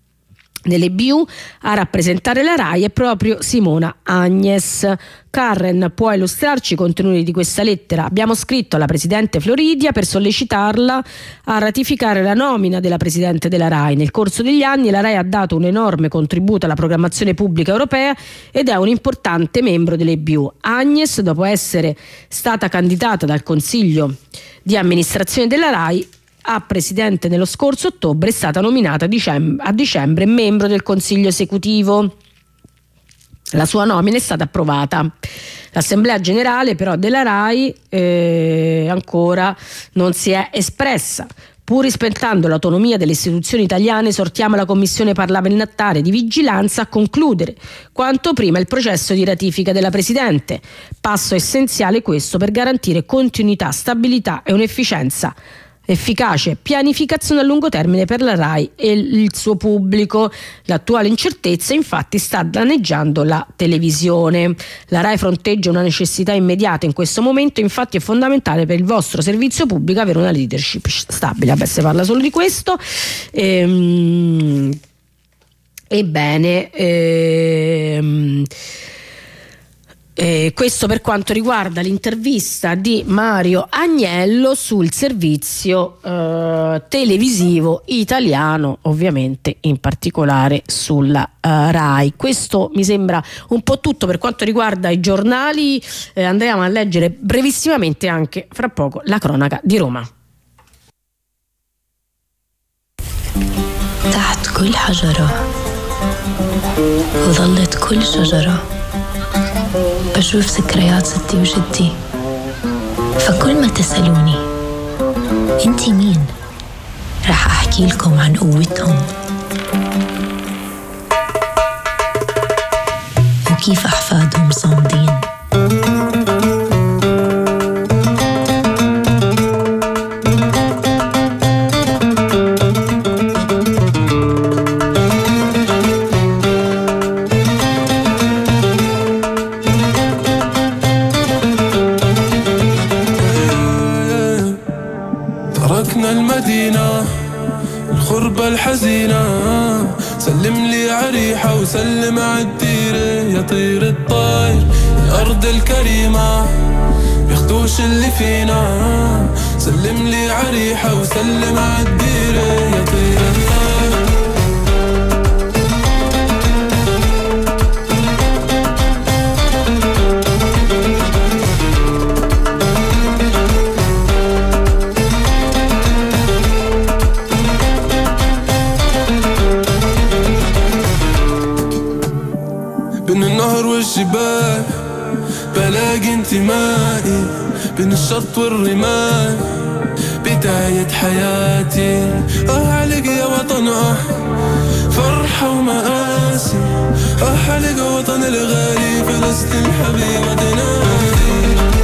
Nell'EBU a rappresentare la RAI è proprio Simona Agnes. Karen può illustrarci i contenuti di questa lettera. Abbiamo scritto alla presidente Floridia per sollecitarla a ratificare la nomina della presidente della RAI. Nel corso degli anni la RAI ha dato un enorme contributo alla programmazione pubblica europea ed è un importante membro dell'EBU. Agnes, dopo essere stata candidata dal Consiglio di amministrazione della RAI a presidente nello scorso ottobre, è stata nominata a dicembre membro del Consiglio esecutivo. La sua nomina è stata approvata L'Assemblea Generale però della RAI ancora non si è espressa. Pur rispettando l'autonomia delle istituzioni italiane, esortiamo la Commissione parlamentare di vigilanza a concludere quanto prima il processo di ratifica della Presidente. Passo essenziale questo per garantire continuità, stabilità e un'efficienza efficace pianificazione a lungo termine per la RAI e il suo pubblico. L'attuale incertezza infatti sta danneggiando la televisione. La RAI fronteggia una necessità immediata in questo momento, infatti è fondamentale per il vostro servizio pubblico avere una leadership stabile. Vabbè, si parla solo di questo. Questo per quanto riguarda l'intervista di Mario Agnello sul servizio televisivo italiano, ovviamente in particolare sulla RAI. Questo mi sembra un po' tutto per quanto riguarda i giornali. Andremo a leggere brevissimamente anche fra poco la cronaca di Roma. تحت كل حجرة وظلت كل شجرة بشوف ذكريات ستي وجدي فكل ما تسألوني انتي مين رح أحكي لكم عن قوتهم وكيف أحفادهم صامدين. الغربة الحزينة سلم لي عريحة وسلم عالديرة يا طير الطاير الأرض الكريمة بياخدوش اللي فينا سلم لي عريحة وسلم عالديرة يا طير الطاير. بين النهر والجبال بلاقي انتمائي بين الشط والرمال بداية حياتي عليك يا وطن فرحة ومآسي عليك وطن الغالي فلسطين حبيبة تنادي.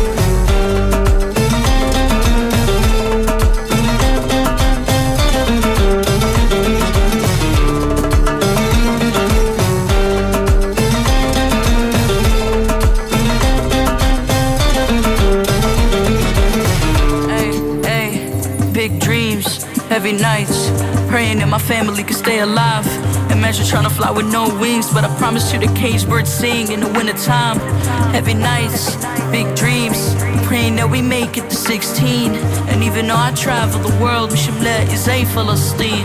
Heavy nights, praying that my family could stay alive. Imagine trying to fly with no wings, but I promise you the caged birds sing in the wintertime. Heavy nights, big dreams, praying that we make it to 16. And even though I travel the world, مش ملاقي زي فلسطين.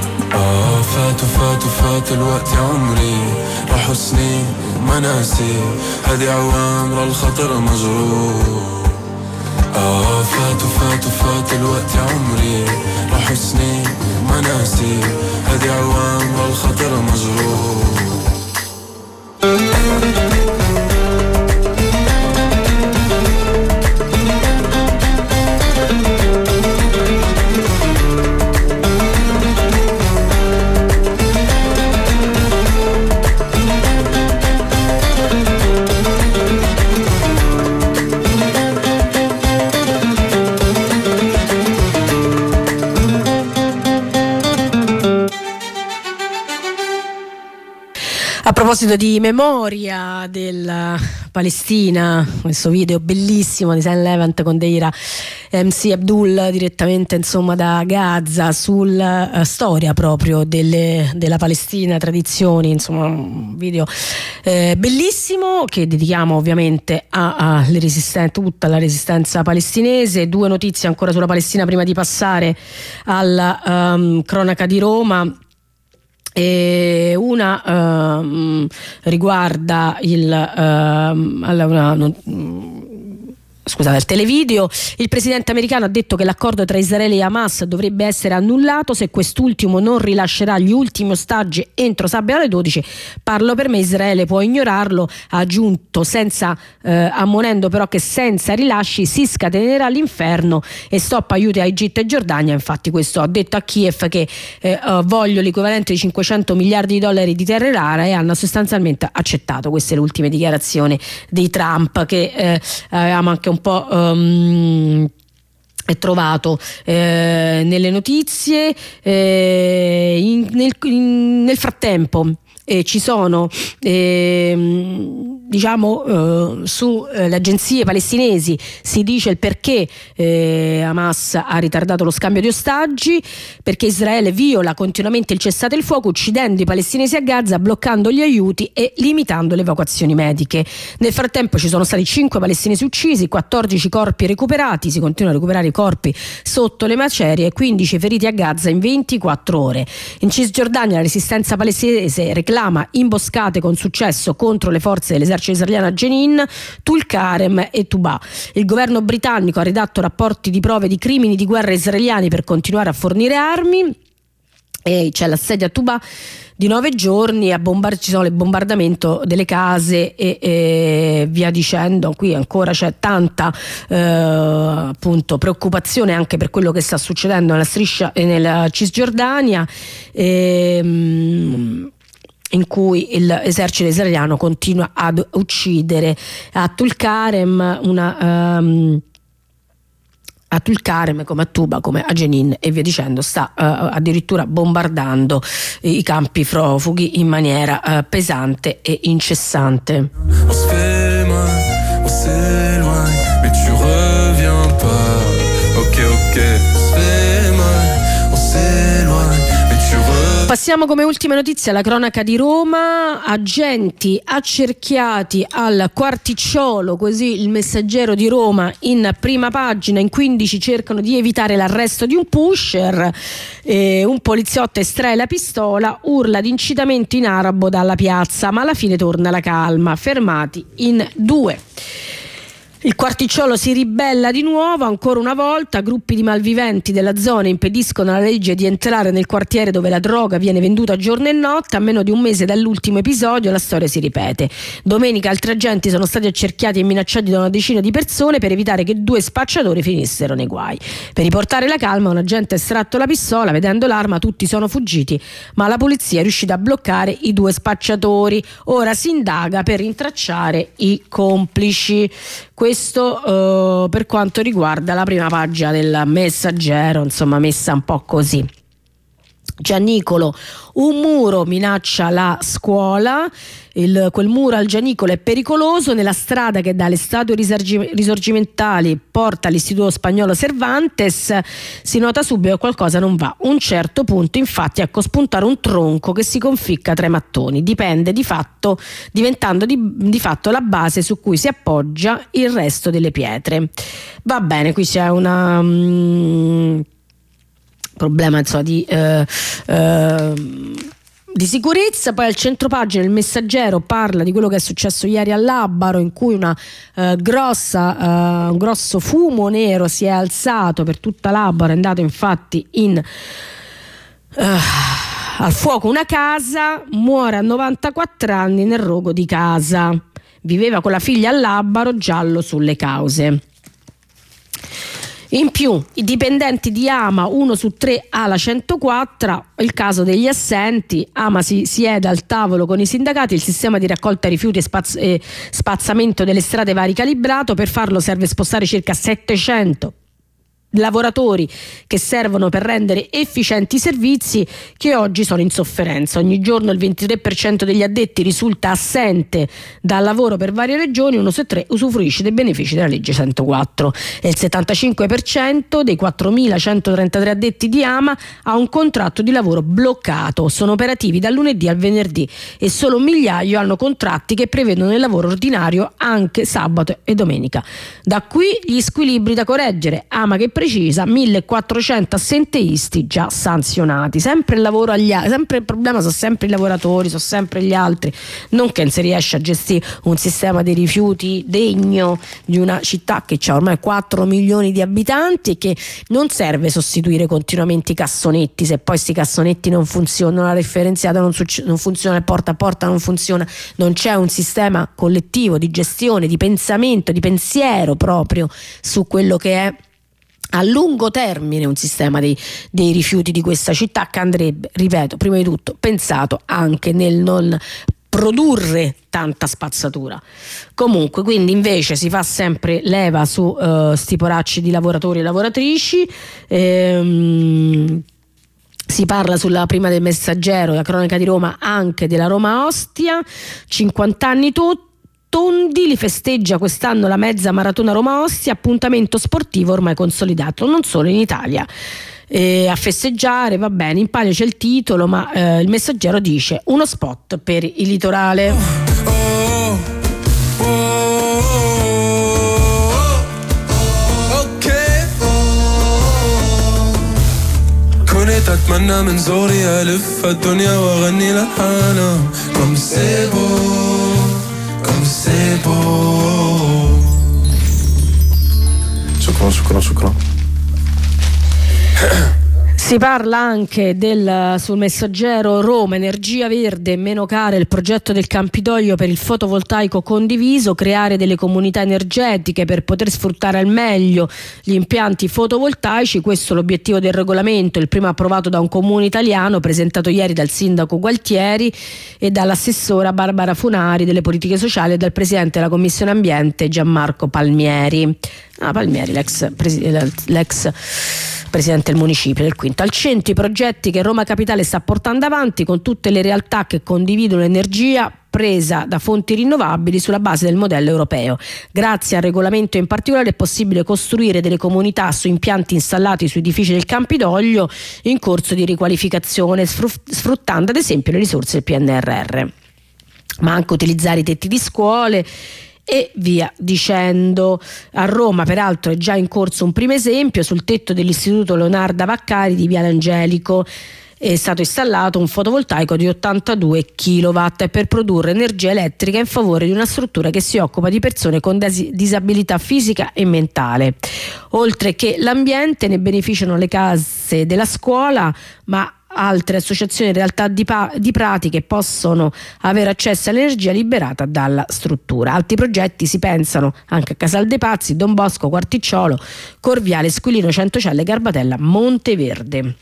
فات الوقت يا عمري راحوا سنين وما ناسي هذه عوامر الخطر مجروح. فات الوقت يا عمري راحوا سنين ما ناسي هذه عوامر الخطر مجروح. A proposito di memoria della Palestina, questo video bellissimo di Sam Levant con Deira MC Abdul direttamente insomma da Gaza sulla storia proprio della Palestina, tradizioni, insomma un video bellissimo che dedichiamo ovviamente alle tutta la resistenza palestinese. Due notizie ancora sulla Palestina prima di passare alla cronaca di Roma. Una riguarda il televideo. Il presidente americano ha detto che l'accordo tra Israele e Hamas dovrebbe essere annullato se quest'ultimo non rilascerà gli ultimi ostaggi entro sabato alle 12. Parlo per me, Israele può ignorarlo, ha aggiunto, ammonendo però che senza rilasci si scatenerà l'inferno e stop aiuti a Egitto e Giordania. Infatti questo ha detto a Kiev che voglio l'equivalente di 500 miliardi di dollari di terre rare, e hanno sostanzialmente accettato. Queste le ultime dichiarazioni di Trump, che avevamo anche un po' è trovato nelle notizie. Nel frattempo ci sono sulle agenzie palestinesi si dice il perché Hamas ha ritardato lo scambio di ostaggi, perché Israele viola continuamente il cessate il fuoco, uccidendo i palestinesi a Gaza, bloccando gli aiuti e limitando le evacuazioni mediche. Nel frattempo ci sono stati 5 palestinesi uccisi, 14 corpi recuperati, si continua a recuperare i corpi sotto le macerie, e 15 feriti a Gaza in 24 ore. In Cisgiordania la resistenza palestinese reclama imboscate con successo contro le forze dell'esercito israeliano a Jenin, Tulkarem e Tubà. Il governo britannico ha redatto rapporti di prove di crimini di guerra israeliani per continuare a fornire armi, e c'è l'assedio a Tubà di 9 giorni, ci sono il bombardamento delle case e via dicendo. Qui ancora c'è tanta appunto preoccupazione anche per quello che sta succedendo nella striscia e nella Cisgiordania, in cui l'esercito israeliano continua ad uccidere. A Tulkarem come a Tuba, come a Jenin e via dicendo, sta addirittura bombardando i campi profughi in maniera pesante e incessante. Passiamo come ultima notizia alla cronaca di Roma. Agenti accerchiati al Quarticciolo, così il Messaggero di Roma in prima pagina. In 15 cercano di evitare l'arresto di un pusher, un poliziotto estrae la pistola, urla di incitamento in arabo dalla piazza, ma alla fine torna la calma, fermati in 2. Il Quarticciolo si ribella di nuovo, ancora una volta. Gruppi di malviventi della zona impediscono alla legge di entrare nel quartiere dove la droga viene venduta giorno e notte. A meno di un mese dall'ultimo episodio la storia si ripete. Domenica altri agenti sono stati accerchiati e minacciati da una decina di persone per evitare che 2 spacciatori finissero nei guai. Per riportare la calma un agente ha estratto la pistola, vedendo l'arma tutti sono fuggiti, ma la polizia è riuscita a bloccare i 2 spacciatori. Ora si indaga per rintracciare i complici. Questo per quanto riguarda la prima pagina del Messaggero, insomma messa un po' così. Gianicolo, un muro minaccia la scuola. Quel muro al Gianicolo è pericoloso. Nella strada che dalle statue risorgimentali porta all'Istituto Spagnolo Cervantes si nota subito che qualcosa non va. Un certo punto infatti ecco spuntare un tronco che si conficca tra i mattoni, diventando di fatto la base su cui si appoggia il resto delle pietre. Va bene, qui c'è una problema insomma di sicurezza. Poi al centropagina il Messaggero parla di quello che è successo ieri a Labbaro, in cui un grosso fumo nero si è alzato per tutta Labbaro. È andato infatti al fuoco una casa, muore a 94 anni nel rogo di casa. Viveva con la figlia a Labbaro, giallo sulle cause. In più, i dipendenti di Ama, 1 su 3 ha la 104, il caso degli assenti. Ama si siede al tavolo con i sindacati, il sistema di raccolta rifiuti e spazzamento delle strade va ricalibrato. Per farlo serve spostare circa 700 lavoratori che servono per rendere efficienti i servizi che oggi sono in sofferenza. Ogni giorno il 23% degli addetti risulta assente dal lavoro per varie regioni, 1 su 3 usufruisce dei benefici della legge 104 e il 75% dei 4.133 addetti di Ama ha un contratto di lavoro bloccato, sono operativi dal lunedì al venerdì e solo 1 migliaio hanno contratti che prevedono il lavoro ordinario anche sabato e domenica. Da qui gli squilibri da correggere. Ama che precisa, 1400 assenteisti già sanzionati. Sempre il lavoro sempre il problema sono sempre i lavoratori, sono sempre gli altri, non che si riesce a gestire un sistema dei rifiuti degno di una città che ha ormai 4 milioni di abitanti e che non serve sostituire continuamente i cassonetti, se poi sti cassonetti non funzionano, la differenziata non funziona, il porta a porta non funziona, non c'è un sistema collettivo di gestione, di pensamento, di pensiero proprio su quello che è a lungo termine un sistema dei rifiuti di questa città, che andrebbe, ripeto, prima di tutto pensato anche nel non produrre tanta spazzatura. Comunque, quindi invece si fa sempre leva su sti poracci di lavoratori e lavoratrici. Si parla sulla prima del Messaggero, la cronaca di Roma, anche della Roma Ostia, 50 anni tondi, li festeggia quest'anno la mezza maratona Roma Ostia, appuntamento sportivo ormai consolidato non solo in Italia. A festeggiare, va bene, in palio c'è il titolo, ma il Messaggero dice uno spot per il litorale. كوني تتمنى من زوري ألف الدنيا وأغني لحانا كم سيبو شكرا Si parla anche sul Messaggero Roma, energia verde, meno care, il progetto del Campidoglio per il fotovoltaico condiviso, creare delle comunità energetiche per poter sfruttare al meglio gli impianti fotovoltaici. Questo è l'obiettivo del regolamento, il primo approvato da un comune italiano, presentato ieri dal sindaco Gualtieri e dall'assessora Barbara Funari delle politiche sociali e dal presidente della Commissione Ambiente Gianmarco Palmieri. Palmieri, l'ex presidente del municipio del Quinto. Al centro i progetti che Roma Capitale sta portando avanti con tutte le realtà che condividono energia presa da fonti rinnovabili sulla base del modello europeo. Grazie al regolamento in particolare è possibile costruire delle comunità su impianti installati su edifici del Campidoglio in corso di riqualificazione, sfruttando ad esempio le risorse del PNRR, ma anche utilizzare i tetti di scuole e via dicendo. A Roma peraltro è già in corso un primo esempio: sul tetto dell'istituto Leonarda Vaccari di Viale Angelico è stato installato un fotovoltaico di 82 kW per produrre energia elettrica in favore di una struttura che si occupa di persone con disabilità fisica e mentale. Oltre che l'ambiente, ne beneficiano le case della scuola, ma altre associazioni e realtà di pratiche possono avere accesso all'energia liberata dalla struttura. Altri progetti si pensano anche a Casal dei Pazzi, Don Bosco, Quarticciolo, Corviale, Squilino, Centocelle, Garbatella, Monteverde.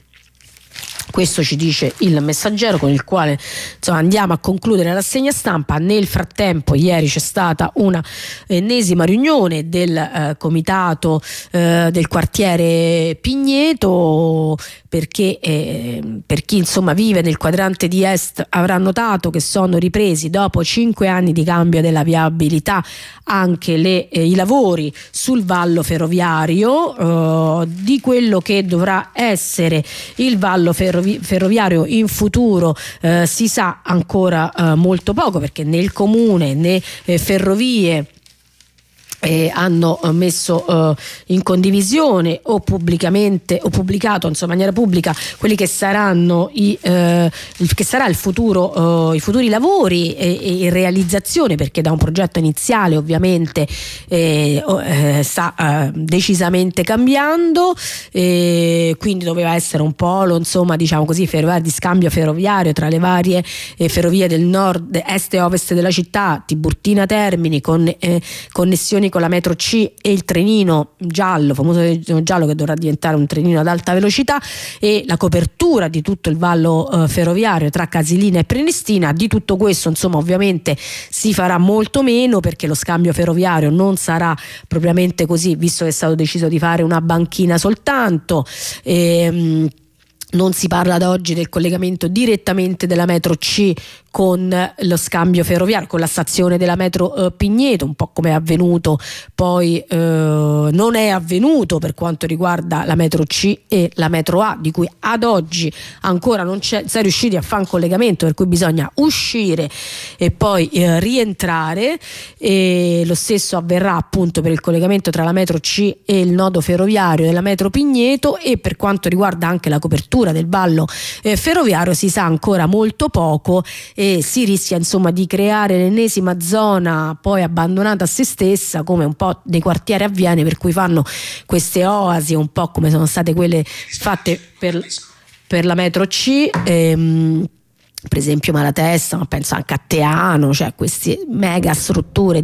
Questo ci dice il Messaggero, con il quale andiamo a concludere la rassegna stampa. Nel frattempo ieri c'è stata una ennesima riunione del comitato del quartiere Pigneto, perché per chi vive nel quadrante di est avrà notato che sono ripresi dopo 5 anni di cambio della viabilità anche i lavori sul vallo ferroviario, di quello che dovrà essere il vallo ferroviario in futuro si sa ancora molto poco, perché né il comune né Ferrovie hanno messo in condivisione o pubblicamente o pubblicato in maniera pubblica quelli che saranno che sarà il futuro, i futuri lavori e realizzazione, perché da un progetto iniziale ovviamente sta decisamente cambiando, quindi doveva essere un polo ferroviario, di scambio ferroviario tra le varie ferrovie del nord, est e ovest della città, Tiburtina Termini, con connessioni con la metro C e il trenino giallo, famoso trenino giallo, che dovrà diventare un trenino ad alta velocità, e la copertura di tutto il vallo ferroviario tra Casilina e Prenestina. Di tutto questo ovviamente si farà molto meno, perché lo scambio ferroviario non sarà propriamente così, visto che è stato deciso di fare una banchina soltanto. Non si parla da oggi del collegamento direttamente della metro C con lo scambio ferroviario, con la stazione della metro Pigneto, un po' come è avvenuto poi non è avvenuto per quanto riguarda la metro C e la metro A, di cui ad oggi ancora non si è riusciti a fare un collegamento, per cui bisogna uscire e poi rientrare, e lo stesso avverrà appunto per il collegamento tra la metro C e il nodo ferroviario della metro Pigneto. E per quanto riguarda anche la copertura del vallo ferroviario si sa ancora molto poco, e si rischia insomma di creare l'ennesima zona poi abbandonata a se stessa, come un po' dei quartieri avviene, per cui fanno queste oasi un po' come sono state quelle fatte per la metro C, per esempio Malatesta, ma penso anche a Teano, cioè queste mega strutture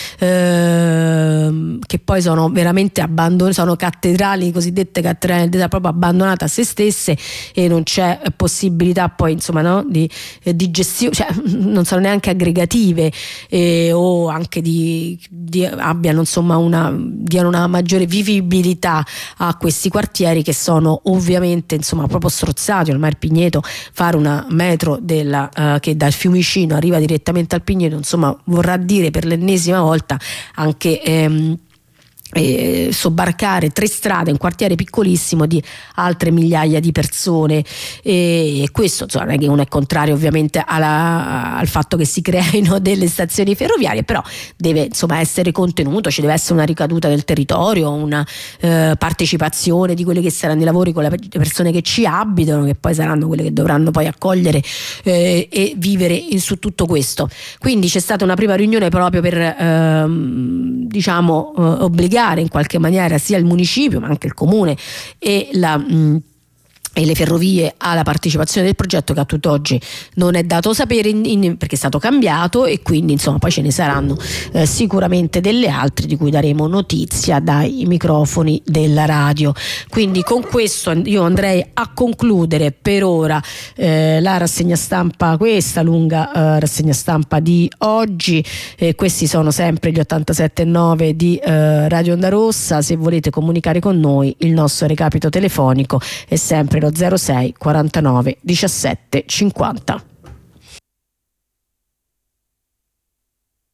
che poi sono veramente sono cattedrali, cosiddette cattedrali, proprio abbandonate a se stesse, e non c'è possibilità poi insomma, no, di gestione, cioè non sono neanche aggregative, o anche abbiano insomma diano una maggiore vivibilità a questi quartieri, che sono ovviamente insomma proprio strozzati. Ormai il Pigneto, fare una metro che dal Fiumicino arriva direttamente al Pigneto, insomma vorrà dire per l'ennesima volta anche sobbarcare 3 strade, un quartiere piccolissimo di altre migliaia di persone, e questo insomma, non è che uno è contrario ovviamente al fatto che si creino delle stazioni ferroviarie, però deve insomma essere contenuto, ci deve essere una ricaduta del territorio, una partecipazione di quelli che saranno i lavori con le persone che ci abitano, che poi saranno quelle che dovranno poi accogliere e vivere su tutto questo. Quindi c'è stata una prima riunione proprio per obbligare in qualche maniera sia il municipio ma anche il comune e le ferrovie alla partecipazione del progetto, che a tutt'oggi non è dato sapere perché è stato cambiato, e quindi insomma poi ce ne saranno sicuramente delle altre di cui daremo notizia dai microfoni della radio. Quindi con questo io andrei a concludere per ora la rassegna stampa, questa lunga rassegna stampa di oggi. Questi sono sempre gli 87.9 di Radio Onda Rossa. Se volete comunicare con noi, il nostro recapito telefonico è sempre 06 49 17 50.